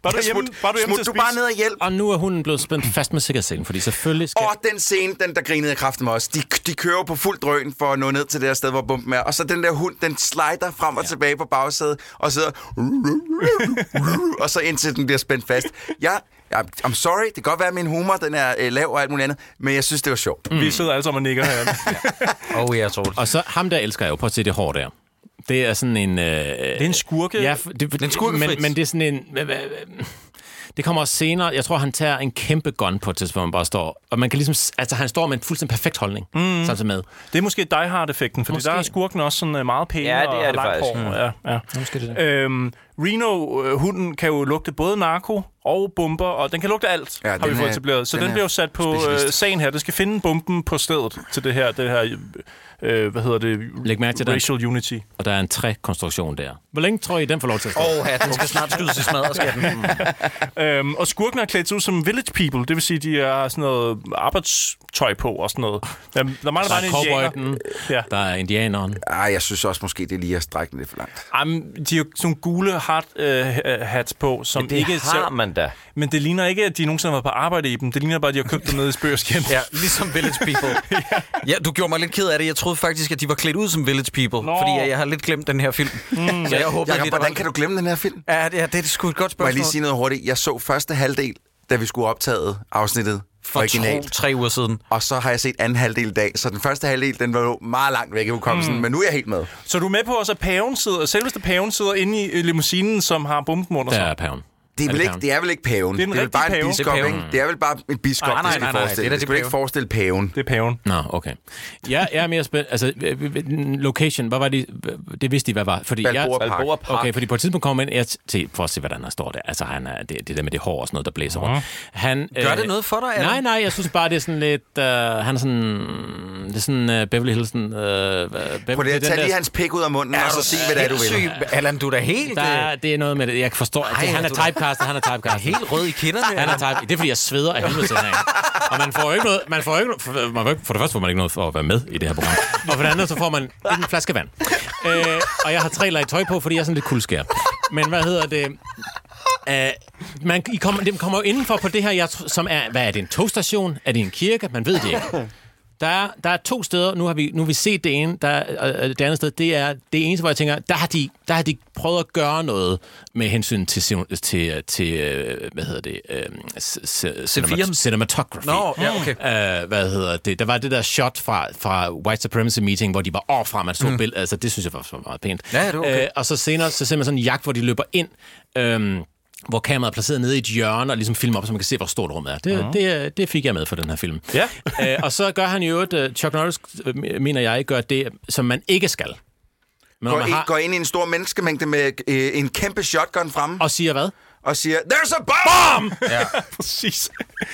Var du hjemme, var du hjemme smut du bare ned og hjælp. Og nu er hunden blevet spændt fast med sikkerhedsselen, fordi selvfølgelig skal... Og den scene, den der grinede jeg kraften med os. De, de kører på fuld drøn for at nå ned til det her sted, hvor bomben er. Og så den der hund, den slider frem og ja. tilbage på bagsædet, og sidder... og så indtil den bliver spændt fast. Jeg... I'm sorry, det kan godt være, at min humor den er øh, lav og alt muligt andet, men jeg synes, det var sjovt. Mm. Vi sidder alle sammen og nikker herinde. Åh, oh, jeg tror det. Og så ham der elsker jeg jo. Prøv at se det hår der. Det er sådan en... Øh, det er en skurke. Ja, det, det, en skurkefrit. Men, men det er sådan en... Øh, øh, det kommer også senere. Jeg tror, han tager en kæmpe gun på et tidspunkt, hvor man bare står... Og man kan ligesom... Altså, han står med en fuldstændig perfekt holdning. Mm. Samtidig med. Det er måske Die Hard-effekten, fordi måske. Der er skurken også sådan meget pæn ja, det er og det faktisk. Mm. Ja, ja. Måske det øhm, Reno, øh, hunden, kan jo lugte både narko og bomber, og den kan lugte alt, ja, har vi fået etableret. Så den, den bliver jo sat på øh, sagen her. Det skal finde bomben på stedet til det her, det her øh, hvad hedder det? Læg mærke til Racial den. Unity. Og der er en trækonstruktion der. Hvor længe tror I, den får lov til at stå? Åh, oh, ja, den skal snart skydes i smadret, skal den. øhm, og skurken er klædt ud som village people, det vil sige, de har sådan noget arbejdstøj på og sådan noget. Der, der mangler bare en indianer. Ja. Der er indianeren. Ej, jeg synes også måske, det er lige at strække den lidt for langt. Jamen, de har jo sådan gule hard øh, hats på, som ja, det ikke... har man da. Men det ligner ikke, at de nogensinde har været på arbejde i dem. Det ligner bare, at de har købt dem nede i Spørgskin. Ja, ligesom Village People. ja. ja, du gjorde mig lidt ked af det. Jeg troede faktisk, at de var klædt ud som Village People. Nå. Fordi jeg har lidt glemt den her film. Mm. Så jeg håber, Jacob, hvordan kan du glemme den her film? Ja, det er, det er sgu et godt spørgsmål. Må jeg lige sige noget hurtigt? Jeg så første halvdel, da vi skulle optage afsnittet. For to, tre uger siden. Og så har jeg set anden halvdel i dag. Så den første halvdel, den var jo meget langt væk i hukommelsen. Mm. Men nu er jeg helt med. Så du er med på også, at paven sidder, selveste paven sidder inde i limousinen, som har bomben under sig? Det er paven. Det er, vel ikke, det er vel ikke paven. Det er, det er vel bare pave. en biskop, ikke? Det er vel bare en biskop, nej, nej, det skal nej, nej, forestille. Det, det, det skal ikke forestille paven. Det er paven. Nå, okay. Ja, jeg er mere spændt. Altså, location, hvad var det? Det vidste de, hvad var. Fordi Balboa jeg, Park. Okay, fordi på et tidspunkt kom jeg ind, jeg til, for at se, hvordan der står der. Altså, han er, det, det der med det hår og sådan noget, der blæser rundt. Han, Gør øh, det noget for dig, eller? Nej, nej, jeg synes bare, det er sådan lidt... Uh, han er sådan... Det er sådan uh, Beverly Hillsen... Uh, Beverly, Prøv lige, tag lige hans pik ud af munden, og så sig, hvad det er, du vil. Allan, du er da helt... Der, det er noget med det. Jeg forstår... Ej, det, han er typecastet, han er typecastet. Helt rød i kinderne. Han er type. Det er, fordi jeg sveder af helvede til herinde. Og man får jo ikke noget... Man får ikke noget for, man får, for det første får man ikke noget for at være med i det her program. Og for det andet, så får man en flaske vand. Øh, og jeg har tre lag tøj på, fordi jeg er sådan lidt kuldskær. Men hvad hedder det... Uh, man, I kommer, det kommer jo indenfor på det her, jeg, som er... Hvad er det? En togstation? Er det en kirke? Man ved det ikke. Der er, der er to steder, nu har vi, nu har vi set det ene, der, øh, det andet sted, det er det eneste, hvor jeg tænker, der har de, der har de prøvet at gøre noget med hensyn til, til, til hvad hedder det, øh, cinemat- cinematography. Nå, ja, okay. Uh, hvad hedder det, der var det der shot fra, fra White Supremacy Meeting, hvor de var overfra, man så mm. billeder, altså det synes jeg var meget pænt. Ja, det er okay. Uh, og så senere, så ser man sådan en jagt, hvor de løber ind, um, hvor kameraet er placeret nede i et hjørne og ligesom filmer op, så man kan se, hvor stort rummet er. Det, uh-huh. det, det fik jeg med for den her film. Ja. uh, og så gør han jo, at Chuck Norris, mener jeg, gør det, som man ikke skal. Men går, man har... går ind i en stor menneskemængde med øh, en kæmpe shotgun fremme. Og siger hvad? Og siger, there's a bomb! bomb! Ja, præcis.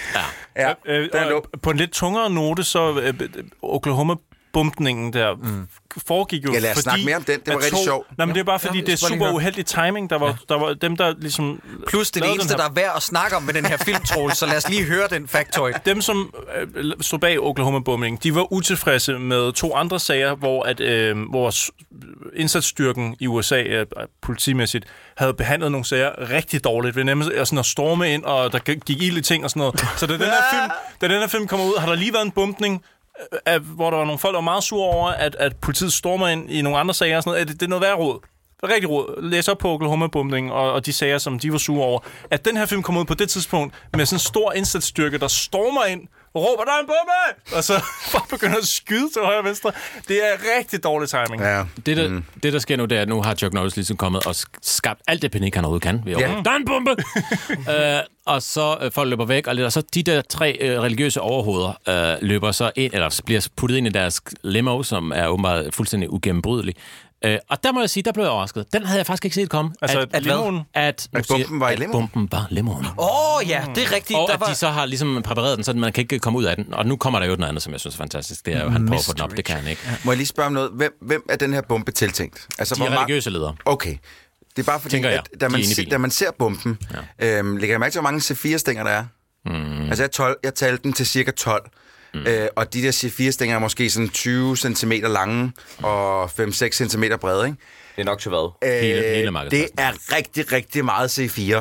Ja, ja øh, øh, på en lidt tungere note, så øh, Oklahoma bumpningen der mm. foregik jo, ja, lad os fordi... snakke mere om den. Det var rigtig sjovt. Nej, men det er bare fordi, ja, det er super uheldig timing. Der var, ja. der var dem, der ligesom... Plus det eneste, der er værd at snakke om med den her film, Troels, så lad os lige høre den factoid. Dem, som øh, stod bag Oklahoma-bombningen, de var utilfredse med to andre sager, hvor, at, øh, hvor indsatsstyrken i U S A, øh, politimæssigt, havde behandlet nogle sager rigtig dårligt, ved nemlig sådan at storme ind, og der gik ild i ting og sådan noget. Så da den her film, da den her film kommer ud, har der lige været en bumpning, Af, hvor der var nogle folk, der var meget sure over, at, at politiet stormer ind i nogle andre sager og sådan noget. Det, det er noget værd råd. Rigtig råd. Læs op på Oklahoma-bombningen og, og de sager, som de var sure over. At den her film kom ud på det tidspunkt med sådan en stor indsatsstyrke, der stormer ind og råber, der er en bombe! Og så bare begynder at skyde til højre og venstre. Det er rigtig dårlig timing. Ja. Det, der, mm. det, der sker nu, det er, at nu har Chuck Norris ligesom kommet og skabt alt det panik, han overhovedet kan. Ved ja. Der er en bombe! øh, og så øh, folk løber væk, og, lidt, og så de der tre øh, religiøse overhoveder øh, løber så ind, eller bliver puttet ind i deres limo, som er åbenbart fuldstændig ugennembrydelig. Uh, og der må jeg sige, der blev jeg overrasket. Den havde jeg faktisk ikke set komme. Altså, at, at, limoen? At, at bomben var i limoen? At bomben var limoen. Åh, oh, ja, det er rigtigt. Og der at var... de så har ligesom præpareret den, så man kan ikke komme ud af den. Og nu kommer der jo noget andet, som jeg synes er fantastisk. Det er jo, han prøver at få den op. Det kan han ikke. Ja. Må jeg lige spørge om noget? Hvem, hvem er den her bombe tiltænkt? Altså, de hvor religiøse ledere. Okay. Det er bare fordi, jeg, at da man, se, da man ser bomben, ja. øhm, lægger jeg mærke til, hvor mange C fire stænger der er. Mm. Altså, jeg, tolv, jeg talte den til cirka tolv. Mm. Øh, og de der C fire stænger er måske sådan tyve centimeter lange og fem til seks centimeter brede, ikke? Det er nok til hvad? Øh, hele, hele det er rigtig, rigtig meget C fire.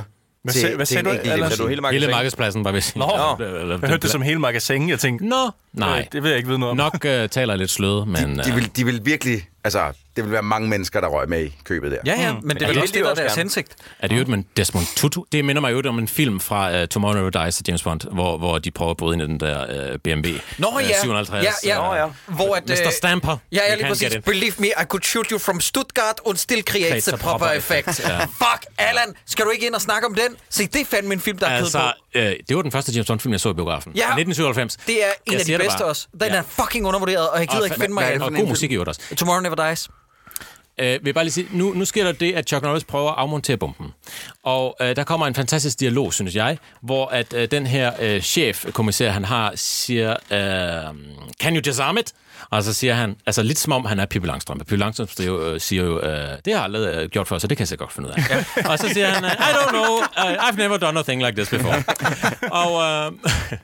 Hvad, til, hvad sagde du? Eller, du hele, hele markedspladsen, bare hvis. Nå, jeg hørte det som hele magasin. Jeg tænkte, nå, nej. Det vil jeg ikke vide noget om. Nok uh, taler lidt sløde, men... De, de, vil, de vil virkelig... Altså, det vil være mange mennesker, der røg med i købet der. Ja, ja, men det er vel også det, der er deres hensigt. Er det jo men Desmond Tutu? Det minder mig jo om en film fra uh, Tomorrow Never Dies af James Bond, hvor, hvor de prøver at bryde ind i den der uh, B M W. Nå ja, syvoghalvtreds, ja, ja. Nå, ja. Hvor at, mister Stamper. Ja, ja, lige præcis. Believe me, I could shoot you from Stuttgart and still create a proper effect. Ja. Fuck, Allan, skal du ikke ind og snakke om den? Se, det er fandme en film, der er altså, kød på. Øh, det var den første James Bond-film, jeg så i biografen. Ja. nitten syvoghalvfems. Det er en jeg af de bedste også. Den ja. er fucking undervurderet, og jeg gider og ikke finde mig... Og god musik i øvrigt også. Tomorrow Never Dies. Øh, vil bare lige sige, nu, nu sker der det, at Chuck Norris prøver at afmontere bomben. Og øh, der kommer en fantastisk dialog, synes jeg, hvor at øh, den her øh, chef-kommissær, han har, siger, øh, can you disarm it? Og så siger han, altså lidt som om han er Pippi Langstrømpe. Pippi Langstrømpe jo, øh, siger jo, øh, det har jeg aldrig øh, gjort før, så det kan jeg så godt finde ud af. Ja. Og så siger han, I don't know, uh, I've never done a thing like this before. og øh,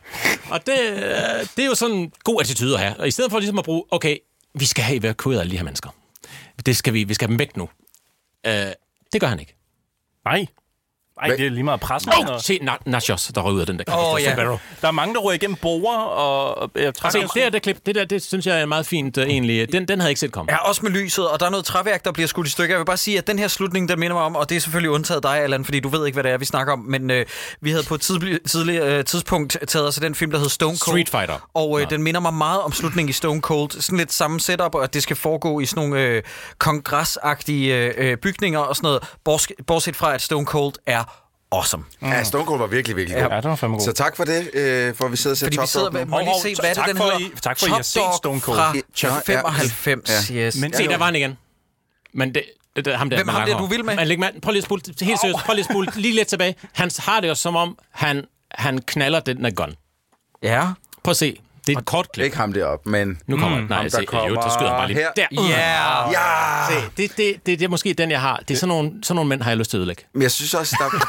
og det, øh, det er jo sådan en god attitude at have. Og i stedet for ligesom at bruge, okay, vi skal have evakueret alle de her mennesker. Det skal vi, vi skal have dem væk nu. Uh, det gør han ikke. Nej. Nej, det er lige meget pressen. Åh, oh, se na- Nachos, der røg ud af den der. Oh, ja. Der er mange, der rører igennem borer, og... Jeg altså, det, der, det, klip, det der, det synes jeg er meget fint uh, egentlig. Den, den havde jeg ikke set komme. Ja, også med lyset, og der er noget træværk, der bliver skudt i stykker. Jeg vil bare sige, at den her slutning, der minder mig om, og det er selvfølgelig undtaget dig, Allan, fordi du ved ikke, hvad det er, vi snakker om, men øh, vi havde på et tidlig, tidlig, uh, tidspunkt taget os af den film, der hed Stone Cold. Street Fighter. Og øh, den minder mig meget om slutningen i Stone Cold. Sådan lidt samme setup, og at det skal foregå i sådan nogle øh, kongresagtige øh, bygninger og sådan noget, bortset, bortset fra, at Stone Cold er awesome. Mm. Ja, Stone Cold var virkelig, virkelig god. Ja, det var fandme god. Så tak for det, øh, for at vi sidder og ser Top Dog. Fordi vi sidder, må lige se, hvad det den hedder? I, tak for, at I har set Stone Cold. Fra femoghalvfems, ja. yes. Men se, der var han igen. Men det, det, det ham der, Hvem ham der, du vil med? Man, man, prøv lige at spole, helt seriøst, prøv lige at spole lige lidt tilbage. Han har det jo som om, han, han knaller den der gun. Ja. Prøv at se. Det er et kort klip. Ikke ham deroppe, men... Nu kommer mm, nej, ham, se, jo, så skyder han bare lige her. der. Yeah. Ja! Se, det, det, det, det er måske den, jeg har. Det er sådan nogle, sådan nogle mænd, har jeg lyst til at ødelægge. Men jeg synes også, der...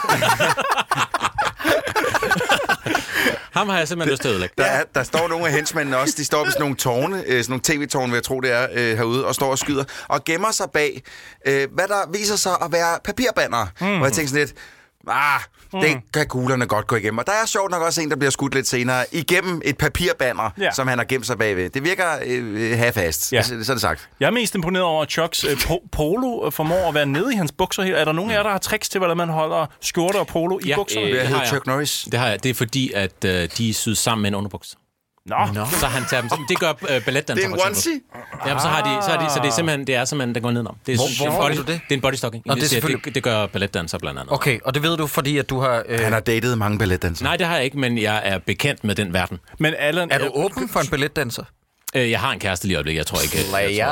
Ham har jeg simpelthen lyst til at ødelægge. Der, er, der står nogle af hensmændene også, de står på sådan nogle tårne, øh, sådan nogle tv-tårne, vil jeg tro det er, øh, herude, og står og skyder, og gemmer sig bag, øh, hvad der viser sig at være papirbannere. Mm. Og jeg tænker sådan lidt, ah, det kan kuglerne godt gå igennem. Og der er sjovt nok også en, der bliver skudt lidt senere, igennem et papirbanner, ja. som han har gemt sig bagved. Det virker øh, halvfast, ja. så, så er det sagt. Jeg er mest imponeret over, at Chucks øh, po- polo formår at være nede i hans bukser her. Er der nogen af jer, der har tricks til, hvordan man holder skjorte og polo i ja, bukserne? Øh, det, det har Chuck Norris. Det har jeg. Det er fordi, at øh, de er syet sammen med en underbuks. Nå. Nå. Så han tager dem. Det gør øh, balletdanser. Det er en onesie? Ja, så har de, så har de, så det er simpelthen, det er simpelthen, der går nedenom. Det er, hvor, hvor body, det? Det er en bodystocking. Og det, det, selvfølgelig... det, det gør balletdanser blandt andet. Okay, og det ved du, fordi at du har... Øh... Han har datet mange balletdansere. Nej, det har jeg ikke, men jeg er bekendt med den verden. Men Allan, er du åben for en balletdanser? Øh, jeg har en kæreste lige i øjeblikket, jeg tror ikke... Jeg ja.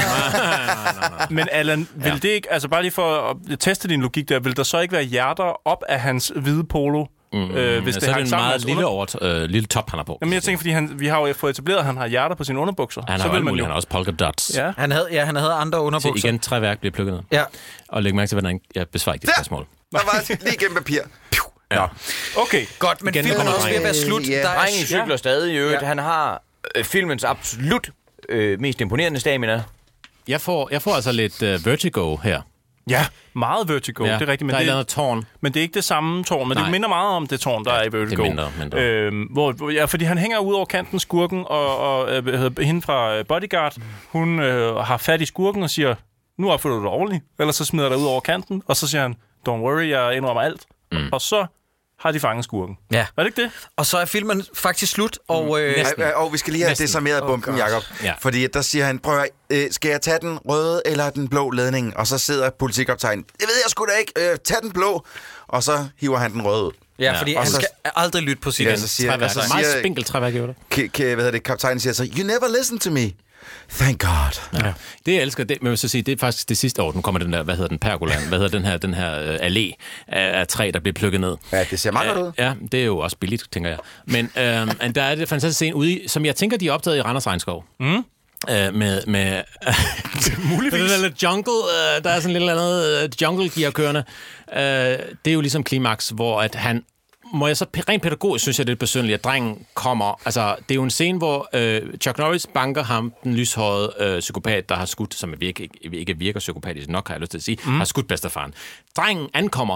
tror, men Allan, vil ja. det ikke... Altså bare lige for at teste din logik der, vil der så ikke være hjerter op af hans hvide polo? Mm, øh, hvis det så er det en meget lille, over, øh, lille top, han har på. Jamen, jeg tænker, fordi han, vi har jo fået etableret, at han har hjerter på sine underbukser. Han så har vil man jo. jo. Han har også polka dots. Ja. Han havde, ja, han havde andre underbukser. Så igen, træværk bliver plukket ned. Ja. Og læg mærke til, hvordan jeg besvarer ikke dit spørgsmål. Der var lige gennem papir. Ja. Okay. Godt, men igen, filmen er også ved at være slut. Ja. Drengen cykler stadig i øvrigt. Ja. Han har øh, filmens absolut øh, mest imponerende stamina. Jeg får, jeg får altså lidt uh, vertigo her. Ja, meget Vertigo, ja, det er rigtigt. Men der er det, noget tårn. Men det er ikke det samme tårn, men Nej. det minder meget om det tårn, der ja, er i Vertigo. Det er mindre, mindre. Øhm, hvor, ja, fordi han hænger ud over kanten, skurken, og, og øh, hende fra Bodyguard, hun øh, har fat i skurken og siger, nu opfører du dig ordentligt, ellers så smider jeg dig ud over kanten, og så siger han, don't worry, jeg indrømmer alt. Mm. Og så har de fanget skurken. Ja. Er det ikke det? Og så er filmen faktisk slut, og... Øh, Ej, og vi skal lige have desarmeret bomben, oh, Jacob. Ja. Fordi der siger han, prøv øh, skal jeg tage den røde eller den blå ledning? Og så sidder politikaptajnen, det ved jeg sgu da ikke, øh, tag den blå. Og så hiver han den røde ud. Ja, fordi og han så, skal aldrig lytte på sit ja, så siger, træværk. Så siger, meget spinkelt træværk, jo det. K- k- hvad hedder det? Kaptajnen siger så, you never listen to me. Thank God. Ja. Det jeg elsker, det, men jeg vil så sige, det er faktisk det sidste år, nu kommer den der, hvad hedder den, pergolan, hvad hedder den her, den her uh, allé af, af træ, der bliver plukket ned. Ja, det ser meget uh, ud. Ja, det er jo også billigt, tænker jeg. Men uh, der er det fantastisk scene ude i, som jeg tænker, de er optaget i Randers Regnskov. Mm. Uh, med, med muligvis. Den der jungle, uh, der er sådan lidt eller andet uh, jungle-gear kørende. Uh, det er jo ligesom klimaks, hvor at han må jeg så rent pædagogisk, synes jeg, det er besynderligt, at drengen kommer... Altså, det er jo en scene, hvor øh, Chuck Norris banker ham, den lyshårede øh, psykopat, der har skudt, som ikke, ikke virker psykopatisk nok, har jeg lyst til at sige, mm. har skudt bedstefaren. Drengen ankommer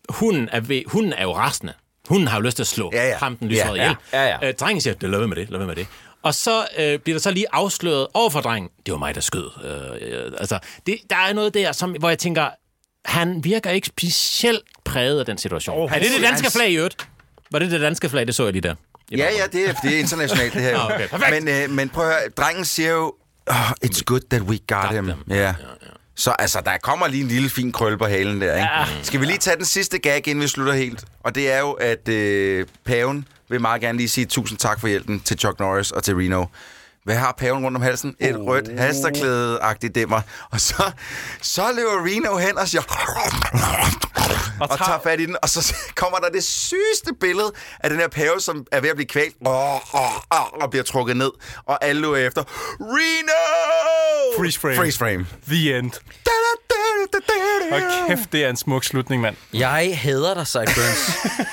hunden er, ved, hunden er jo rasende. Hunden har jo lyst til at slå ja, ja. ham, den lysrøde ja, ihjel. ja, ja, ja. Øh, drengen siger, lad være med det, lad være med det. Og så øh, bliver der så lige afsløret over for drengen, det var mig, der skød. Øh, øh, altså, det, der er noget der, som, hvor jeg tænker, han virker ikke specielt præget af den situation. Oh, er det det danske flag i øvrigt? Var det det danske flag, det så jeg lige der? Ja, ja, det er, det er internationalt, det her. Ah, okay, men, øh, men prøv at høre, drengen siger jo, oh, it's good that we got, got him. Them. Ja. Ja, ja. Så altså, der kommer lige en lille fin krølle på halen der, ikke? Ja. Skal vi lige tage den sidste gag, inden vi slutter helt? Og det er jo, at øh, paven vil meget gerne lige sige tusind tak for hjælpen til Chuck Norris og til Reno. Hvad har paven rundt om halsen? Et oh. rødt halsterklæde-agtigt dæmmer. Og så, så løber Reno hen og siger... og, og tager fat i den, og så kommer der det sygeste billede af den her pave, som er ved at blive kvalt, og bliver trukket ned, og alle løber efter. Reno! Freeze frame. Freeze frame. The end. Og kæft, det er en smuk slutning, mand. Jeg hader dig, Sideburns.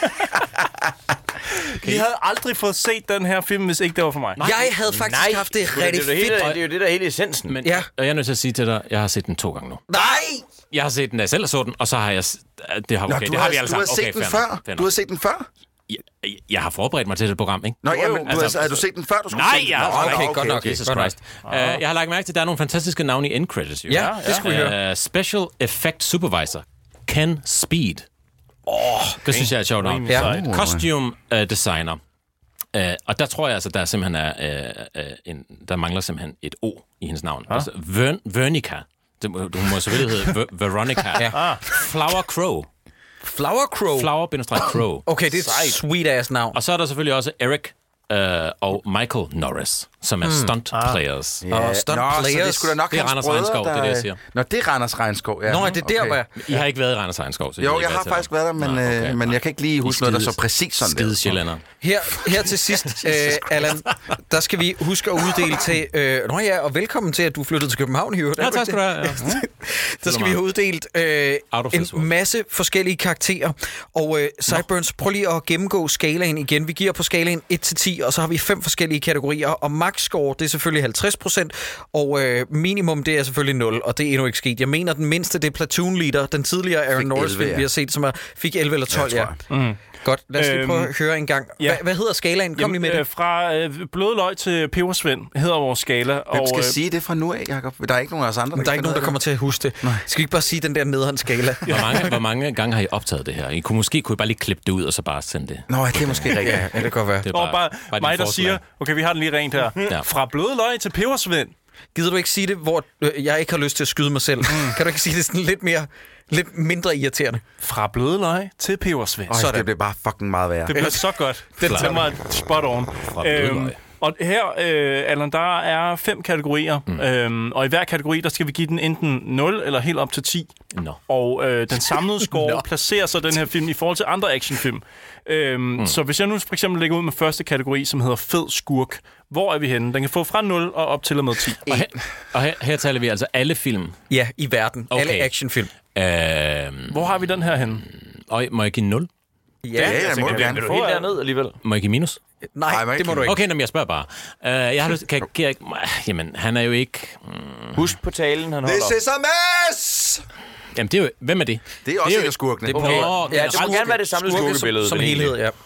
Okay. Jeg havde aldrig fået set den her film, hvis ikke det var for mig. Nej. Jeg havde faktisk Nej. haft det rigtig det, det, fedt. Det, det er jo det, der er hele essensen. Men, ja. Og jeg er nødt til at sige til dig, jeg har set den to gange nu. Nej! Jeg har set den, da jeg selv så den, og så har jeg... Det har, okay, Nå, det har, har vi alle sammen. Du har set okay, den før? Færdig. Du har set den før? Jeg, jeg har forberedt mig til det program, ikke? Nå, ja, men altså, du har, har du set den før, du skulle nej, se den? Nej, okay, okay, okay, godt nok. okay, Jesus Christ. Uh, jeg har lagt mærke til, at der er nogle fantastiske navne i end credits. Jo. Ja, ja, det skulle vi uh, høre. Special Effect Supervisor, Ken Speed. Åh, oh, det synes jeg er et sjovt navn. Ja. Costume uh, Designer. Uh, og der tror jeg altså, der simpelthen er uh, uh, en, der mangler simpelthen et O i hendes navn. Altså, Vern, Vernica. Det, du må selvfølgelig hedde Ver, Veronica. Ja. Flower Crow. Flower Crow? Flower-Crow. Okay, det er et sweet-ass navn. Og så er der selvfølgelig også Eric øh, og Michael Norris, som er stunt ah. players. Ja. Og stunt Nå, players. Så det skulle da nok det er Randers Regnskov, der... det er det, jeg siger. Nå, det er Randers Regnskov, ja. Nå, er det der, okay. Hvor jeg... I har ikke været i Randers Regnskov? Så jo, jeg har faktisk været der, men, Nå, okay. øh, men jeg kan ikke lige huske skide, noget, der så præcis sådan skide sjællænder. Her, her til sidst, øh, Allan, der skal vi huske at uddele til... Øh, nå ja, og velkommen til, at du flyttede til København, Hjo. Ja, tak skal du have. Ja. Der skal vi have uddelt øh, en masse forskellige karakterer. Og øh, Sideburns, prøv lige at gennemgå skalaen igen. Vi giver på skalaen et til ti, og så har vi fem forskellige kategorier. Og max score, det er selvfølgelig halvtreds procent, og øh, minimum, det er selvfølgelig nul, og det er endnu ikke sket. Jeg mener, den mindste, det er Platoon Leader, den tidligere Aaron Norris-film, ja. vi har set, som er, fik elleve eller tolv, ja. Mm. Godt, lad os lige øhm, prøve at høre en gang. Hva, ja. Hvad hedder skalaen? Kom Jamen, lige med det. Øh, fra øh, blødløg til pebersvend hedder vores skala. Hvem og, skal øh, sige det fra nu af, Jacob? Der er ikke nogen af os andre, der Der er ikke nogen, der kommer til at huske det. Nej. Skal vi ikke bare sige den der nederen skala? Hvor mange, hvor mange gange har I optaget det her? I kunne måske kunne I bare lige klippe det ud, og så bare sende det. Nå, det er måske rigtigt. Ja, det kan godt være. Det er bare, bare, bare mig, der siger, okay, vi har den lige rent her. Ja. Fra blødløg til pebersvend. Gider du ikke sige det, hvor øh, jeg ikke har lyst til at skyde mig selv? Mm. Kan du ikke sige det sådan lidt mere... Lidt mindre irriterende. Fra blødløg til pebersvend. Øj, det bliver bare fucking meget værre. Det bliver så godt. Det er mig spot on. Øhm, og her, øh, Allan, der er fem kategorier. Mm. Øhm, og i hver kategori, der skal vi give den enten nul eller helt op til ti. No. Og øh, den samlede score no. placerer så den her film i forhold til andre actionfilm. Øhm, mm. Så hvis jeg nu for eksempel lægger ud med første kategori, som hedder Fed Skurk, hvor er vi henne? Den kan få fra nul og op til og med ti. Og her, og her, her taler vi altså alle film? Ja, i verden. Okay. Alle actionfilm. Øhm, Hvor har vi den her henne? Og må jeg give nul? Ja, ja jeg, jeg må du gerne. Vil du helt derned alligevel? Må jeg give minus? Nej, Nej det må du ikke. Okay, men jeg spørger bare. Uh, jeg har lyst, kan, kan jeg, jamen, han er jo ikke... Mm. Husk på talen, han holder. This is a mess! Jamen, det er jo... Hvem er det? Det er også det er en af skurkene. Det, okay. okay. Ja, det må gerne være det samlede skurkebillede. Som, som helhed, ja.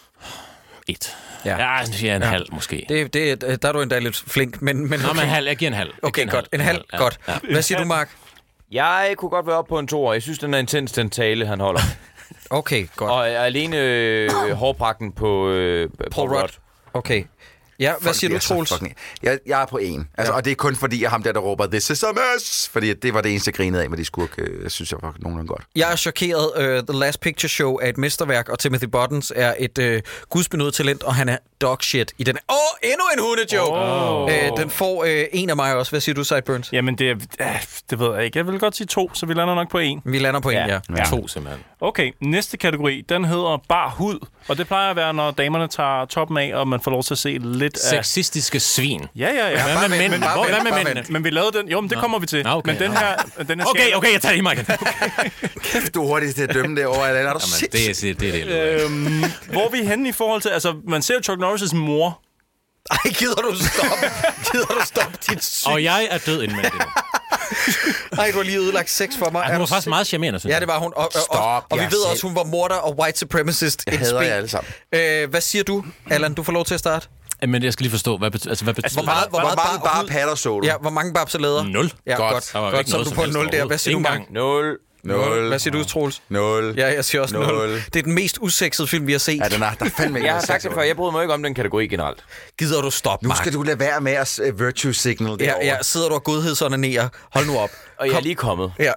Et. Ja, ja jeg siger en ja. halv måske. Det, det, der er du endda lidt flink, men... men Nå, men en halv. Jeg giver en halv. Okay, en godt. En halv, ja. godt. Ja. Hvad siger du, Mark? Jeg kunne godt være oppe på en toer. Jeg synes, den er intens, den tale, han holder. Okay, godt. Og alene øh, hårprakken på øh, Paul Rudd. Okay. Ja, hvad Folk, siger du, Troels? Jeg, jeg er på en. Altså, ja. Og det er kun fordi, jeg ham der, der råber, this is a mess! Fordi det var det eneste, jeg grinede af med de skurke. Jeg synes, jeg var nogenlunde godt. Jeg er chokeret. Uh, The Last Picture Show er et mesterværk, og Timothy Buttons er et uh, gudsbenået talent, og han er dog shit i den. Åh, oh, endnu en hundejoke! Oh. Uh, den får uh, en af mig også. Hvad siger du, Sideburns? Jamen, det, uh, det ved jeg ikke. Jeg vil godt sige to, så vi lander nok på en. Vi lander på en, ja. ja. ja. To, simpelthen. Okay, næste kategori, den hedder bar hud. Og det plejer at være, når damerne tager toppen af, og man får lov til at se lidt af... Sexistiske svin. Ja, ja, ja. Hvad med mændene? Hvad med mændene? Men vi lavede den... Jo, men det kommer vi til. Nå, okay, men den her... Den her okay, okay, jeg tager det i mig igen. Kæft, du er hurtigt til at dømme det over. Er du Jamen, det, er, det, det er det. Øhm, hvor er vi henne i forhold til... Altså, man ser Chuck Norris' mor. Ej, gider du stoppe? Gider du stoppe dit syg? Og jeg er død indvendigt. Ej, du har lige ødelagt sex for mig. Ja, hun var faktisk meget charmerende, synes jeg. Ja, det var hun. Og, og, Stop, og, og vi ved selv. også, hun var morder og white supremacist. Jeg hader jer alle sammen. Øh, hvad siger du, Allan? Du får lov til at starte. Men jeg skal lige forstå, hvad betyder, altså, hvad betyder hvor meget, hvor meget hvor mange bare patter så du? Ja, hvor mange babs er lader? Nul. Ja, godt. godt. Godt, godt. Så er du på en nul der. Hvad siger du, Mark? Nul. Nul. Hvad siger du, Troels? Nul. Ja, jeg siger også nul. nul. Det er den mest usexede film, vi har set. Ja, den er, der er fandme ikke Jeg har noget sagt sex det før, jeg bryder mig ikke om den kategori generelt. Gider du stoppe, Nu Mark? skal du lade være med at uh, virtue signal Ja, derovre. ja, sidder du og godhedsonanere. Hold nu op. Og jeg er lige kommet. Ja.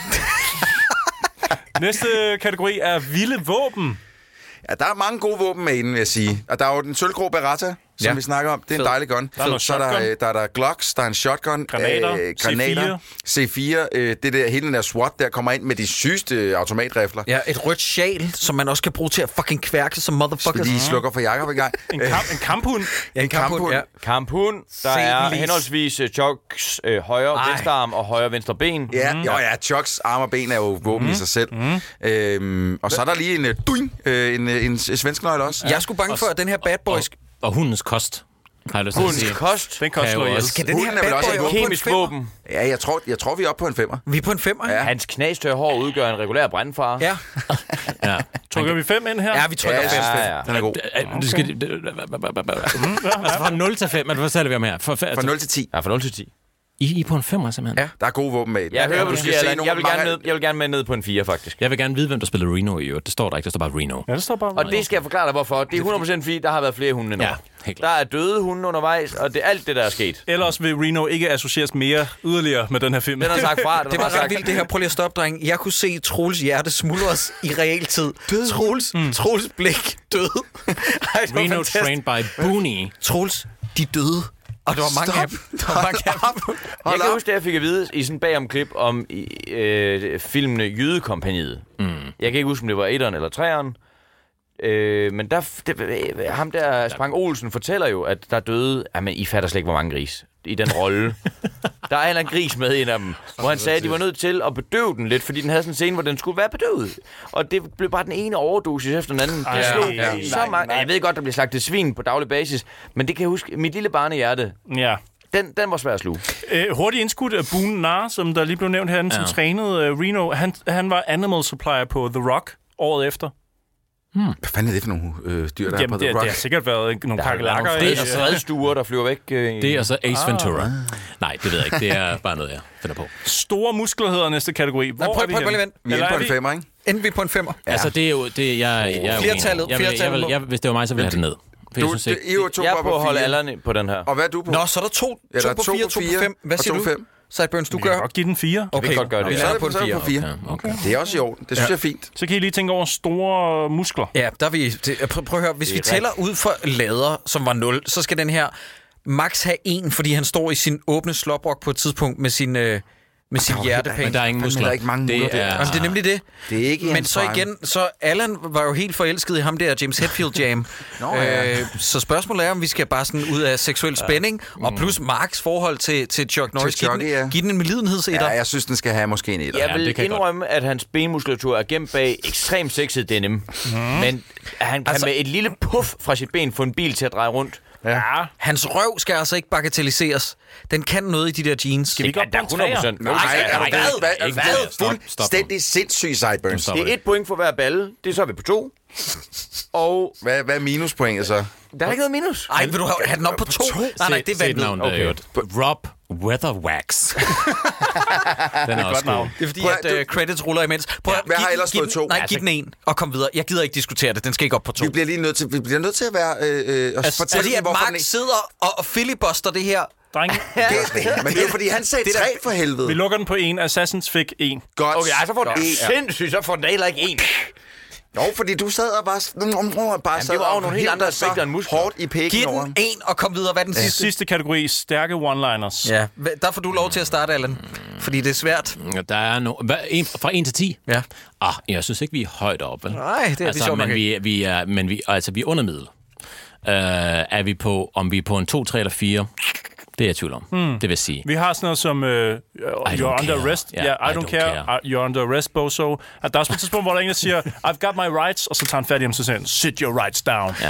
Næste kategori er vilde våben. Ja, der er mange gode våben med inden, vil jeg sige. Og der er jo den sølvgrå Beretta, som Ja. vi snakker om. Det er Fed. en dejlig gun. Der er noget Så er der, shotgun. øh, der, er der Glocks, der er en shotgun. Granater, øh, granater C fire. Øh, det der, hele den der SWAT, der kommer ind med de sygeste automatrifler. Ja, et rødt sjal, som man også kan bruge til at fucking kværke som motherfuckers. Skal de slukker for Jakob i gang? En, kamp, en kamphund. Ja, en kamphund, ja. Kamphund, der Se er den lige. henholdsvis uh, Chucks uh, højre Ej. venstre arm og højre venstre ben. Ja, mm. jo, ja, Chucks arm og ben er jo våben mm. i sig selv. Mm. Øhm, og så er der lige en, uh, duing, øh, en, en, en svensk nøgle også. Jeg er sgu bange for, at den her bad boys... Og, og hundens kost, har jeg lyst til at Hundens sige. kost. Den koster Kan jo ihjel. også- Skal den her Hunden er vel bad også boy et op på en Kemisk femmer? våben. Ja, jeg tror, jeg tror, vi er oppe på en femmer. Vi er på en femmer, ja. Hans knastørre hår udgør en regulær brandfare. Ja, Ja. Trykker vi fem ind her? ja vi trykker Ja, fem. jeg synes, Ja, ja. den er god. Okay. Du skal, altså fra nul til fem, men hvad taler vi om her? For, Fra nul til ti. Ja, fra nul til ti. I, I er på en femmer, simpelthen? Ja. Der er gode våben med i den. Jeg hører, Ja, hvad du skal siger, se Allan. nogle Jeg vil, mange- gerne ned, jeg vil gerne med ned på en fire, faktisk. Jeg vil gerne vide, hvem der spiller Reno i øvrigt. Det står der ikke, der står bare Reno. Ja, det står bare. Og det skal jeg forklare dig, hvorfor. Det er hundrede procent fordi, der har været flere hunde end Ja, over. helt Der klart. er døde hunde undervejs, og det er alt det, der er sket. Ellers vil Reno ikke associeres mere yderligere med den her film. Den har sagt fra. Den Det har var sagt. ret vildt, det her. Prøv lige at stoppe, dreng. Jeg kunne se Troels hjerte smuldres i realtid. Død. Troels, mm. Troels blik død. Ej, det var Reno fantastisk. trained by Booney. Troels, de døde. Og der var mange Stop. af dem. Der var mange af dem. Jeg kan huske, at jeg fik at vide i sådan en bagomklip om i, øh, filmene Jydekompaniet. Mm. Jeg kan ikke huske, om det var etteren eller treeren. Øh, men der, det, ham der, Spang Olsen, fortæller jo, at der døde... Jamen, I fatter slet ikke, hvor mange gris i den rolle. Der er en eller anden gris med en af dem, hvor han sagde, at de var nødt til at bedøve den lidt, fordi den havde sådan en scene, hvor den skulle være bedøvet. Og det blev bare den ene overdosis efter den anden. Det slog ja, ja. så mange... Jeg ved godt, der bliver slagtet svin på daglig basis, men det kan jeg huske. Mit lille barnehjerte, Ja. den, den var svær at sluge. Øh, hurtigt indskudt af Boone Nar, som der lige blev nævnt herinde, ja. som trænede uh, Reno. Han, han var animal supplier på The Rock året efter. Hmm. Hvad fanden er det for nogle øh, dyr, der Jamen, er på det, The Rock? det har sikkert været nogle kakelakker. Det er sredstuer, der flyver væk. Øh, Det er så Ace Ventura. Nej, det ved jeg ikke. Det er bare noget, jeg finder på. Store muskler hedder næste kategori. Hvor Nej, prøv, er vi prøv, prøv, henne? lige vent. Vi er inde Eller på er en vi- femmer, ikke? Enden vi er på en femmer. Ja. Altså, det er jo... Det, jeg, jeg er Flertallet, uenig. jeg, vil, jeg, flertallet. vil, jeg, hvis det var mig, så ville jeg have det ned. For Du, jeg synes det, ikke... I er jo to jeg er bare på at holde fire. alderen på den her. Og hvad er du på? Nå, så er der to, Ja, to der er på to fire, på to på fire, fem. Hvad og siger to du? på fem. Sideburns, du Vi kan gør. godt give den fire. Vi kan godt gøre det. Vi Så lander er på det en så er det fire. på fire. Okay. Det er også i orden. Det synes jeg er fint. Så kan I lige tænke over store muskler. Ja, der er vi... Det, prøv, prøv at høre. Hvis vi tæller ud for lader, som var nul, så skal den her max have en, fordi han står i sin åbne sloprok på et tidspunkt med sin... Øh, med sin hjertepenge. Men der er ingen muskler. Der er ikke mange det muskler der. er, Jamen, det er nemlig det. Det er ikke Men hans så prime. igen, så Allan var jo helt forelsket i ham der, James Hetfield Jam. Nå, ja. øh, så spørgsmålet er, om vi skal bare sådan ud af seksuel spænding, og plus Marks forhold til, til Chuck Norris. Til Chucky, giv, den, ja. giv den en medlidenhedsetter. Ja, jeg synes, den skal have måske en etter. Jeg Ja, vil det kan jeg indrømme, at hans benmuskulatur er gemt bag ekstremt sexet denim. Mm. Men han kan Altså- med et lille puff fra sit ben få en bil til at dreje rundt. Ja. Hans røv skal altså ikke bagatelliseres. Den kan noget i de der jeans. Skal vi ikke op på en hundrede træer? procent. Nej, er du nej, hvad? Hvad? ikke Hvad? mere. Stop, stop. Fuldstændig sindssyg sideburns. Stop. Det er et point for hver balle. Det er så er vi på to. Og Hvad, hvad er minuspointet så? der er ikke noget minus. Ej, vil du have, have den op på to? Nej, nej, det er Se et navn, vanvittigt. der er jo et- Rob Weatherwax. Den er også god. Det er fordi, Prøv at at- uh, credits ruller imens. Prøv, Ja, at- hvad giv har den- ellers giv fået den- to? Nej, Altså- giv den en, og kom videre. Jeg gider ikke diskutere det. Den skal ikke op på to. Vi bliver lige nødt til, vi bliver nødt til at være... Øh, øh, og Altså, fortælle Fordi dem, at hvorfor Mark den ikke... sidder og, og filibuster det her. Drenge, Det, det, men det er jo fordi, han sagde Det er tre der- for helvede. vi lukker den på en. Assassins fik en. Godt. Okay, altså får den Ja. sindssygt, så får den da heller ikke en. Jo, fordi du sad og bare, bare sad det var jo og nogle helt hævde andre dig så aspekter end muskler. hårdt i pikken Giv over den ham. en, og kom videre. Hvad er den sidste? Sidste kategori, stærke one-liners. Ja, hva- der får du lov til at starte, Allan. Fordi det er svært. Der er no... Hvad, en, fra en til ti? Ja. Ah, jeg synes ikke, vi er højt oppe. Nej, det er altså, det sjovt nok men vi, vi er, men vi, altså, vi er under middel. Uh, er vi på, om vi er på en to, tre eller fire? Det er jeg i tvivl om. Hmm. Det vil jeg sige. Vi har sådan noget som uh, You're don't under care. arrest. Ja, Ja, yeah, I, I don't, don't care. care. Uh, You're under arrest, bozo. At der er også på et tidspunkt, hvor der er en, der siger, I've got my rights, og så tager han fat i ham, så siger han, sit your rights down. Ja.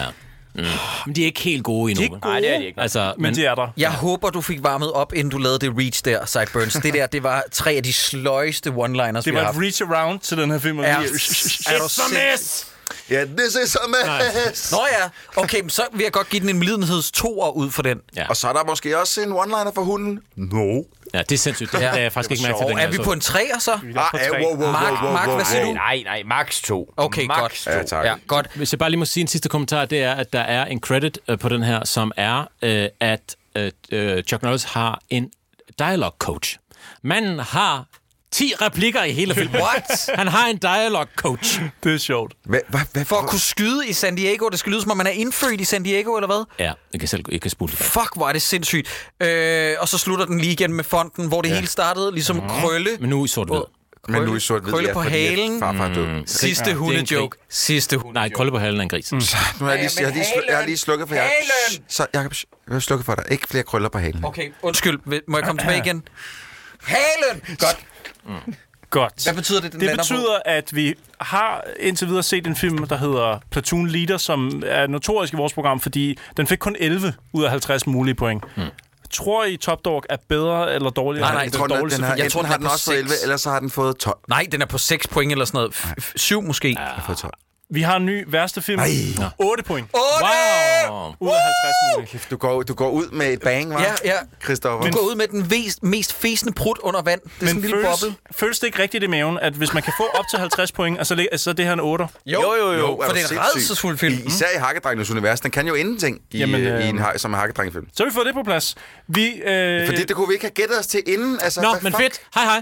Mm. Men de er ikke helt gode endnu. De er ikke gode. Nej, det er de ikke. Altså, men, men de er der. Jeg håber, du fik varmet op, inden du lavede det reach der, Sideburns. Det der, det var tre af de sløjeste one-liners, det vi har var et reach around til den her film. Er, It's a mess! Ja, yeah, this is a mess! Nå ja, okay, så vil jeg godt give den en medlidenheds toer ud for den. Ja. Og så er der måske også en one-liner for hunden. No. Ja, det er sindssygt. Det ja. er jeg faktisk ikke med til den. Er vi på en treer så? Vi er på tre. Ah, wow, wow, Mark, wow, wow, Mark, hvad siger du? Nej, nej, max to. Okay, max godt. To. Ja, tak. Ja, godt. Hvis jeg bare lige må sige en sidste kommentar, det er, at der er en credit øh, på den her, som er, øh, at øh, Chuck Norris har en dialogue coach. Manden har ti replikker i hele filmen. What? Han har en dialogue coach. Det er sjovt. Hva, hva, hva, for at kunne skyde i San Diego, det skal lyde som om man er indfødt i San Diego, eller hvad? Ja, jeg kan selv jeg kan spole det. Fuck, hvor er det sindssygt. Øh, og så slutter den lige igen med fonden, hvor det ja. hele startede, ligesom mm. Krølle. Men nu i sort-hvid. Men nu i sort-hvid, Krølle ja, på halen. Mm. Sidste hundejoke. Sidste hundejoke. Nej, Krølle på halen er en gris. Mm. Nu har jeg lige, jeg har lige, slu, jeg har lige slukket for jer. Så Jacob, jeg har slukket for dig. Ikke flere krøller på halen. Okay, undskyld. Må jeg komme tilbage igen? Halen! Godt. Mm. Godt. Hvad betyder det, den Det betyder, på? at vi har indtil videre set en film, der hedder Platoon Leader, som er notorisk i vores program, fordi den fik kun elleve ud af halvtreds mulige point. Hmm. Tror I Top Dog er bedre eller dårligere? Nej, nej, jeg tror, den, den har, jeg tror, den har den også fået elleve, eller så har den fået tolv. Nej, den er på seks point eller sådan noget. syv måske. Ja, den har fået tolv. Vi har en ny værste film. otte point. otte! Wow! Ud af halvtreds mulige. Du går, du går ud med et bang, hva'? Ja, ja. Christoffer. Du går ud med den mest, mest fæsende prut under vand. Det er men sådan en lille føles, boble. Føles det ikke rigtigt i maven, at hvis man kan få op til halvtreds point, og så, så er det her en otter? Jo, jo, jo. jo for det er en rædselsfuld film. I, især i Hakkedrengenes univers. Den kan jo ingenting i, Jamen, øh, i en, som en Hakkedrengefilm. Så har vi fået det på plads. Vi, øh... Fordi det kunne vi ikke have gættet os til inden. Altså, Nå, men fuck? Fedt. Hej, hej.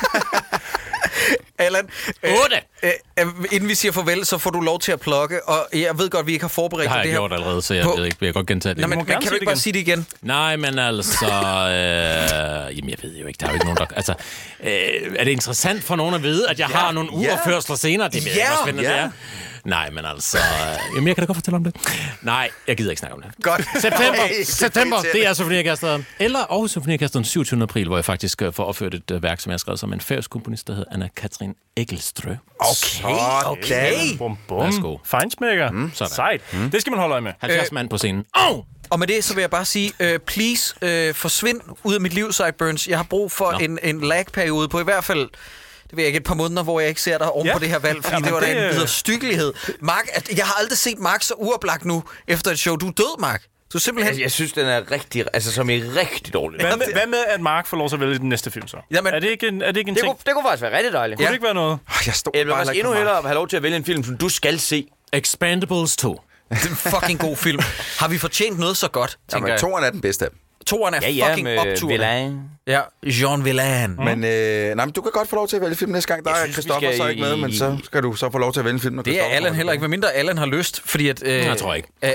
Allan, otte. Øh, øh, inden vi siger farvel, så får du lov til at plukke, og jeg ved godt, vi ikke har forberedt det, det her. Det har jeg gjort allerede, så jeg på... ved ikke, vil jeg godt gentage det. Nej, men, men kan du ikke bare sige det igen? Nej, men altså... Øh, jamen, jeg ved jo ikke, der er jo ikke nogen, der... Altså, øh, er det interessant for nogen at vide, at jeg ja, har nogle uoverførsler ja. senere? Det er ja, hvor spændende, ja. det er. Nej, men altså... Jamen, jeg kan da godt fortælle om det. Nej, jeg gider ikke snakke om det. Godt. September, hey, september det er Symfoniorkestret. Eller Aarhus Symfoniorkestret den syvogtyvende april, hvor jeg faktisk får opført et uh, værk, som jeg har skrevet som en færøsk komponist, der hedder Anna-Katrin Eggelstrø. Okay, okay. Bum, bum. Værsgo. Feinsmækker. Mm, Sejt. Mm. Det skal man holde øje med. halvfjerds øh, mand på scenen. Oh! Og med det, så vil jeg bare sige, uh, please, uh, forsvind ud af mit liv, Sideburns. Jeg har brug for no. en, en lag-periode på i hvert fald... Det ved jeg ikke, et par måneder, hvor jeg ikke ser dig oven ja. på det her valg, fordi ja, det var det... da en videre styggelighed. Mark, jeg har aldrig set Mark så uoplagt nu efter et show. Du er død, Mark. Du er simpelthen... Jeg, jeg synes, den er rigtig, altså som i rigtig dårlig. Hvad med, hvad med, at Mark får lov til at vælge den næste film så? Jamen, er det ikke en, er det ikke en det ting? Kunne, det kunne faktisk være rigtig dejligt. Kunne ja. det ikke være noget? Oh, jeg stod jeg vil faktisk endnu hellere have lov til at vælge en film, som du skal se. Expendables to. Det er en fucking god film. Har vi fortjent noget så godt, tænker jeg? Toren er den bedste. Toren er ja, ja, fucking opturende. Ja, Jean Villain. Mm. Men, øh, nej, men du kan godt få lov til at vælge film næste gang. Der er Christoffer så ikke med, men så skal du så få lov til at vælge film. Det er Allan heller ikke, medmindre Allan har lyst, fordi at... Øh, jeg tror ikke. Øh,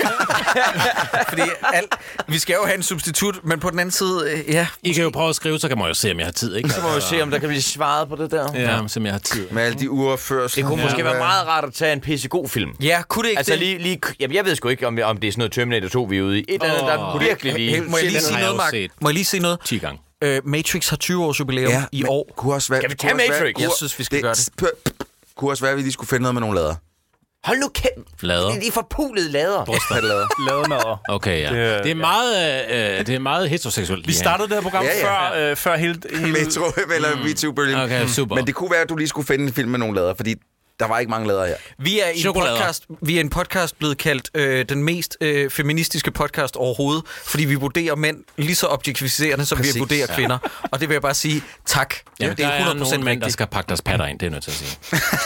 fordi al, vi skal jo have en substitut, men på den anden side, øh, ja... I kan jo prøve at skrive, så kan man jo se, om jeg har tid, ikke? Så må vi se, om der kan blive svaret på det der. Ja, så om jeg har tid. Med alle de uoverførsler. Det kunne måske ja. være meget rart at tage en pissegod film. Ja, kunne det ikke altså, det? Lige, lige, jamen, jeg ved sgu ikke, om, om det er sådan noget Terminator to, vi er ude i. Et eller andet, der er virkelig lige... Må jeg lige sige noget, Mark? Må jeg lige sige noget? ti gange. Uh, Matrix har tyve års jubilæum ja, i år. Kunne også være, skal vi tage Matrix? Være, jeg synes, vi skal det, gøre det. Kunne også være, at vi lige skulle finde noget med nogle lader. Hold nu kæft. Lader. De forpulede lader. Lader. Lademader. Okay, ja. Det, det, er meget, øh, det er meget heteroseksuelt. Vi startede det her program ja, ja. før, øh, før hele... hele... Metro, eller mm. MeToo Berlin. Okay, super. Men det kunne være, at du lige skulle finde en film med nogle lader, fordi... Der var ikke mange lader her. Vi er i en podcast, vi er en podcast blevet kaldt øh, den mest øh, feministiske podcast overhovedet, fordi vi vurderer mænd lige så objektificerende, som Præcis. vi vurderer kvinder. Ja. Og det vil jeg bare sige tak. Ja, det er hundrede procent mænd, der skal pakke deres patter ind, det er nødt til at sige.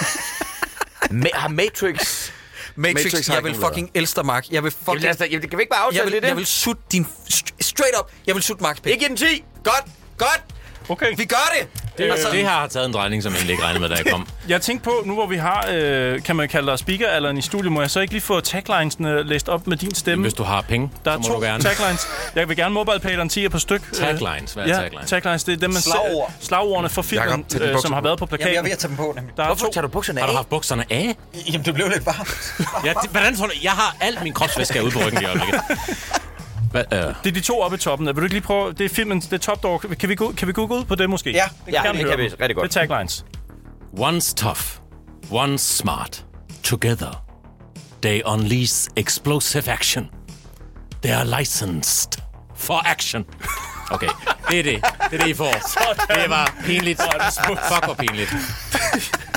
Ma- har Matrix... Matrix, Matrix jeg vil fucking elske Mark. Jeg vil fucking... Jamen, jamen, kan vi ikke bare aftale jeg vil, det? Jeg vil sutte din... Straight up. Jeg vil sutte Marks pik. Ikke en ti. Godt, godt. Okay. Vi gør det! Det, altså, det her har taget en drejning, som jeg egentlig ikke regnede med, da jeg kom. Jeg tænkte på, nu hvor vi har, øh, kan man kalde dig speaker eller i studiet, må jeg så ikke lige få taglinesene læst op med din stemme? Hvis du har penge, der er så må to du gerne. taglines. Jeg vil gerne mobile-pay en tier på styk. Taglines? Hvad er ja, taglines? taglines, det er dem, man Slagord. Slagordene for filmen, Jacob, øh, som har været på plakaten. Jamen, jeg vil tage dem på, nemlig. Der Hvorfor to. tager du bukserne af? Har du haft bukserne af? Jamen, det blev lidt varmt. ja, det, hvordan tror du? Jeg har alt min kropsvæske ude på ryggen i øjeblikket. Hvad, øh? Det er de to oppe i toppen. Vil du ikke lige prøve... Det er filmen, det er Top Dog. Kan vi gå, kan vi gå ud på det måske? Ja, det kan, ja, det kan vi rigtig godt. Det er taglines. One's tough. One's smart. Together. They unleash explosive action. They are licensed for action. Okay, det er det. Det er det, I får. Det var pinligt. Fuck, hvor pinligt.